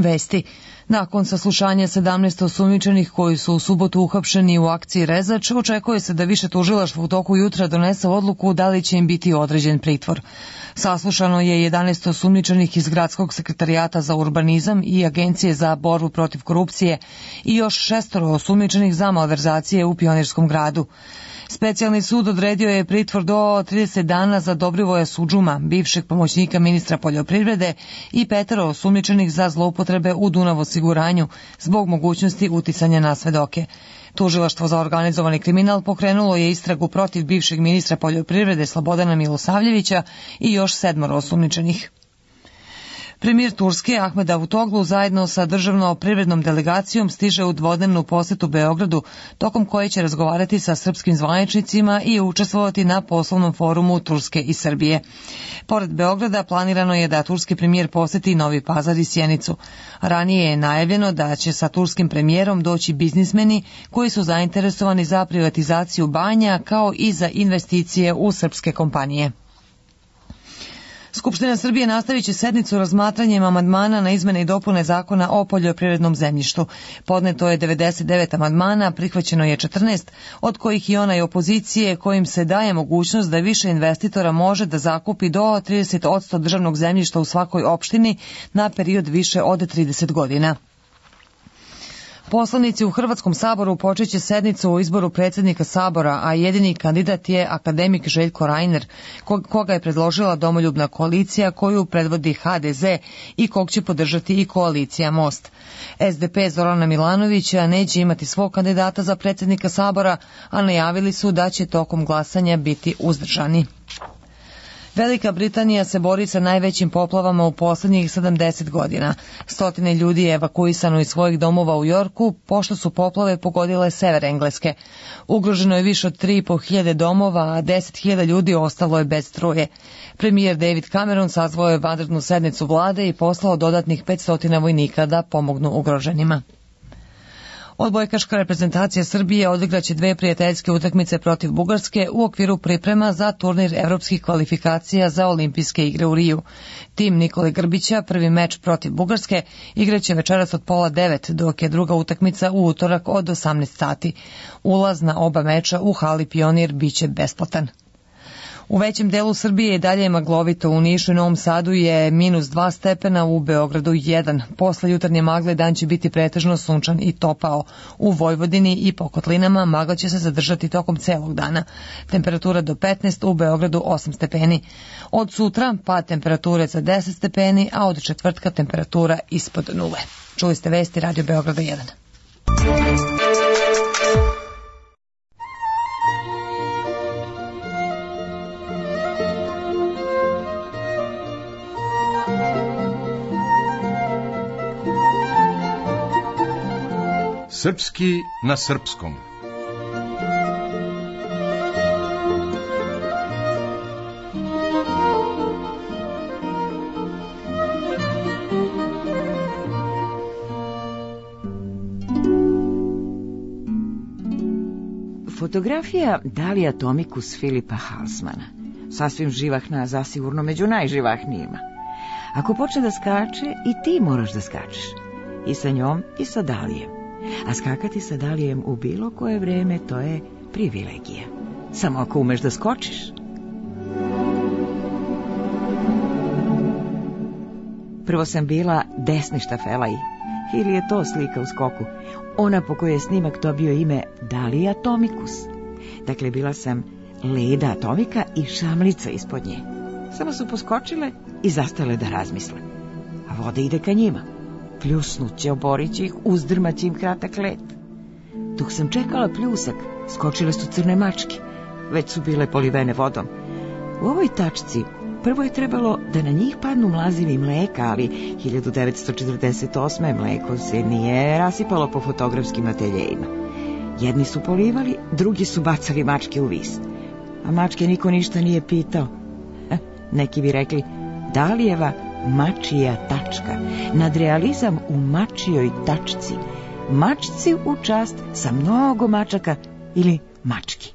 Vesti. Nakon saslušanja sedamnaest osumnjičenih koji su u subotu uhapšeni u akciji Rezač, očekuje se da više tužilaštvo u toku jutra donese odluku da li će im biti određen pritvor. Saslušano je jedanaest osumnjičenih iz Gradskog sekretarijata za urbanizam i Agencije za borbu protiv korupcije i još šestoro osumnjičenih za malverzacije u Pionirskom gradu. Specijalni sud odredio je pritvor do trideset dana za Dobrivoja Sudžuma, bivšeg pomoćnika ministra poljoprivrede, i petero osumnjičenih za zloupotrebe u Dunav osiguranju zbog mogućnosti uticanja na svedoke. Tužilaštvo za organizovani kriminal pokrenulo je istragu protiv bivšeg ministra poljoprivrede Slobodana Milosavljevića i još sedmoro osumnjičenih. Premijer Turske Ahmed Davutoglu zajedno sa državno-privrednom delegacijom stiže u dvodnevnu posetu Beogradu, tokom koje će razgovarati sa srpskim zvaničnicima i učestvovati na poslovnom forumu Turske i Srbije. Pored Beograda planirano je da turski premijer poseti Novi Pazar i Sjenicu. Ranije je najavljeno da će sa turskim premijerom doći biznismeni koji su zainteresovani za privatizaciju banja kao i za investicije u srpske kompanije. Skupština Srbije nastavit će sednicu razmatranjem amandmana na izmene i dopune zakona o poljoprivrednom zemljištu. Podneto je devedeset devet amandmana, prihvaćeno je četrnaest, od kojih i onaj opozicije kojim se daje mogućnost da više investitora može da zakupi do trideset posto državnog zemljišta u svakoj opštini na period više od trideset godina. Poslanici u Hrvatskom saboru počeće sednicu o izboru predsjednika Sabora, a jedini kandidat je akademik Željko Reiner, koga je predložila Domoljubna koalicija koju predvodi ha de ze i kog će podržati i koalicija Most. es de pe Zorana Milanovića neće imati svog kandidata za predsjednika Sabora, a najavili su da će tokom glasanja biti uzdržani. Velika Britanija se bori sa najvećim poplavama u posljednjih sedamdeset godina. Stotine ljudi je evakuisano iz svojih domova u Yorku, pošto su poplave pogodile sever Engleske. Ugroženo je više od tri i po hiljade domova, a deset hiljada ljudi ostalo je bez struje. Premijer David Cameron sazvao je vanrednu sednicu vlade i poslao dodatnih petsto vojnika da pomognu ugroženima. Odbojkaška reprezentacija Srbije odigraće dve prijateljske utakmice protiv Bugarske u okviru priprema za turnir evropskih kvalifikacija za olimpijske igre u Riju. Tim Nikole Grbića prvi meč protiv Bugarske igraće večeras od pola devet, dok je druga utakmica u utorak od osamnaest sati. Ulaz na oba meča u hali Pionir biće besplatan. U većem delu Srbije i dalje je maglovito. U Nišu i Novom Sadu je minus dva stepena, u Beogradu jedan. Posle jutarnje magle dan će biti pretežno sunčan i topao. U Vojvodini i po kotlinama magla će se zadržati tokom celog dana. Temperatura do petnaest, u Beogradu osam stepeni. Od sutra pad temperature za deset stepeni, a od četvrtka temperatura ispod nule. Čuli ste vesti Radio Beograda jedan. Srpski na srpskom. Fotografija Dalija Tomikus Filipa Halsmana. Sasvim živahna, zasigurno među najživahnijima. Ako počne da skače, i ti moraš da skačeš. I sa njom, i sa Dalijem. A skakati sa Dalijem u bilo koje vreme, to je privilegija. Samo ako umeš da skočiš. Prvo sam bila desni štafelaji, ili je to slika u skoku, ona po kojoj je snimak dobio ime Dalija Tomikus. Dakle, bila sam leda Atomika i šamlica ispod nje. Samo su poskočile i zastale da razmisle. A voda ide ka njima. Pljusnuće, oboriće ih, uzdrmaće im kratak let. Dok sam čekala pljusak, skočile su crne mačke. Već su bile polivene vodom. U ovoj tačci prvo je trebalo da na njih padnu mlazivi mleka, ali hiljadu devetsto četrdeset osme mleko se nije rasipalo po fotografskim ateljejima. Jedni su polivali, drugi su bacali mačke u vis. A mačke niko ništa nije pitao. Eh, neki bi rekli, Dalijeva mačija tačka, nadrealizam u mačijoj tačci, mačci u čast sa mnogo mačaka ili mački.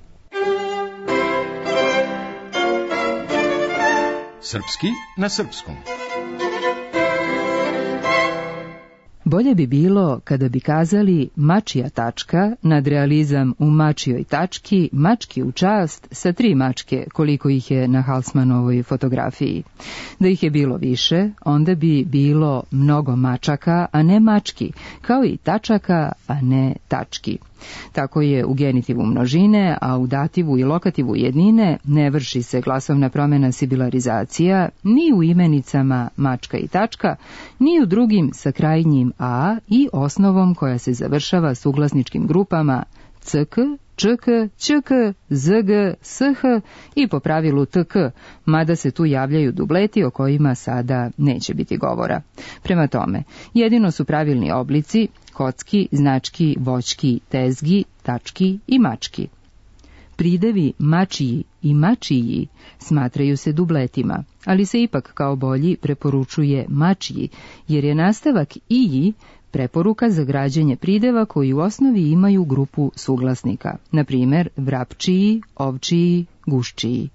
Srpski na srpskom. Bolje bi bilo kada bi kazali mačija tačka, nadrealizam u mačijoj tački, mački u čast sa tri mačke, koliko ih je na Halsmanovoj fotografiji. Da ih je bilo više, onda bi bilo mnogo mačaka, a ne mački, kao i tačaka, a ne tački. Tako je u genitivu množine, a u dativu i lokativu jednine ne vrši se glasovna promjena sibilarizacija ni u imenicama mačka i tačka, ni u drugim sa krajnjim a i osnovom koja se završava suglasničkim grupama ck, čk, čk, zg, sh i po pravilu tk, mada se tu javljaju dubleti o kojima sada neće biti govora. Prema tome, jedino su pravilni oblici kocki, znački, voćki, tezgi, tački i mački. Pridevi mačiji i mačiji smatraju se dubletima, ali se ipak kao bolji preporučuje mačiji, jer je nastavak iji preporuka za građenje prideva koji u osnovi imaju grupu suglasnika, na primjer vrapčiji, ovčiji, guščiji.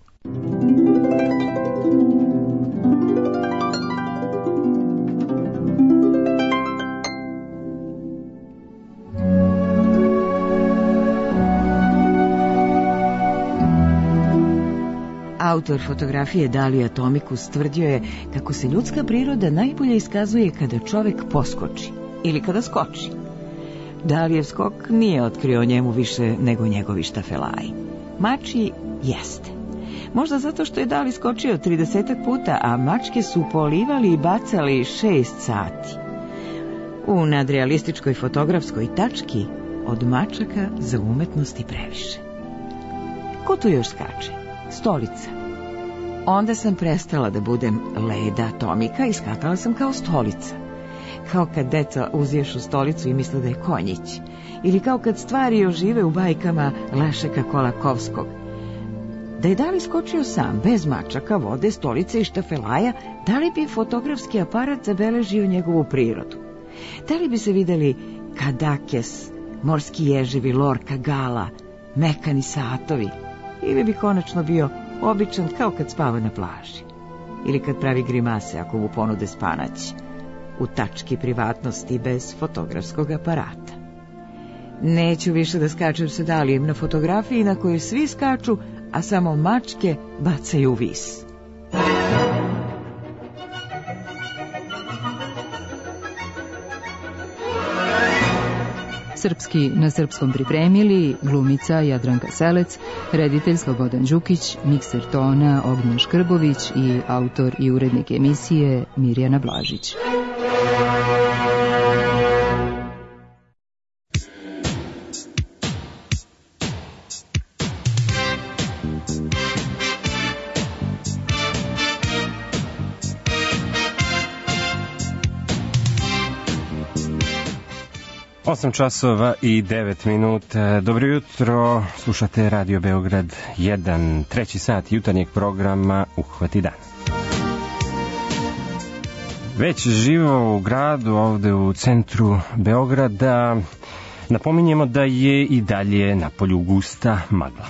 Autor fotografije Dalija Tomikus tvrdio je kako se ljudska priroda najbolje iskazuje kada čovjek poskoči ili kada skoči. Dalijev skok nije otkrio njemu više nego njegovi štafelaji. Mačji jeste. Možda zato što je Dali skočio tridesetak puta, a mačke su polivali i bacali šest sati. U nadrealističkoj fotografskoj tački od mačaka za umetnost i previše. Ko tu još skače? Stolica. Onda sam prestala da budem Leda Tomika i skakala sam kao stolica. Kao kad deca uzješu stolicu i misle da je konjić. Ili kao kad stvari ožive u bajkama Lešeka Kolakovskog. Da je Dali skočio sam, bez mačaka, vode, stolice i štafelaja, da li bi fotografski aparat zabeležio njegovu prirodu? Da li bi se videli kadakes, morski ježevi, lorka, gala, mekani satovi? Ili bi konačno bio običan kao kad spava na plaži. Ili kad pravi grimase ako mu ponude spanać. U tački privatnosti bez fotografskog aparata. Neću više da skačem sa Dalijem na fotografiji na kojoj svi skaču, a samo mačke bacaju vis. Srpski na srpskom pripremili glumica Jadranka Selec, reditelj Slobodan Đukić, mikser tona Ognjen Škrbović i autor i urednik emisije Mirjana Blažić. osam časova i devet minuta. Dobro jutro, slušate Radio Beograd jedan, treći sat jutarnjeg programa Uhvati dan. Već živo u gradu, ovde u centru Beograda, napominjemo da je i dalje napolju gusta magla.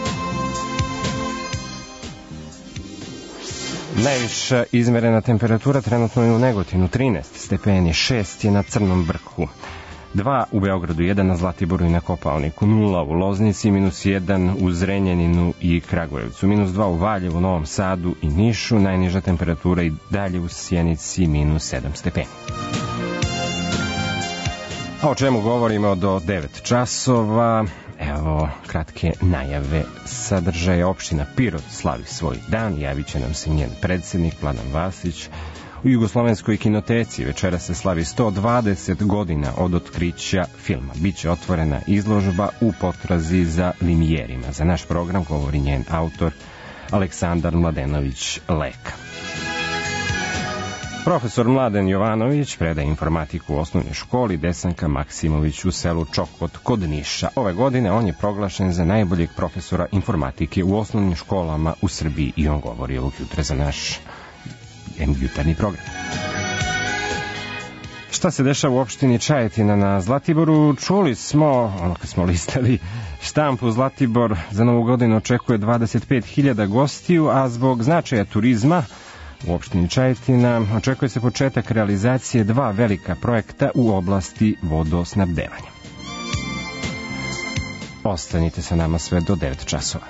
Najviša izmerena temperatura trenutno je u Negotinu, trinaest stepeni, šest je na Crnom vrhu. dva u Beogradu, jedan na Zlatiboru i na Kopaoniku, nula u Loznici, minus jedan u Zrenjaninu i Kragujevcu, minus dva u Valjevu, Novom Sadu i Nišu, najniža temperatura i dalje u Sjenici, minus sedam stepeni. A o čemu govorimo do devet časova? Evo kratke najave. Sadržaje opština Pirot slavi svoj dan, javit će nam se njen predsjednik Vladan Vasić. U Jugoslovenskoj kinoteci večera se slavi sto dvadeset godina od otkrića filma. Biće otvorena izložba u potrazi za limijerima. Za naš program govori njen autor Aleksandar Mladenović Leka. Profesor Mladen Jovanović predaje informatiku u osnovnoj školi Desanka Maksimović u selu Čokot kod Niša. Ove godine on je proglašen za najboljeg profesora informatike u osnovnim školama u Srbiji i on govori ovog jutra za naš jutarnji program. Šta se dešava u opštini Čajetina na Zlatiboru? Čuli smo, ono kad smo listali štampu, Zlatibor za Novu godinu očekuje dvadeset pet hiljada gostiju, a zbog značaja turizma U opštini Čajetina očekuje se početak realizacije dva velika projekta u oblasti vodosnabdevanja. Ostanite sa nama sve do devet časova.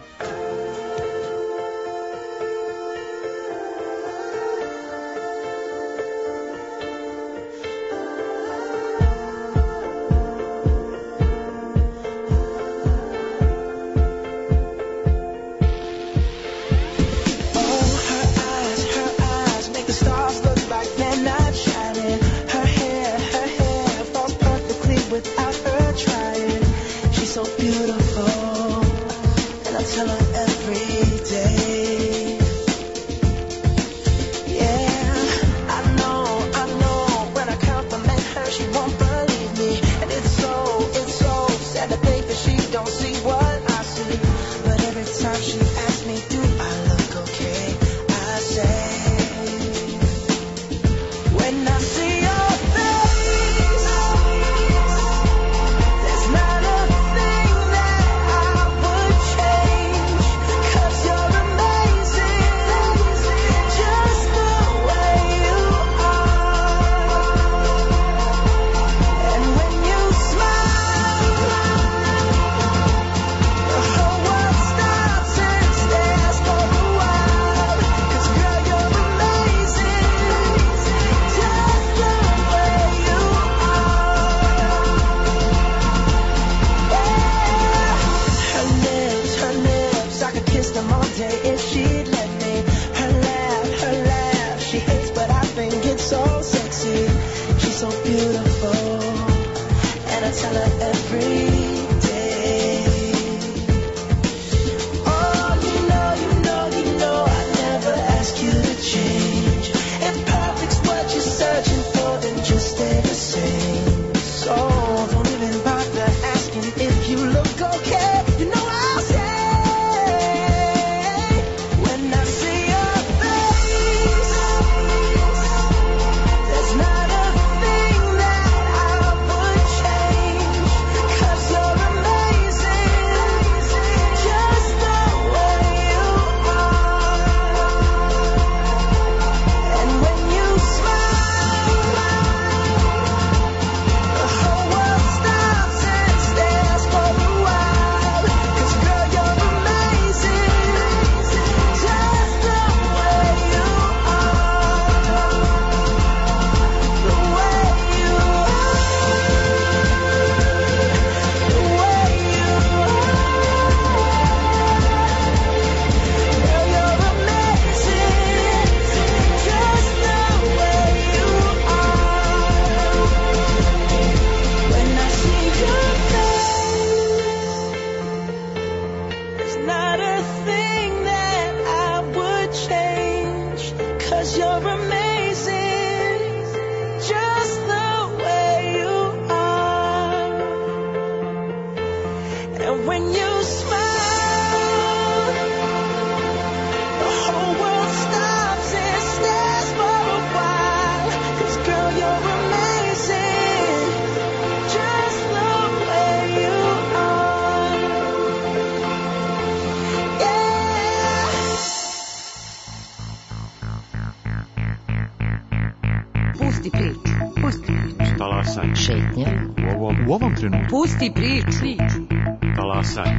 Pusti priču. Talasaj.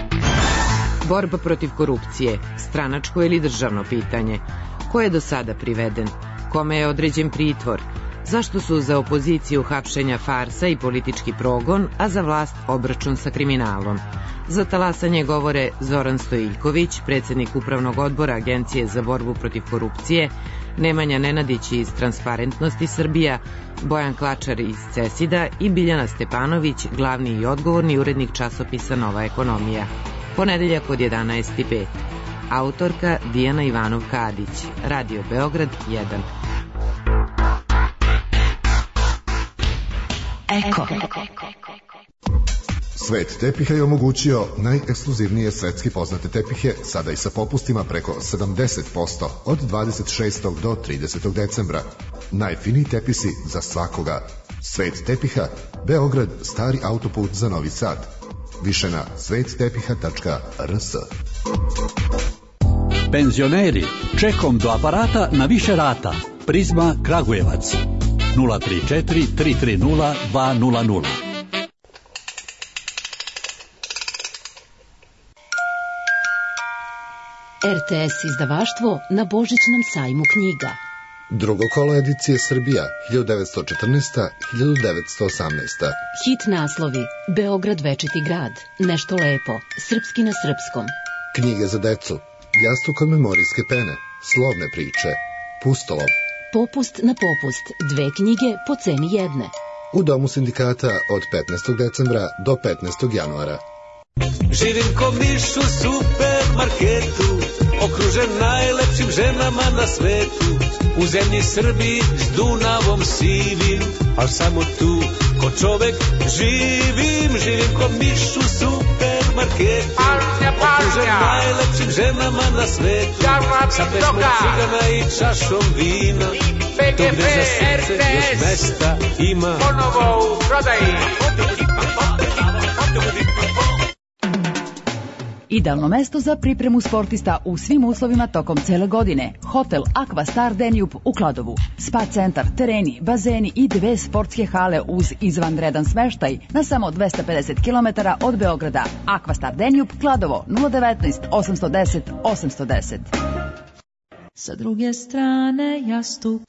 Borba protiv korupcije, stranačko ili državno pitanje. Ko je do sada priveden? Kome je određen pritvor? Zašto su za opoziciju hapšenja farsa i politički progon, a za vlast obračun sa kriminalom? Za talasanje govore Zoran Stojiljković, predsjednik Upravnog odbora Agencije za borbu protiv korupcije, Nemanja Nenadić iz Transparentnosti Srbija, Bojan Klačar iz Cesida i Biljana Stepanović, glavni i odgovorni urednik časopisa Nova ekonomija. Ponedeljak od jedanaest i pet. Autorka Dijana Ivanov-Kadić. Radio Beograd jedan. Eko. Svet tepiha je omogućio najekskluzivnije svetski poznate tepihe, sada i sa popustima preko sedamdeset posto od dvadeset šestog do tridesetog decembra. Najfiniji tepisi za svakoga. Svet tepiha, Beograd, stari autoput za Novi Sad. Više na svet tepiha tačka r s. Penzioneri, čekom do aparata na više rata. Prizma Kragujevac. nula tri četiri tri tri nula dva nula nula. R T S izdavaštvo na Božićnom sajmu knjiga. Drugo kolo edicije Srbija, hiljadu devetsto četrnaesta do hiljadu devetsto osamnaesta. Hit naslovi: Beograd večiti grad, Nešto lepo, Srpski na srpskom. Knjige za decu: Jastuk od memorijske pene, Slovne priče, Pustolov. Popust na popust, dve knjige po ceni jedne. U Domu sindikata od petnaestog decembra do petnaestog januara. Živim ko miš u supermarketu, okružen najlepšim ženama na svetu. U zemlji Srbiji s Dunavom sivim, al samo tu ko čovek živim. Živim ko miš u supermarketu, okružen najlepšim ženama na svetu. Sa pesmom cigana i čašom vina, to gde za srce još mesta ima. Ponovo u prodaji. Idealno mesto za pripremu sportista u svim uslovima tokom cele godine. Hotel Aqua Star Danube u Kladovu. Spa centar, tereni, bazeni i dve sportske hale uz izvanredan smeštaj na samo dvesta pedeset kilometara od Beograda. Aqua Star Danube, Kladovo, nula devetnaest osamsto deset osamsto deset. Sa druge strane jastuk.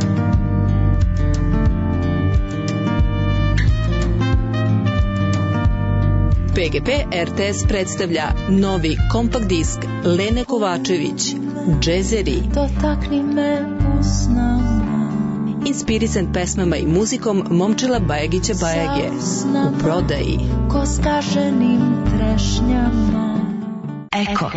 P G P R T S predstavlja novi kompakt disk Lene Kovačević, Džezeri. Dotakni me usnama. Inspirisan pesmama i muzikom Momčila Bajagića Bajage. U prodaji. Ko skaženim trešnjama. Eko.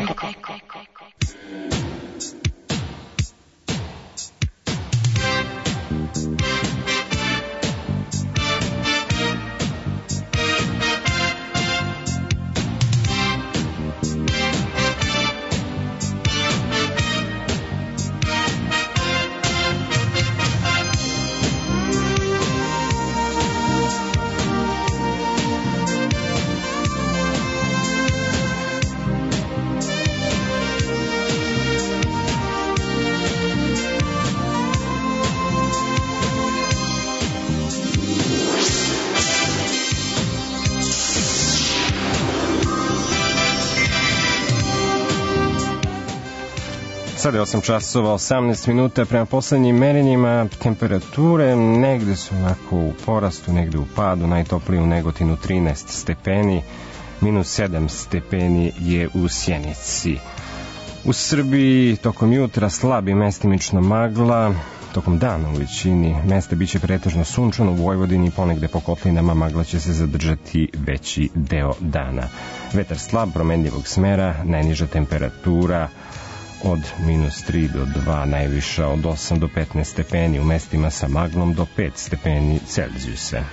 Sada je osam časova osamnaest minuta, prema poslednjim merenjima temperature negde su onako u porastu, negde u padu, najtoplije u Negotinu trinaest stepeni, minus sedam stepeni je u Sjenici. U Srbiji tokom jutra slab i mestimično magla, tokom dana u većini mesta biće pretežno sunčano, u Vojvodini ponegde po kotlinama magla će se zadržati veći deo dana. Vetar slab, promenljivog smera, najniža temperatura od minus tri do dva, najviša od osam do petnaest stepeni, u mestima sa maglom do pet stepeni Celzijusa.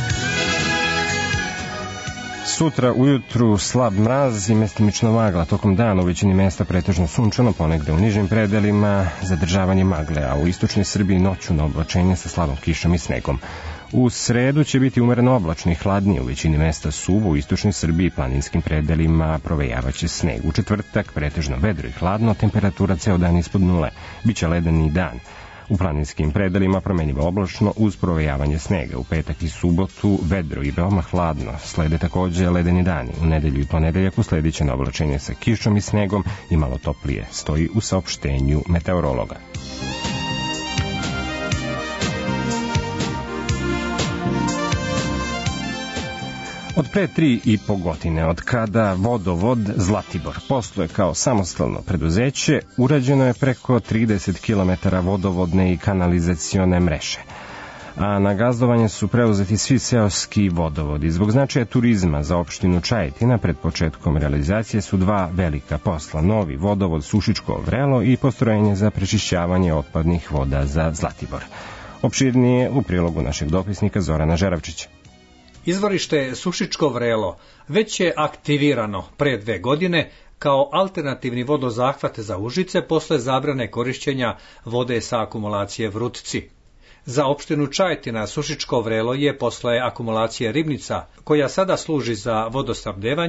Sutra ujutru slab mraz i mestimično magla, tokom dana u većini mesta pretežno sunčano, ponegde u nižim predelima zadržavanje magle, a u istočnoj Srbiji noću na oblačenje sa slabom kišom i snegom. U sredu će biti umereno oblačno i hladnije, u većini mesta suvo, u istočnoj Srbiji i planinskim predelima provejavaće sneg. U četvrtak pretežno vedro i hladno, temperatura ceo dan ispod nule, biće ledeni dan. U planinskim predelima promenjivo oblačno uz provejavanje snega. U petak i subotu vedro i veoma hladno, slede takođe ledeni dani. U nedelju i ponedeljak uslediće na oblačenje sa kišom i snegom i malo toplije, stoji u saopštenju meteorologa. Od pre tri i po godine, od kada Vodovod Zlatibor posluje kao samostalno preduzeće, urađeno je preko trideset kilometara vodovodne i kanalizacione mreže. A na gazdovanje su preuzeti svi seoski vodovodi. Zbog značaja turizma za opštinu Čajetina pred početkom realizacije su dva velika posla: novi vodovod Sušičko vrelo i postrojenje za prečišćavanje otpadnih voda za Zlatibor. Opširnije u prilogu našeg dopisnika Zorana Žeravčića. Izvorište Sušičko vrelo već je aktivirano pre dve godine kao alternativni vodozahvat za Užice posle zabrane korišćenja vode sa akumulacije Vrutci. Za opštinu Čajetina Sušičko vrelo je posle akumulacije Ribnica, koja sada služi za vodosnabdevanje,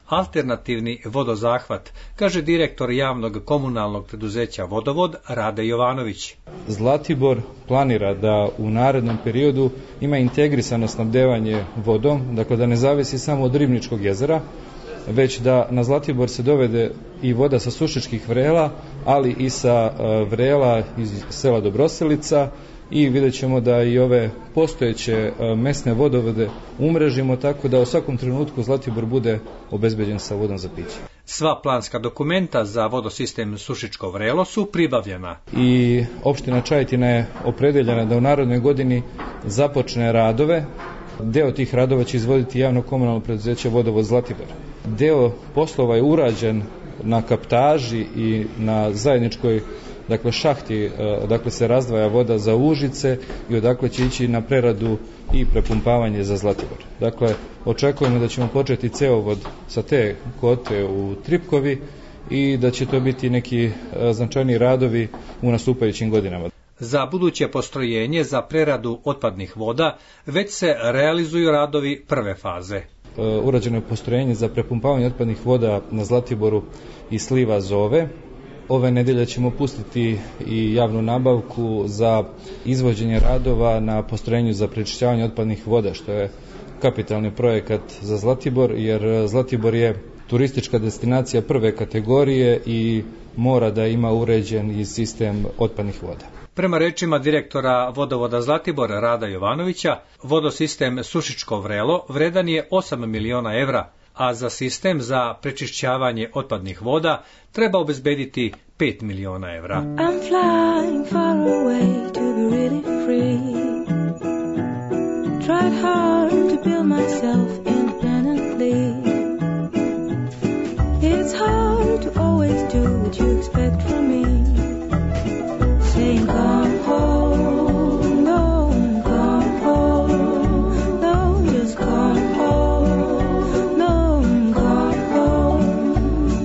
alternativni vodozahvat, kaže direktor javnog komunalnog preduzeća Vodovod Rade Jovanović. Zlatibor planira da u narednom periodu ima integrisano snabdevanje vodom, dakle da ne zavisi samo od Ribničkog jezera, već da na Zlatibor se dovede i voda sa Sušičkih vrela, ali i sa vrela iz sela Dobroselica, i vidjet ćemo da i ove postojeće mesne vodovode umrežimo tako da u svakom trenutku Zlatibor bude obezbeđen sa vodom za piće. Sva planska dokumenta za vodosistem Sušičko vrelo su pribavljena. I opština Čajetina je opredeljena da u narodnoj godini započne radove. Deo tih radova će izvoditi javno komunalno preduzeće Vodovod Zlatibor. Deo poslova je urađen na kaptaži i na zajedničkoj dakle šahti, odakle se razdvaja voda za Užice i odakle će ići na preradu i prepumpavanje za Zlatibor. Dakle, očekujemo da ćemo početi cevovod sa te kote u Tripkovi i da će to biti neki značajni radovi u nastupajućim godinama. Za buduće postrojenje za preradu otpadnih voda već se realizuju radovi prve faze. Urađeno je postrojenje za prepumpavanje otpadnih voda na Zlatiboru i sliva Zove. Ove nedelje ćemo pustiti i javnu nabavku za izvođenje radova na postrojenju za prečišćavanje otpadnih voda, što je kapitalni projekat za Zlatibor, jer Zlatibor je turistička destinacija prve kategorije i mora da ima uređen i sistem otpadnih voda. Prema rečima direktora Vodovoda Zlatibor Rada Jovanovića, vodosistem Sušičko vrelo vredan je osam miliona evra, a za sistem za prečišćavanje otpadnih voda treba obezbediti pet miliona evra. I'm flying far away to be really free. Tried hard to build myself independently. It's hard to always do what you expect from me. Saying come home, no, come home, no, just come home, no, come home.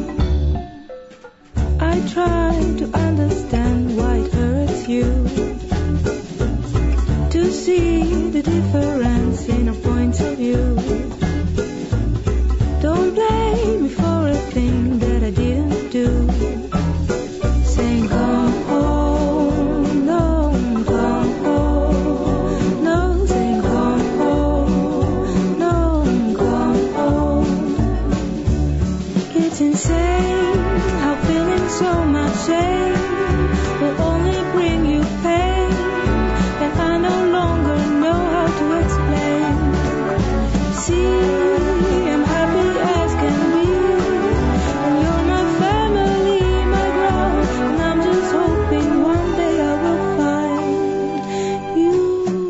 I try to understand why it hurts you, to see the difference in our points of view. Don't blame me for a thing that I didn't do. Saying come home, no, come home, no, saying come home, no, come home. It's insane how feeling so much shame will only bring you pain, and I no longer know how to explain. See, I'm happy as can be, and you're my family, my ground, and I'm just hoping one day I will find you.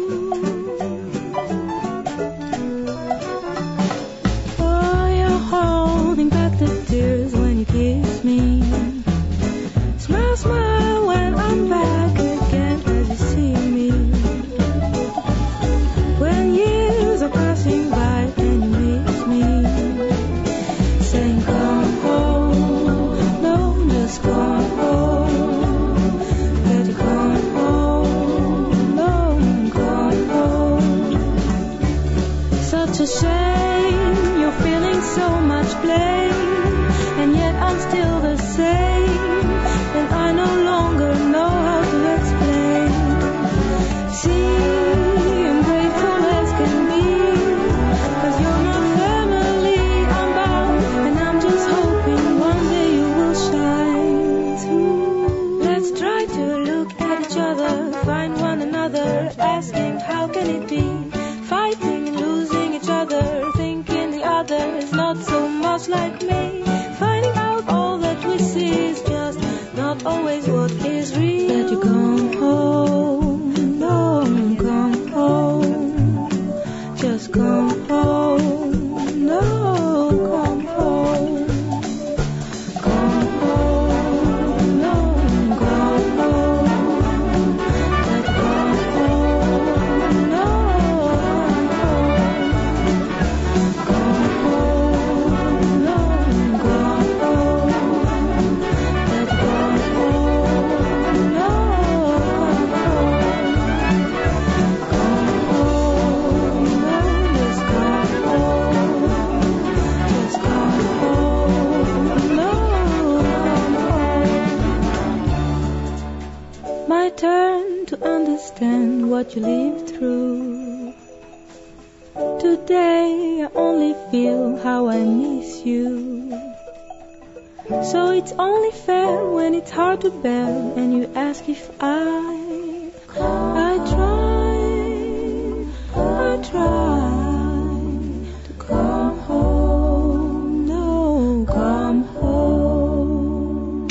Oh, you're holding back the tears when you kiss me. Smile, smile when I'm back again as you see me. When years are passing by and you miss me, saying come home, no, just come home. Let you come home, no, come home. Such a shame, you're feeling so much blame, and yet I'm still the same, and I no longer know how to explain. See, I'm grateful as can be, 'cause you're my family, I'm bound, and I'm just hoping one day you will shine through. Let's try to look at each other, find one another, asking how can it be, fighting and losing each other, thinking the other is not so much like me, finding out all that we see is just not always what is real. That you come home, no, come home, just come home, no, come home, come home, no, come home, that come home, no, come home. turn to understand what you lived through. Today I only feel how I miss you. So it's only fair when it's hard to bear and you ask if I I try I try to come home. No, come home.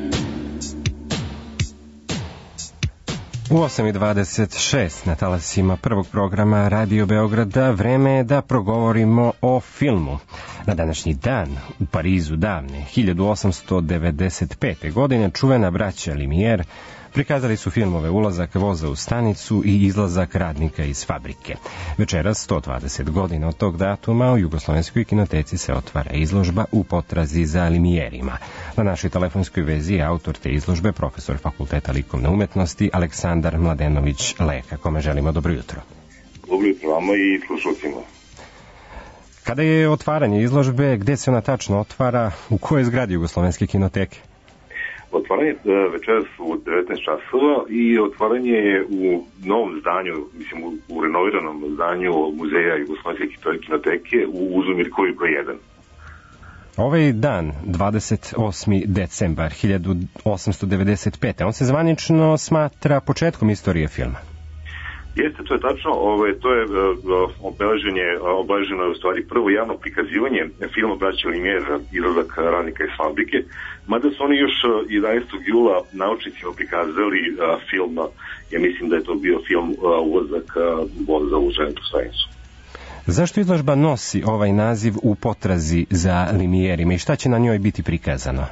U osam i dvadeset šest na talasima prvog programa Radio Beograda vreme je da progovorimo o filmu. Na današnji dan u Parizu davne hiljadu osamsto devedeset pete. godine čuvena braća Lumière prikazali su filmove Ulazak voza u stanicu i Izlazak radnika iz fabrike. Večeras, sto dvadeset godina od tog datuma, u Jugoslovenskoj kinoteci se otvara izložba U potrazi za Lumièrima. Na našoj telefonskoj vezi je autor te izložbe, profesor Fakulteta likovne umetnosti Aleksandar Mladenović Leka, kome želimo dobro jutro. Dobro jutro vama i slušalcima. Kada je otvaranje izložbe, gde se ona tačno otvara, u kojoj zgradi Jugoslovenske kinoteke? Otvaranje večeras u devetnaest časova i otvaranje je u novom zdanju, mislim u, u renoviranom zdanju Muzeja Jugoslovenske kinoteke u Uzu Mirkovi broj jedan. Ovaj dan, dvadeset osmi decembar hiljadu osamsto devedeset pete. on se zvanično smatra početkom istorije filma. Jeste, to je tačno, ove, to je obeleženje, obeleženo je u stvari prvo javno prikazivanje filma Braća Lumière, Izlazak radnika iz fabrike, mada su oni još jedanaestog jula naučnicima prikazali a, film, ja mislim da je to bio film a, Ulazak voza u železničku stanicu. Zašto izložba nosi ovaj naziv U potrazi za Lumièrima i šta će na njoj biti prikazano?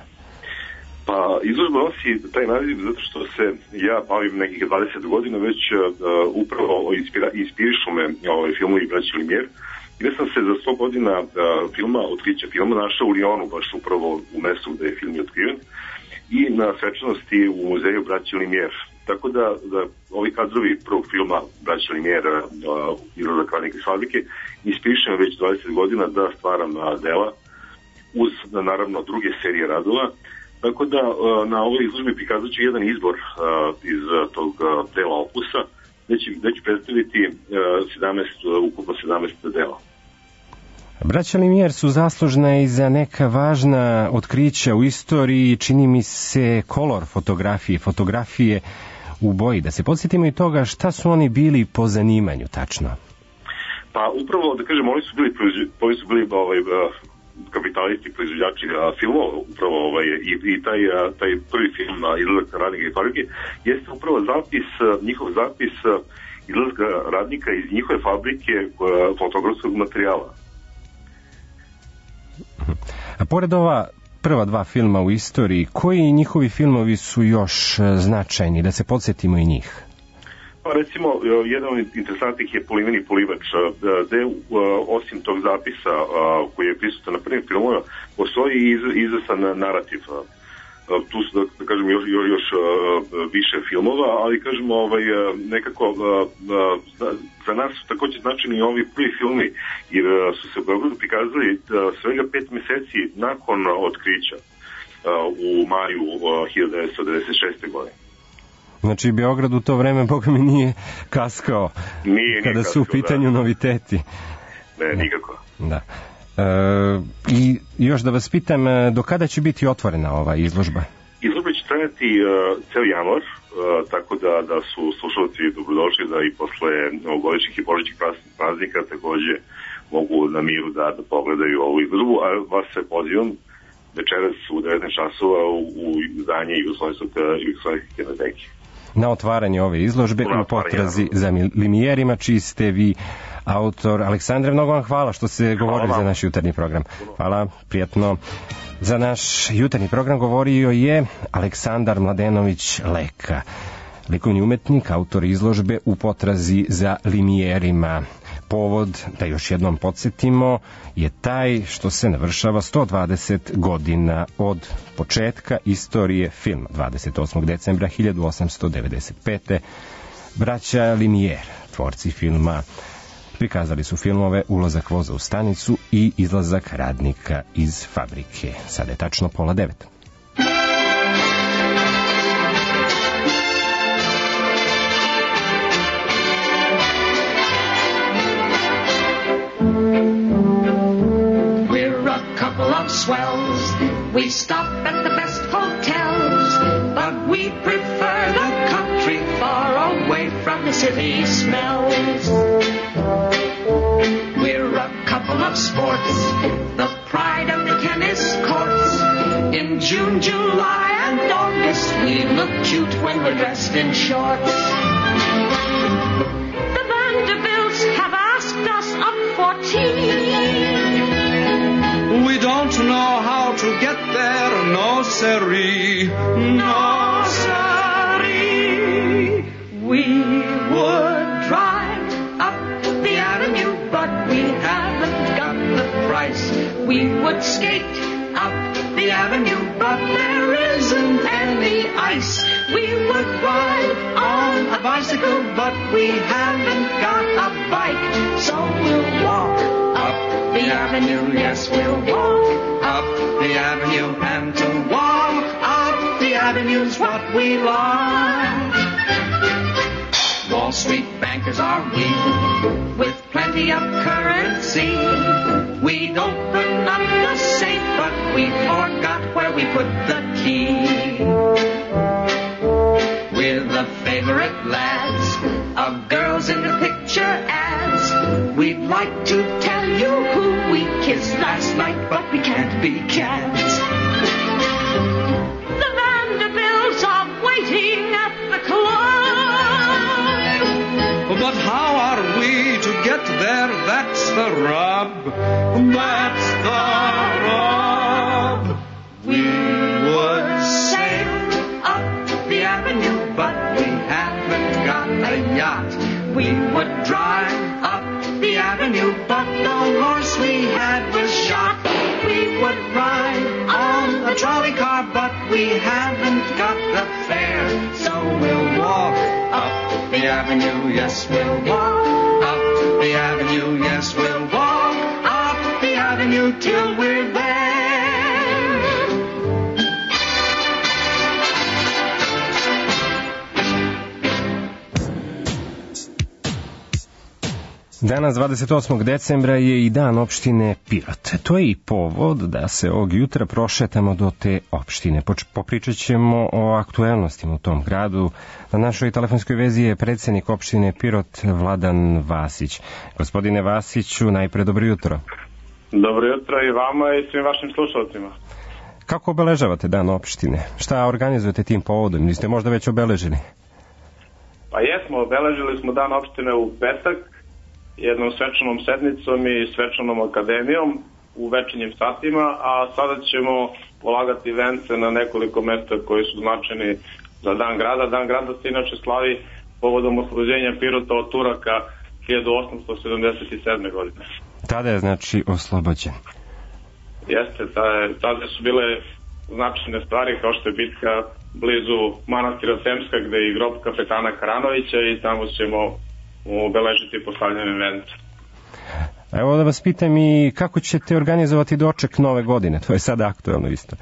Pa izložba nosi taj naziv zato što se ja bavim nekih dvadeset godina već uh, upravo inspira, inspirišu me ovaj, filmovi Braća Lumière. Gde sam se za sto godina uh, filma, otkrića filma, našao u Lyonu, baš upravo u mestu gde je film je otkriven, i na svečanosti u muzeju Braća Lumière. Tako da, da ovi kadrovi prvog filma Braća Lumière, uh, Izlazak radnika iz fabrike, inspirišu me već dvadeset godina da stvaram uh, dela uz, naravno, druge serije radova. Tako da na ovoj izložbi prikazat ću jedan izbor uh, iz uh, tog uh, dela opusa, gde ću, gde ću predstaviti uh, sedamnaest, uh, ukupno sedamnaest dela. Braća Lumière su zaslužna i za neka važna otkrića u istoriji, čini mi se kolor fotografije, fotografije u boji. Da se podsjetimo i toga šta su oni bili po zanimanju tačno. Pa upravo, da kažem, oni su bili, oni su bili ovaj, kapitalisti, proizvođači filmova, upravo ovaj, i, i taj, a, taj prvi film Izlazak radnika iz fabrike jeste upravo zapis, njihov zapis izlazka radnika iz njihove fabrike fotografskog materijala. A pored ova prva dva filma u istoriji, koji njihovi filmovi su još značajni, da se podsjetimo i njih? Pa recimo, jedan od interesantnih je Poliveni polivač, gde osim tog zapisa koji je prisutan na prvim filmovima, postoji i izvesan narativ. Tu su, da kažem, još, još više filmova, ali kažemo, ovaj, nekako za nas su takođe značajni i ovi prvi filmi, jer su se u Beogradu prikazali svega pet meseci nakon otkrića u maju hiljadu devetsto devedeset šeste. godine. Znači, Beograd u to vreme, boga mi, nije kaskao nije, kada nije su u pitanju da. noviteti. Ne, nikako. Da. E, I još da vas pitam, do kada će biti otvorena ova izložba? Izložba će trajati uh, ceo januar, uh, tako da, da su slušalci dobrodošli da i posle novogodišnjih i božićnih praznika takođe mogu na miru da, da pogledaju ovu izložbu, a vas se pozivam večeras u devetnaest časova u, u zdanje Jugoslovenske kinoteke. Na otvaranje ove izložbe u potrazi za Lumièrima, čiji ste vi autor. Aleksandre, mnogo vam hvala što ste govorili za naš jutarnji program. Hvala, prijatno. Za naš jutarnji program govorio je Aleksandar Mladenović Leka, likovni umetnik, autor izložbe U potrazi za Lumièrima. Povod, da još jednom podsjetimo, je taj što se navršava sto dvadeset godina od početka istorije filma. dvadeset osmog decembra hiljadu osamsto devedeset pete. Braća Lumière, tvorci filma, prikazali su filmove Ulazak voza u stanicu i Izlazak radnika iz fabrike. Sada je tačno pola devet. swells. We stop at the best hotels, but we prefer the country far away from the city smells. We're a couple of sports, the pride of the tennis courts. In June, July, and August, we look cute when we're dressed in shorts. The Vanderbilts have asked us up for tea. We don't know how to get there, no siree, no siree. We would drive up the avenue, but we haven't got the price. We would skate up the avenue, but there isn't any ice. We would ride on a bicycle, but we haven't got a bike. So we'll walk up the avenue, yes, we'll walk up the avenue, and to walk up the avenue's what we like. Wall Street bankers are we, with plenty of currency. We'd open up the safe, but we forgot where we put the key. We're the favorite lads of girls in the picture ads. We'd like to tell you who we kissed last night, but we can't be cats. The Vanderbilts are waiting at the club. But how are we to get there? That's the rub. That's the rub. We would sail up the avenue, but we haven't got a yacht. We would drive up the avenue, but the horse we had was shot. We would ride on a trolley car, but we haven't got the fare. So we'll walk up the avenue, yes, we'll walk up the avenue, yes, we'll walk up the avenue till we're there. Danas dvadeset osmog decembra je i dan opštine Pirot. To je i povod da se ovog jutra prošetamo do te opštine. Popričat ćemo o aktuelnostima u tom gradu. Na našoj telefonskoj vezi je predsjednik opštine Pirot Vladan Vasić. Gospodine Vasiću, najpre dobro jutro. Dobro jutro i vama i svim vašim slušalcima. Kako obeležavate dan opštine? Šta organizujete tim povodom? Ili ste možda već obeležili? Pa jesmo, obeležili smo dan opštine u petak jednom svečanom sednicom i svečanom akademijom u večernjim satima, a sada ćemo polagati vence na nekoliko mesta koji su značajni za dan grada. Dan grada se inače slavi povodom oslobođenja Pirota od Turaka hiljadu osamsto sedamdeset sedme. godine. Tada je znači oslobođen. Jeste, tada su bile značajne stvari kao što je bitka blizu manastira Semska gde je i grob kapetana Karanovića i tamo ćemo obeležiti postavljanje vence. Evo da vas pitam i kako ćete organizovati doček nove godine, to je sada aktuelno isto.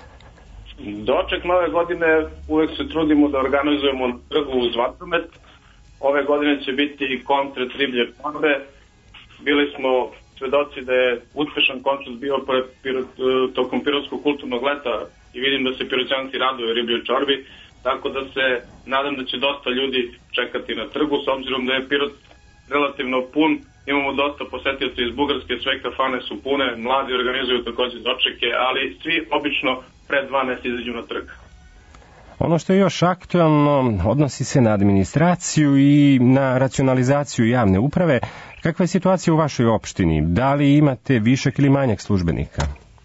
Doček nove godine uvek se trudimo da organizujemo na trgu uz vatromet. Ove godine će biti koncert riblje čorbe. Bili smo svedoci da je uspešan koncert bio pred, tokom Pirotskog kulturnog leta i vidim da se Piroćanci raduju ribljoj čorbi, tako da se nadam da će dosta ljudi čekati na trgu, s obzirom da je Pirot relativno pun, imamo dosta posetioca iz Bugarske, sve kafane su pune, mladi organizuju takođe dočeke, ali svi obično pred dvanaest izađu na trg. Ono što je još aktualno odnosi se na administraciju i na racionalizaciju javne uprave. Kakva je situacija u vašoj opštini? Da li imate višak ili manjak službenika?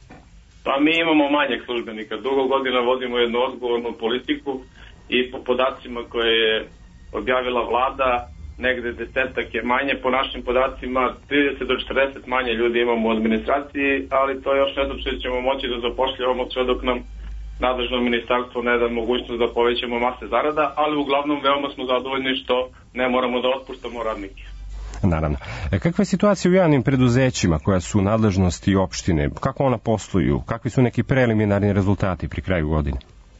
Pa mi imamo manjak službenika. Dugo godina vodimo jednu odgovornu politiku i po podacima koje je objavila vlada, negde desetak je manje. Po našim podacima trideset do četrdeset manje ljudi imamo u administraciji, ali to još ne znači da ćemo moći da zapošljavamo sve dok nam nadležno ministarstvo ne da mogućnost da povećamo mase zarada, ali uglavnom veoma smo zadovoljni što ne moramo da otpuštamo radnike. Naravno. E, kakva je situacija u javnim preduzećima koja su u nadležnosti opštine? Kako ona posluju? Kakvi su neki preliminarni rezultati pri kraju godine?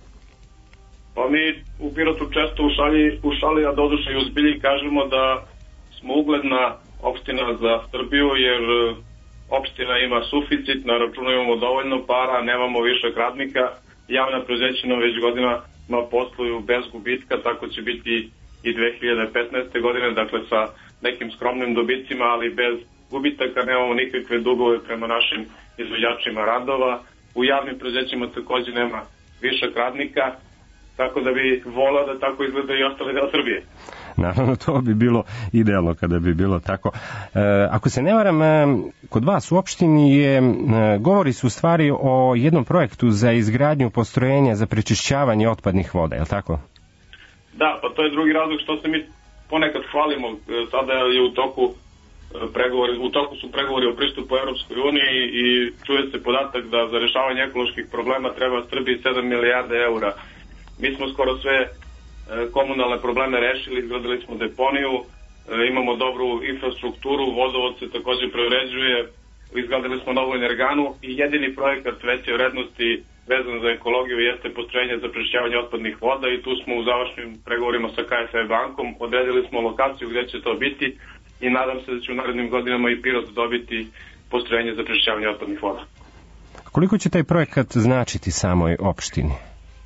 Pa mi u Pirotu često u šali, u šali a doduše i uzbilji kažemo da smo ugledna opština za Srbiju, jer opština ima suficit, na računu imamo dovoljno para, nemamo više radnika, javna preduzeća već godinama posluju bez gubitka, tako će biti i dve hiljade petnaeste. godine, dakle sa nekim skromnim dobicima, ali bez gubitaka, nemamo nikakve dugove prema našim izvođačima radova. U javnim preduzećima takođe nema više radnika, tako da bi volao da tako izgleda i ostali deo Srbije. Naravno, to bi bilo idealno kada bi bilo tako. E, ako se ne varam, e, kod vas u opštini je, e, govori su u stvari o jednom projektu za izgradnju postrojenja za prečišćavanje otpadnih voda, je li tako? Da, pa to je drugi razlog što se mi ponekad hvalimo. Sada je u toku pregovori, u toku su pregovori o pristupu Evropskoj uniji i čuje se podatak da za rešavanje ekoloških problema treba Srbiji sedam milijarde eura. Mi smo skoro sve komunalne probleme rešili, izgradili smo deponiju, imamo dobru infrastrukturu, vodovod se takođe preuređuje, izgradili smo novu energanu i jedini projekat veće vrednosti vezan za ekologiju jeste postrojenje za prečišćavanje otpadnih voda i tu smo u završnim pregovorima sa K f W bankom, odredili smo lokaciju gde će to biti i nadam se da će u narednim godinama i Pirot dobiti postrojenje za prečišćavanje otpadnih voda. Koliko će taj projekat značiti samoj opštini?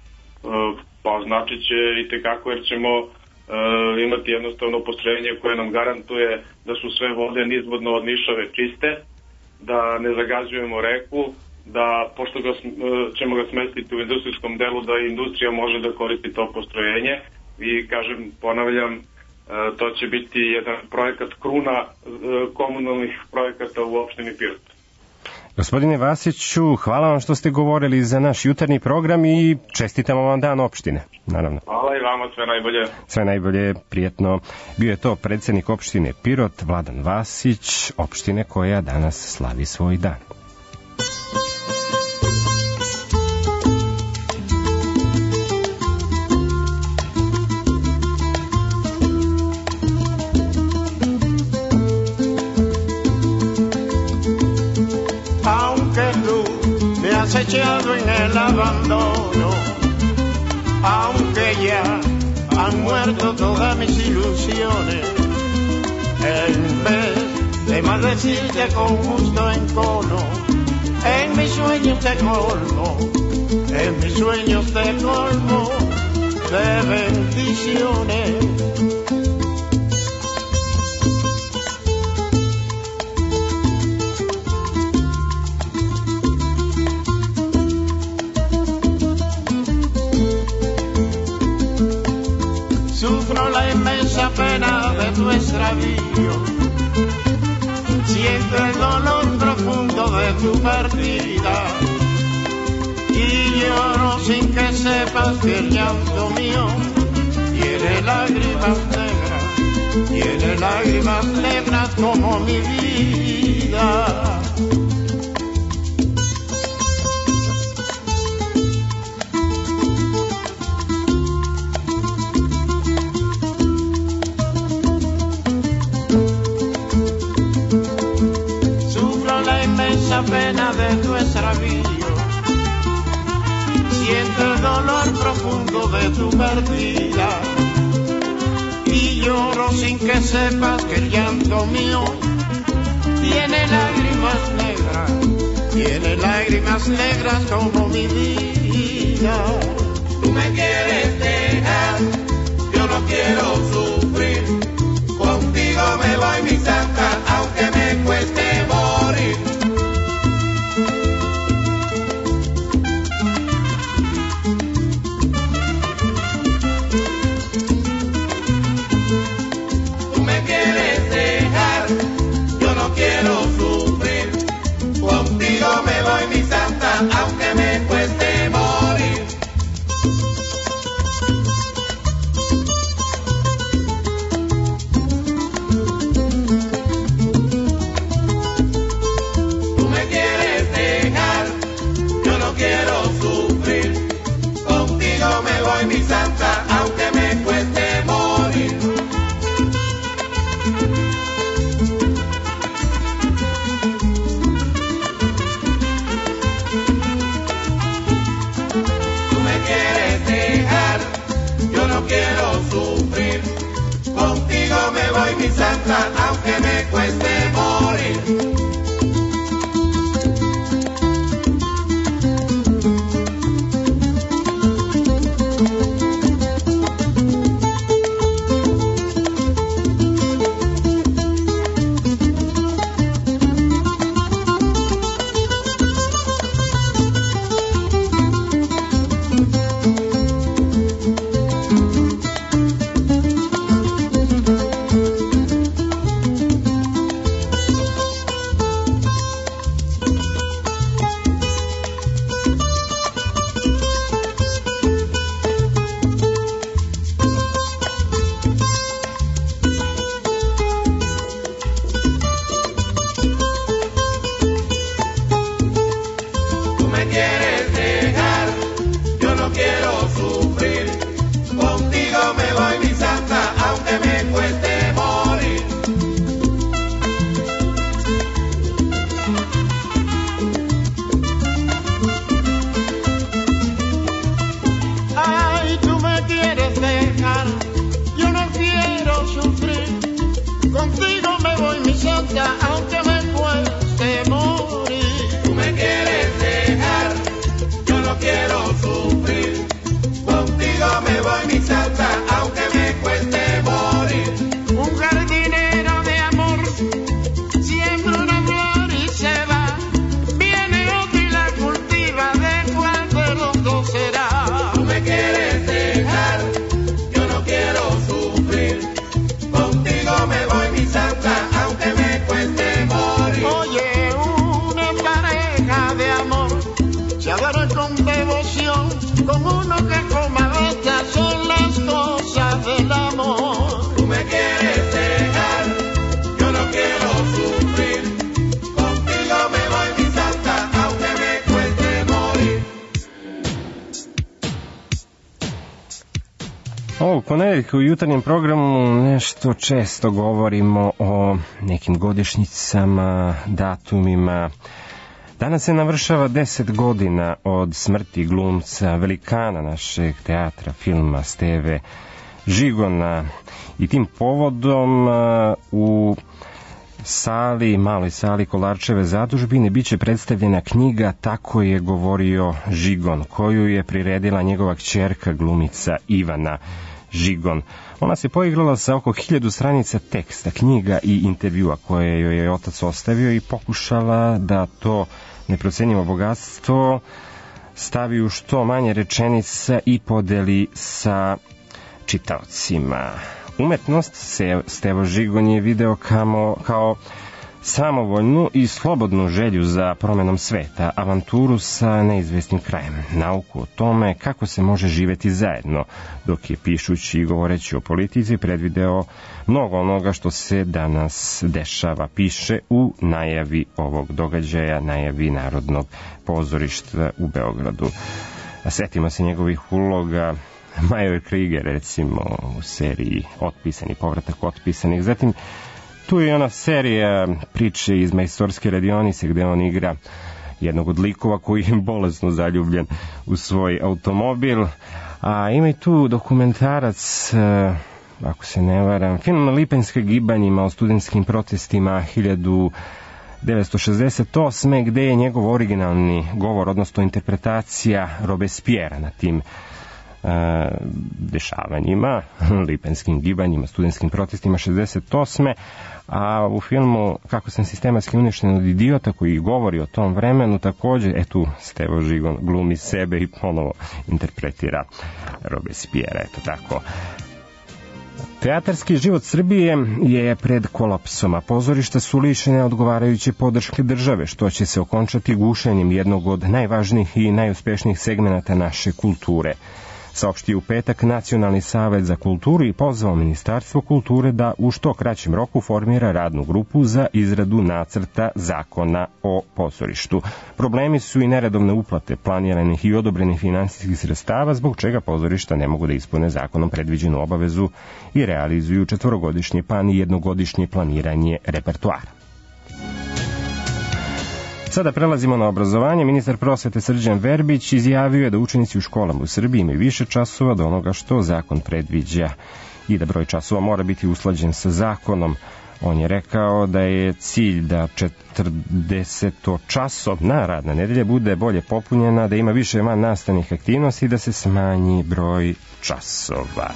Pa značit će i tekako, jer ćemo e, imati jednostavno postrojenje koje nam garantuje da su sve vode nizvodno od Nišave čiste, da ne zagađujemo reku, da pošto ga, ćemo ga smestiti u industrijskom delu, da industrija može da koristi to postrojenje i kažem, ponavljam, e, to će biti jedan projekat kruna e, komunalnih projekata u opštini Pirot. Gospodine Vasiću, hvala vam što ste govorili za naš jutarnji program i čestitamo vam dan opštine, naravno. Hvala i vama, sve najbolje. Sve najbolje, prijetno. Bio je to predsjednik opštine Pirot, Vladan Vasić, opštine koja danas slavi svoj dan. Echado en el abandono, aunque ya han muerto todas mis ilusiones, en vez de maldecirte con gusto encono, en mis sueños te colmo, en mis sueños te colmo de bendiciones. Pena de tu extravío, siento el dolor profundo de tu partida y lloro sin que sepas que el llanto mío tiene lágrimas negras, tiene lágrimas negras como mi vida. Pena de tu extravío, siento el dolor profundo de tu partida y lloro sin que sepas que el llanto mío tiene lágrimas negras, tiene lágrimas negras como mi vida. Tú me quieres dejar, yo no quiero sufrir, contigo me voy mi santa, aunque me cueste morir. Aunque me cueste morir. Tú me quieres dejar, yo no quiero sufrir. Contigo me voy, mi santa, aunque me cueste morir. Quiero sufrir, contigo me voy mi santa, aunque me cueste morir. Ovog ponedeljka u jutarnjem programu nešto često govorimo o nekim godišnjicama, datumima. Danas se navršava deset godina od smrti glumca, velikana našeg teatra, filma, Steve Žigona. I tim povodom u sali, maloj sali Kolarčeve zadužbine biće predstavljena knjiga Tako je govorio Žigon, koju je priredila njegova kćerka glumica Ivana Žigon. Ona se poigrala sa oko hiljadu stranica teksta, knjiga i intervjua koje joj je otac ostavio i pokušala da to neprocenjivo bogatstvo stavi u što manje rečenica i podeli sa čitaocima. Umetnost Stevo Žigon je video kao, kao samovoljnu i slobodnu želju za promenom sveta, avanturu sa neizvesnim krajem, nauku o tome kako se može živeti zajedno, dok je pišući i govoreći o politici predvideo mnogo onoga što se danas dešava, piše u najavi ovog događaja, najavi Narodnog pozorišta u Beogradu. A setimo se njegovih uloga Major Kriger, recimo, u seriji Otpisani, povratak otpisanih. Zatim, tu je ona serija priče iz Majstorske radionice gde on igra jednog od likova koji je bolesno zaljubljen u svoj automobil. A ima i tu dokumentarac, ako se ne varam, film Lipenske gibanjima o studentskim protestima hiljadu devetsto šezdeset osme gde je njegov originalni govor, odnosno interpretacija Robespierre na tim dešavanjima, lipenskim gibanjima, studentskim protestima šezdeset osme. A u filmu Kako sam sistematski uništen od idiota, koji govori o tom vremenu, takođe, etu, Stevo Žigon glumi sebe i ponovo interpretira Robespierre, eto tako. Teatarski život Srbije je pred kolapsom, a pozorišta su lišene odgovarajuće podrške države, što će se okončati gušenjem jednog od najvažnijih i najuspešnijih segmenata naše kulture. Saopštio u petak Nacionalni savet za kulturu i pozvao Ministarstvo kulture da u što kraćem roku formira radnu grupu za izradu nacrta zakona o pozorištu. Problemi su i neredovne uplate planiranih i odobrenih finansijskih sredstava, zbog čega pozorišta ne mogu da ispune zakonom predviđenu obavezu i realizuju četvorogodišnje pa ni jednogodišnje planiranje repertoara. Sada prelazimo na obrazovanje. Ministar prosvete Srđan Verbić izjavio je da učenici u školama u Srbiji imaju više časova do onoga što zakon predviđa i da broj časova mora biti usklađen sa zakonom. On je rekao da je cilj da četrdesetčasovna radna nedelja bude bolje popunjena, da ima više van nastavnih aktivnosti i da se smanji broj časova.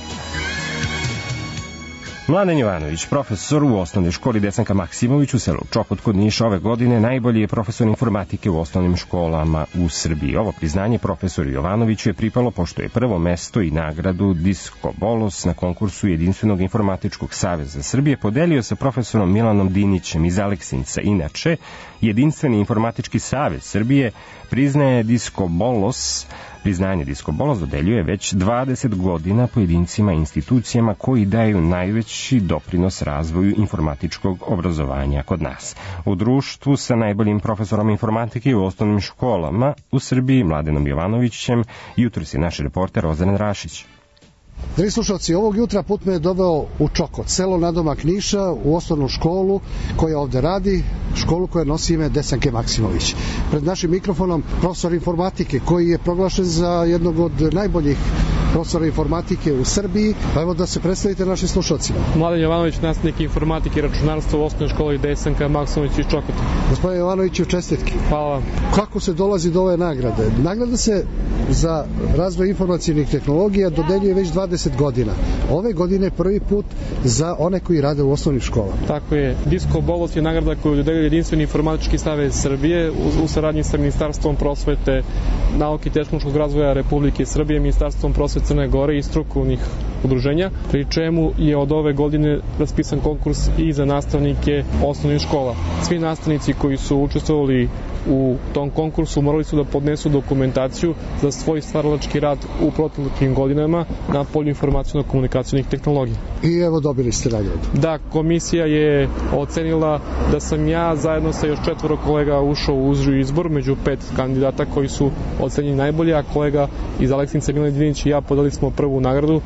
Mladen Jovanović, profesor u osnovnoj školi Desanka Maksimović u selu Čokot kod Niša, ove godine najbolji je profesor informatike u osnovnim školama u Srbiji. Ovo priznanje profesoru Jovanoviću je pripalo pošto je prvo mesto i nagradu Disko Bolos na konkursu Jedinstvenog informatičkog saveza Srbije podelio sa profesorom Milanom Dinićem iz Aleksinca. Inače, Jedinstveni informatički savez Srbije priznaje Disko Bolos Priznanje Disko Bolos dodeljuje već dvadeset godina pojedincima i institucijama koji daju najveći doprinos razvoju informatičkog obrazovanja kod nas. U društvu sa najboljim profesorom informatike u osnovnim školama u Srbiji, Mladenom Jovanovićem, jutros je naš reporter Ozren Rašić. Dragi slušalci, ovog jutra put me je doveo u Čokot, selo nadomak Niša, u osnovnu školu koja ovde radi, školu koja nosi ime Desanke Maksimović. Pred našim mikrofonom profesor informatike koji je proglašen za jednog od najboljih profesora informatike u Srbiji. Pa evo da se predstavite našim slušalcima. Mladen Jovanović, nastavnik informatike i računarstva u osnovnoj školi Desanka Maksimović iz Čokota. Gospodine Jovanoviću, čestitke. Hvala vam. Kako se dolazi do ove nagrade? Nagrada se za razvoj informacijnih tehnologija dodeljuje već dvadeset godina. Ove godine prvi put za one koji rade u osnovnim školama. Tako je. Disko Bolos je nagrada koju dodeljuje Jedinstveni informatički savez Srbije u, u saradnji sa Ministarstvom prosvete, nauke i tehnološkog razvoja Republike Srbije, Ministarstvom prosvete Crne Gore i strukovnih udruženja, pri čemu je od ove godine raspisan konkurs i za nastavnike osnovnih škola. Svi nastavnici koji su učestvovali u tom konkursu morali su da podnesu dokumentaciju za svoj stvaralački rad u proteklim godinama na polju informacijno-komunikacijnih tehnologija. I evo dobili ste nagradu. Da, komisija je ocenila da sam ja zajedno sa još četvoro kolega ušao u uži izbor među pet kandidata koji su ocenjeni najbolje, a kolega iz Aleksinca Milan Dinić i ja podali smo prvu nagradu, pri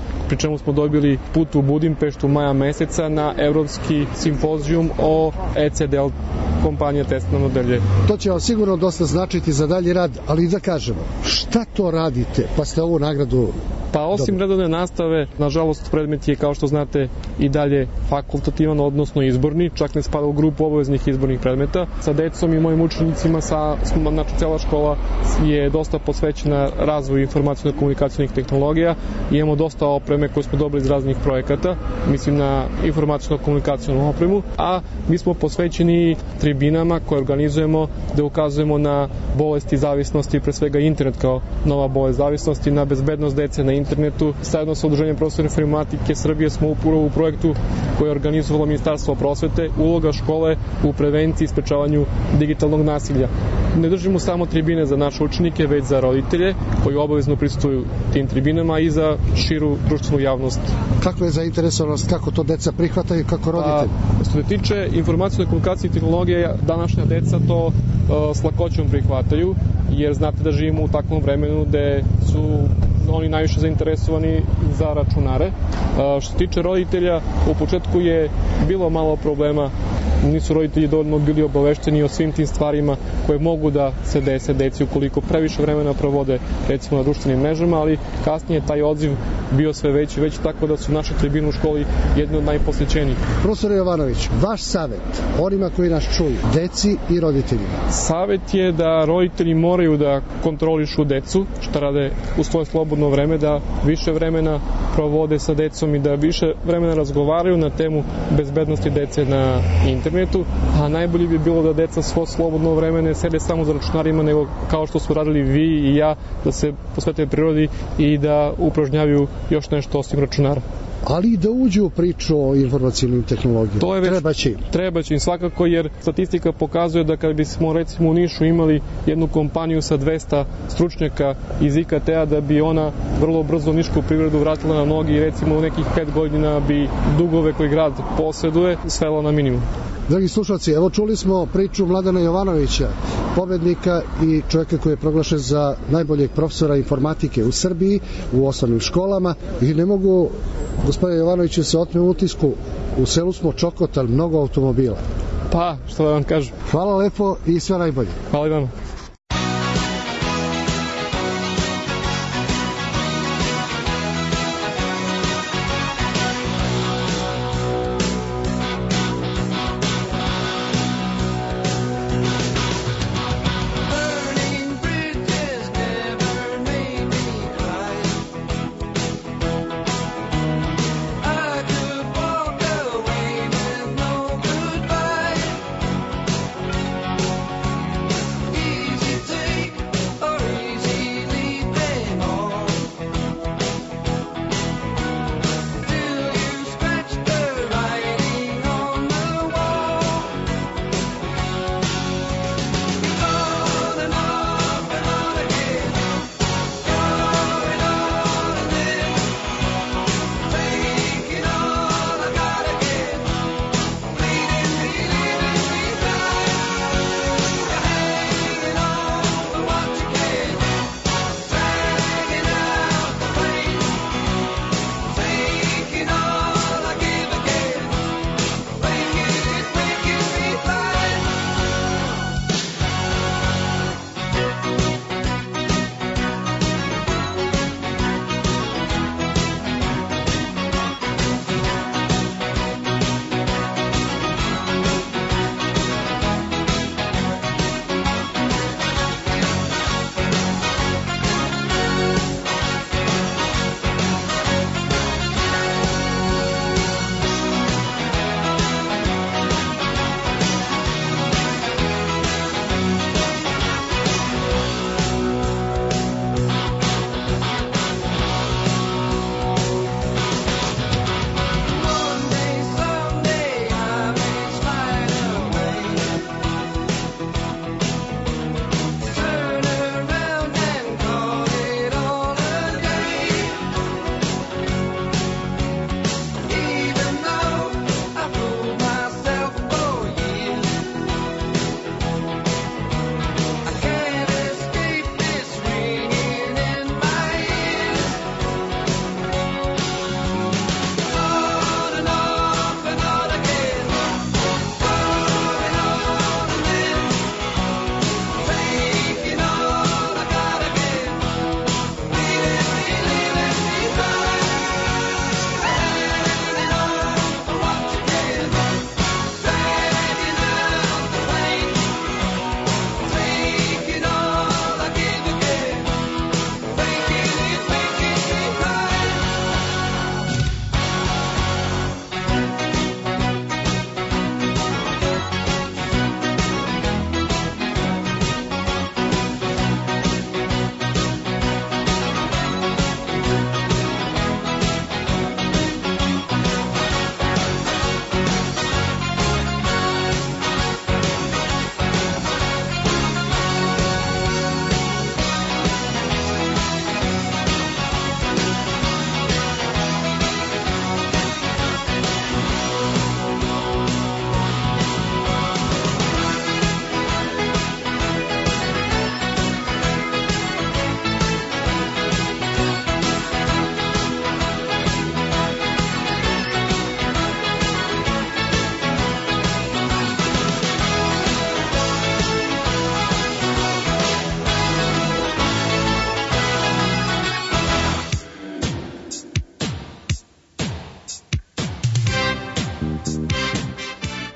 čemu smo dobili put u Budimpeštu maja meseca na evropski simpozijum o E C D L kompanije testne modelje. To će vam sigurno dosta značiti za dalji rad, ali da kažemo, šta to radite, pa ste ovu nagradu... Pa osim redovne nastave, nažalost predmet je, kao što znate, i dalje fakultativan, odnosno izborni, čak ne spada u grupu obaveznih izbornih predmeta. Sa decom i mojim učenicima, sa, znači cela škola je dosta posvećena razvoju informacijno-komunikacijnih tehnologija. Imamo dosta opreme koje smo dobili iz raznih projekata, mislim na informacijno-komunikacijnu opremu, a mi smo posvećeni tribinama koje organizujemo da ukazujemo na bolesti zavisnosti, pre svega internet kao nova bolest zavisnosti, na bezbednost dece na internetu. Zajedno sa Udruženjem profesora informatike Srbije smo upravo u projektu koje je organizovalo Ministarstvo prosvete, uloga škole u prevenciji i sprečavanju digitalnog nasilja. Ne držimo samo tribine za naše učenike, već za roditelje koji obavezno prisustvuju tim tribinama i za širu društvenu javnost. Kakva je zainteresovanost, kako to deca prihvataju, kako roditelji? A, što se tiče informacijne komunikacije i tehnologije, današnja deca to a, s lakoćom prihvataju, jer znate da živimo u takvom vremenu gde su oni najviše zainteresovani za računare. A, što se tiče roditelja, u početku je bilo malo problema, nisu roditelji dovoljno bili obavešteni o svim tim stvarima koje mogu da se dese deci ukoliko previše vremena provode recimo na društvenim mrežama, ali kasnije taj odziv bio sve veći, već tako da su naše tribine u školi jedne od najposvećenijih. Profesor Jovanović, vaš savet onima koji nas čuju, deci i roditeljima? Savet je da roditelji moraju da kontrolišu decu, što rade u svoje slobodno vreme, da više vremena provode sa decom i da više vremena razgovaraju na temu bezbednosti dece na internetu, a najbolje bi bilo da deca svo slobodno vreme ne sede samo za računarima, nego kao što su radili vi i ja, da se posvete prirodi i da upražnjavaju još nešto osim računara. Ali i da uđu u priču o informacijnim tehnologijama. To je već, treba će im. Treba će im svakako, jer statistika pokazuje da kad bismo recimo u Nišu imali jednu kompaniju sa dvesta stručnjaka iz I K T-a, da bi ona vrlo brzo nišku privredu vratila na noge i recimo u nekih pet godina bi dugove koji grad posjeduje svela na minimum. Dragi slušalci, evo čuli smo priču Mladena Jovanovića, pobednika i čovjeka koji je proglašen za najboljeg profesora informatike u Srbiji, u osnovnim školama, i ne mogu, gospodine Jovanoviću, se otme utisku, u selu smo čokotali mnogo automobila. Pa, što da vam kažem. Hvala lepo i sve najbolje. Hvala i vama. Easy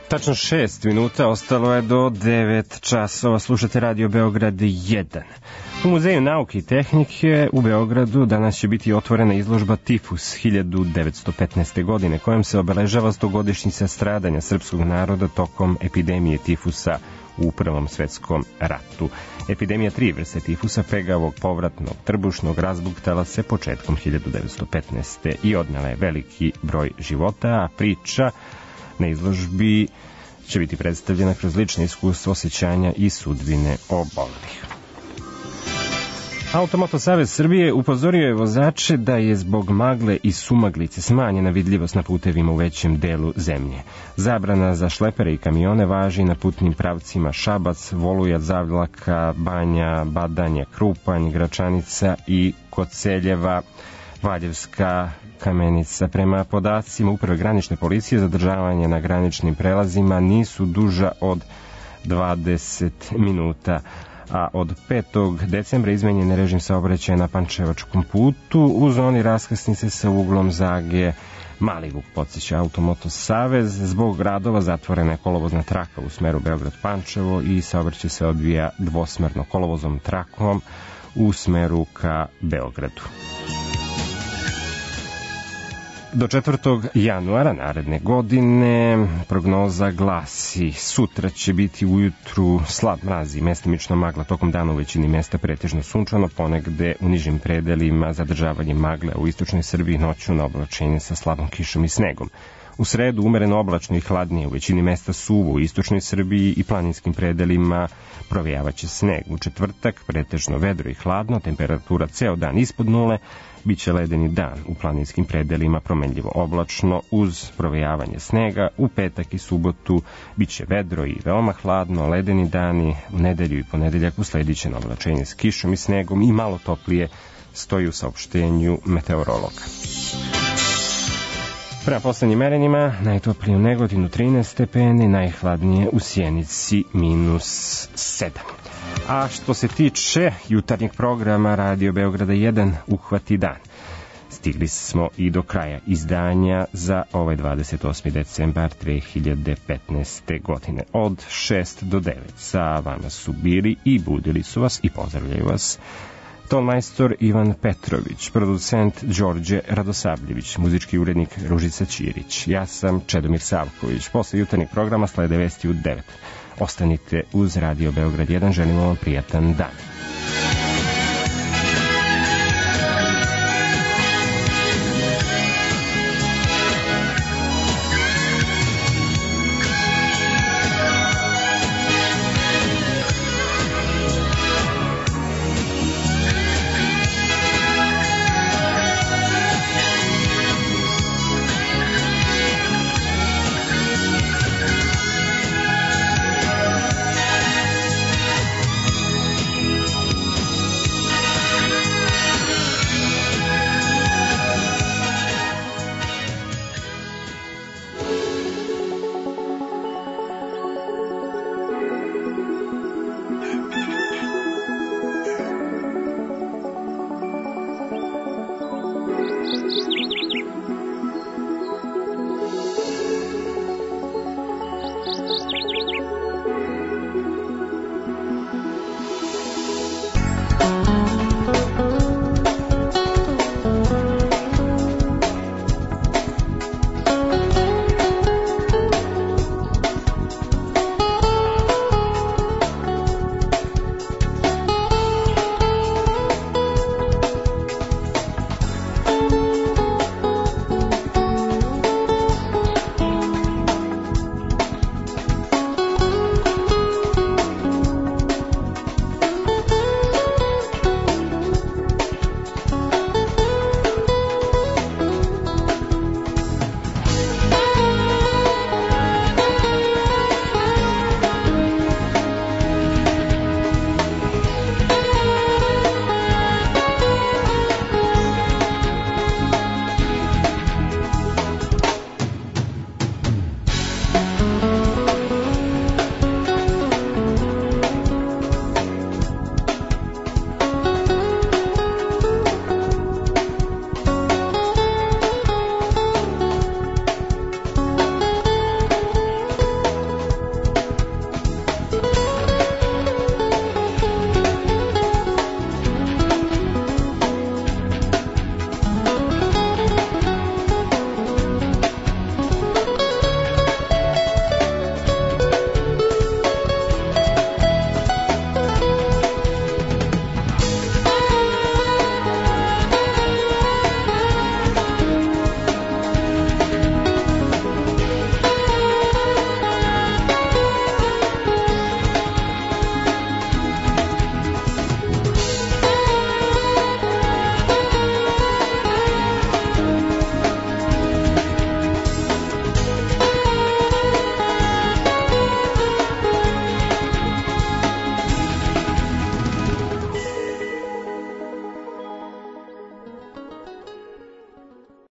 Tačno šest minuta, ostalo je do devet časova. Slušate Radio Beograd jedan. U Muzeju nauke i tehnike u Beogradu danas će biti otvorena izložba Tifus hiljadu devetsto petnaeste. godine, kojom se obeležava stogodišnjica stradanja srpskog naroda tokom epidemije tifusa u Prvom svetskom ratu. Epidemija tri vrste tifusa, pegavog, povratnog, trbušnog, razbuktala se početkom hiljadu devetsto petnaeste. i odnela je veliki broj života, a priča na izložbi će biti predstavljena kroz lične iskustva, osjećanja i sudbine obolelih. Automoto Savez Srbije upozorio je vozače da je zbog magle i sumaglice smanjena vidljivost na putevima u većem delu zemlje. Zabrana za šlepere i kamione važi na putnim pravcima Šabac, Volujac, Zavlaka, Banja, Badanje, Krupanj, Gračanica i Koceljeva, Valjevska Kamenica. Prema podacima Uprave granične policije, zadržavanje na graničnim prelazima nisu duža od dvadeset minuta, a od petog decembra izmenjen je režim saobraćaja na Pančevačkom putu u zoni raskrsnice sa uglom Zage Mali Vuk. Podsjeća Automoto Savez, zbog radova zatvorena je kolovozna traka u smeru Beograd-Pančevo i saobraćaj se odvija dvosmerno kolovozom trakom u smeru ka Beogradu. Do četvrtog januara naredne godine prognoza glasi: sutra će biti ujutru slab mraz i mestimično magla, tokom dana u većini mesta pretežno sunčano, ponegde u nižim predelima zadržavanje magle, u istočnoj Srbiji noću na oblačenje sa slabom kišom i snegom. U sredu umereno oblačno i hladnije, u većini mesta suvo, u istočnoj Srbiji i planinskim predelima provejavaće sneg. U četvrtak pretežno vedro i hladno, temperatura ceo dan ispod nule, biće ledeni dan, u planinskim predelima promenljivo oblačno uz provejavanje snega. U petak i subotu biće vedro i veoma hladno, ledeni dani, u nedelju i ponedeljak uslediće na oblačenje s kišom i snegom i malo toplije, stoji u saopštenju meteorologa. Prema poslednjim merenjima, najtoplije u Negotinu trinaest stepeni, najhladnije u Sjenici minus sedam. A što se tiče jutarnjeg programa Radio Beograda jedan, uhvati dan. Stigli smo i do kraja izdanja za ovaj dvadeset osmi decembar dve hiljade petnaeste. godine. Od šest do devet sa vama su bili i budili su vas i pozdravljaju vas tonmajstor Ivan Petrović, producent Đorđe Radosabljević, muzički urednik Ružica Ćirić. Ja sam Čedomir Savković. Posle jutarnjeg programa slede vesti u devet. Ostanite uz Radio Beograd jedan, želimo vam prijatan dan.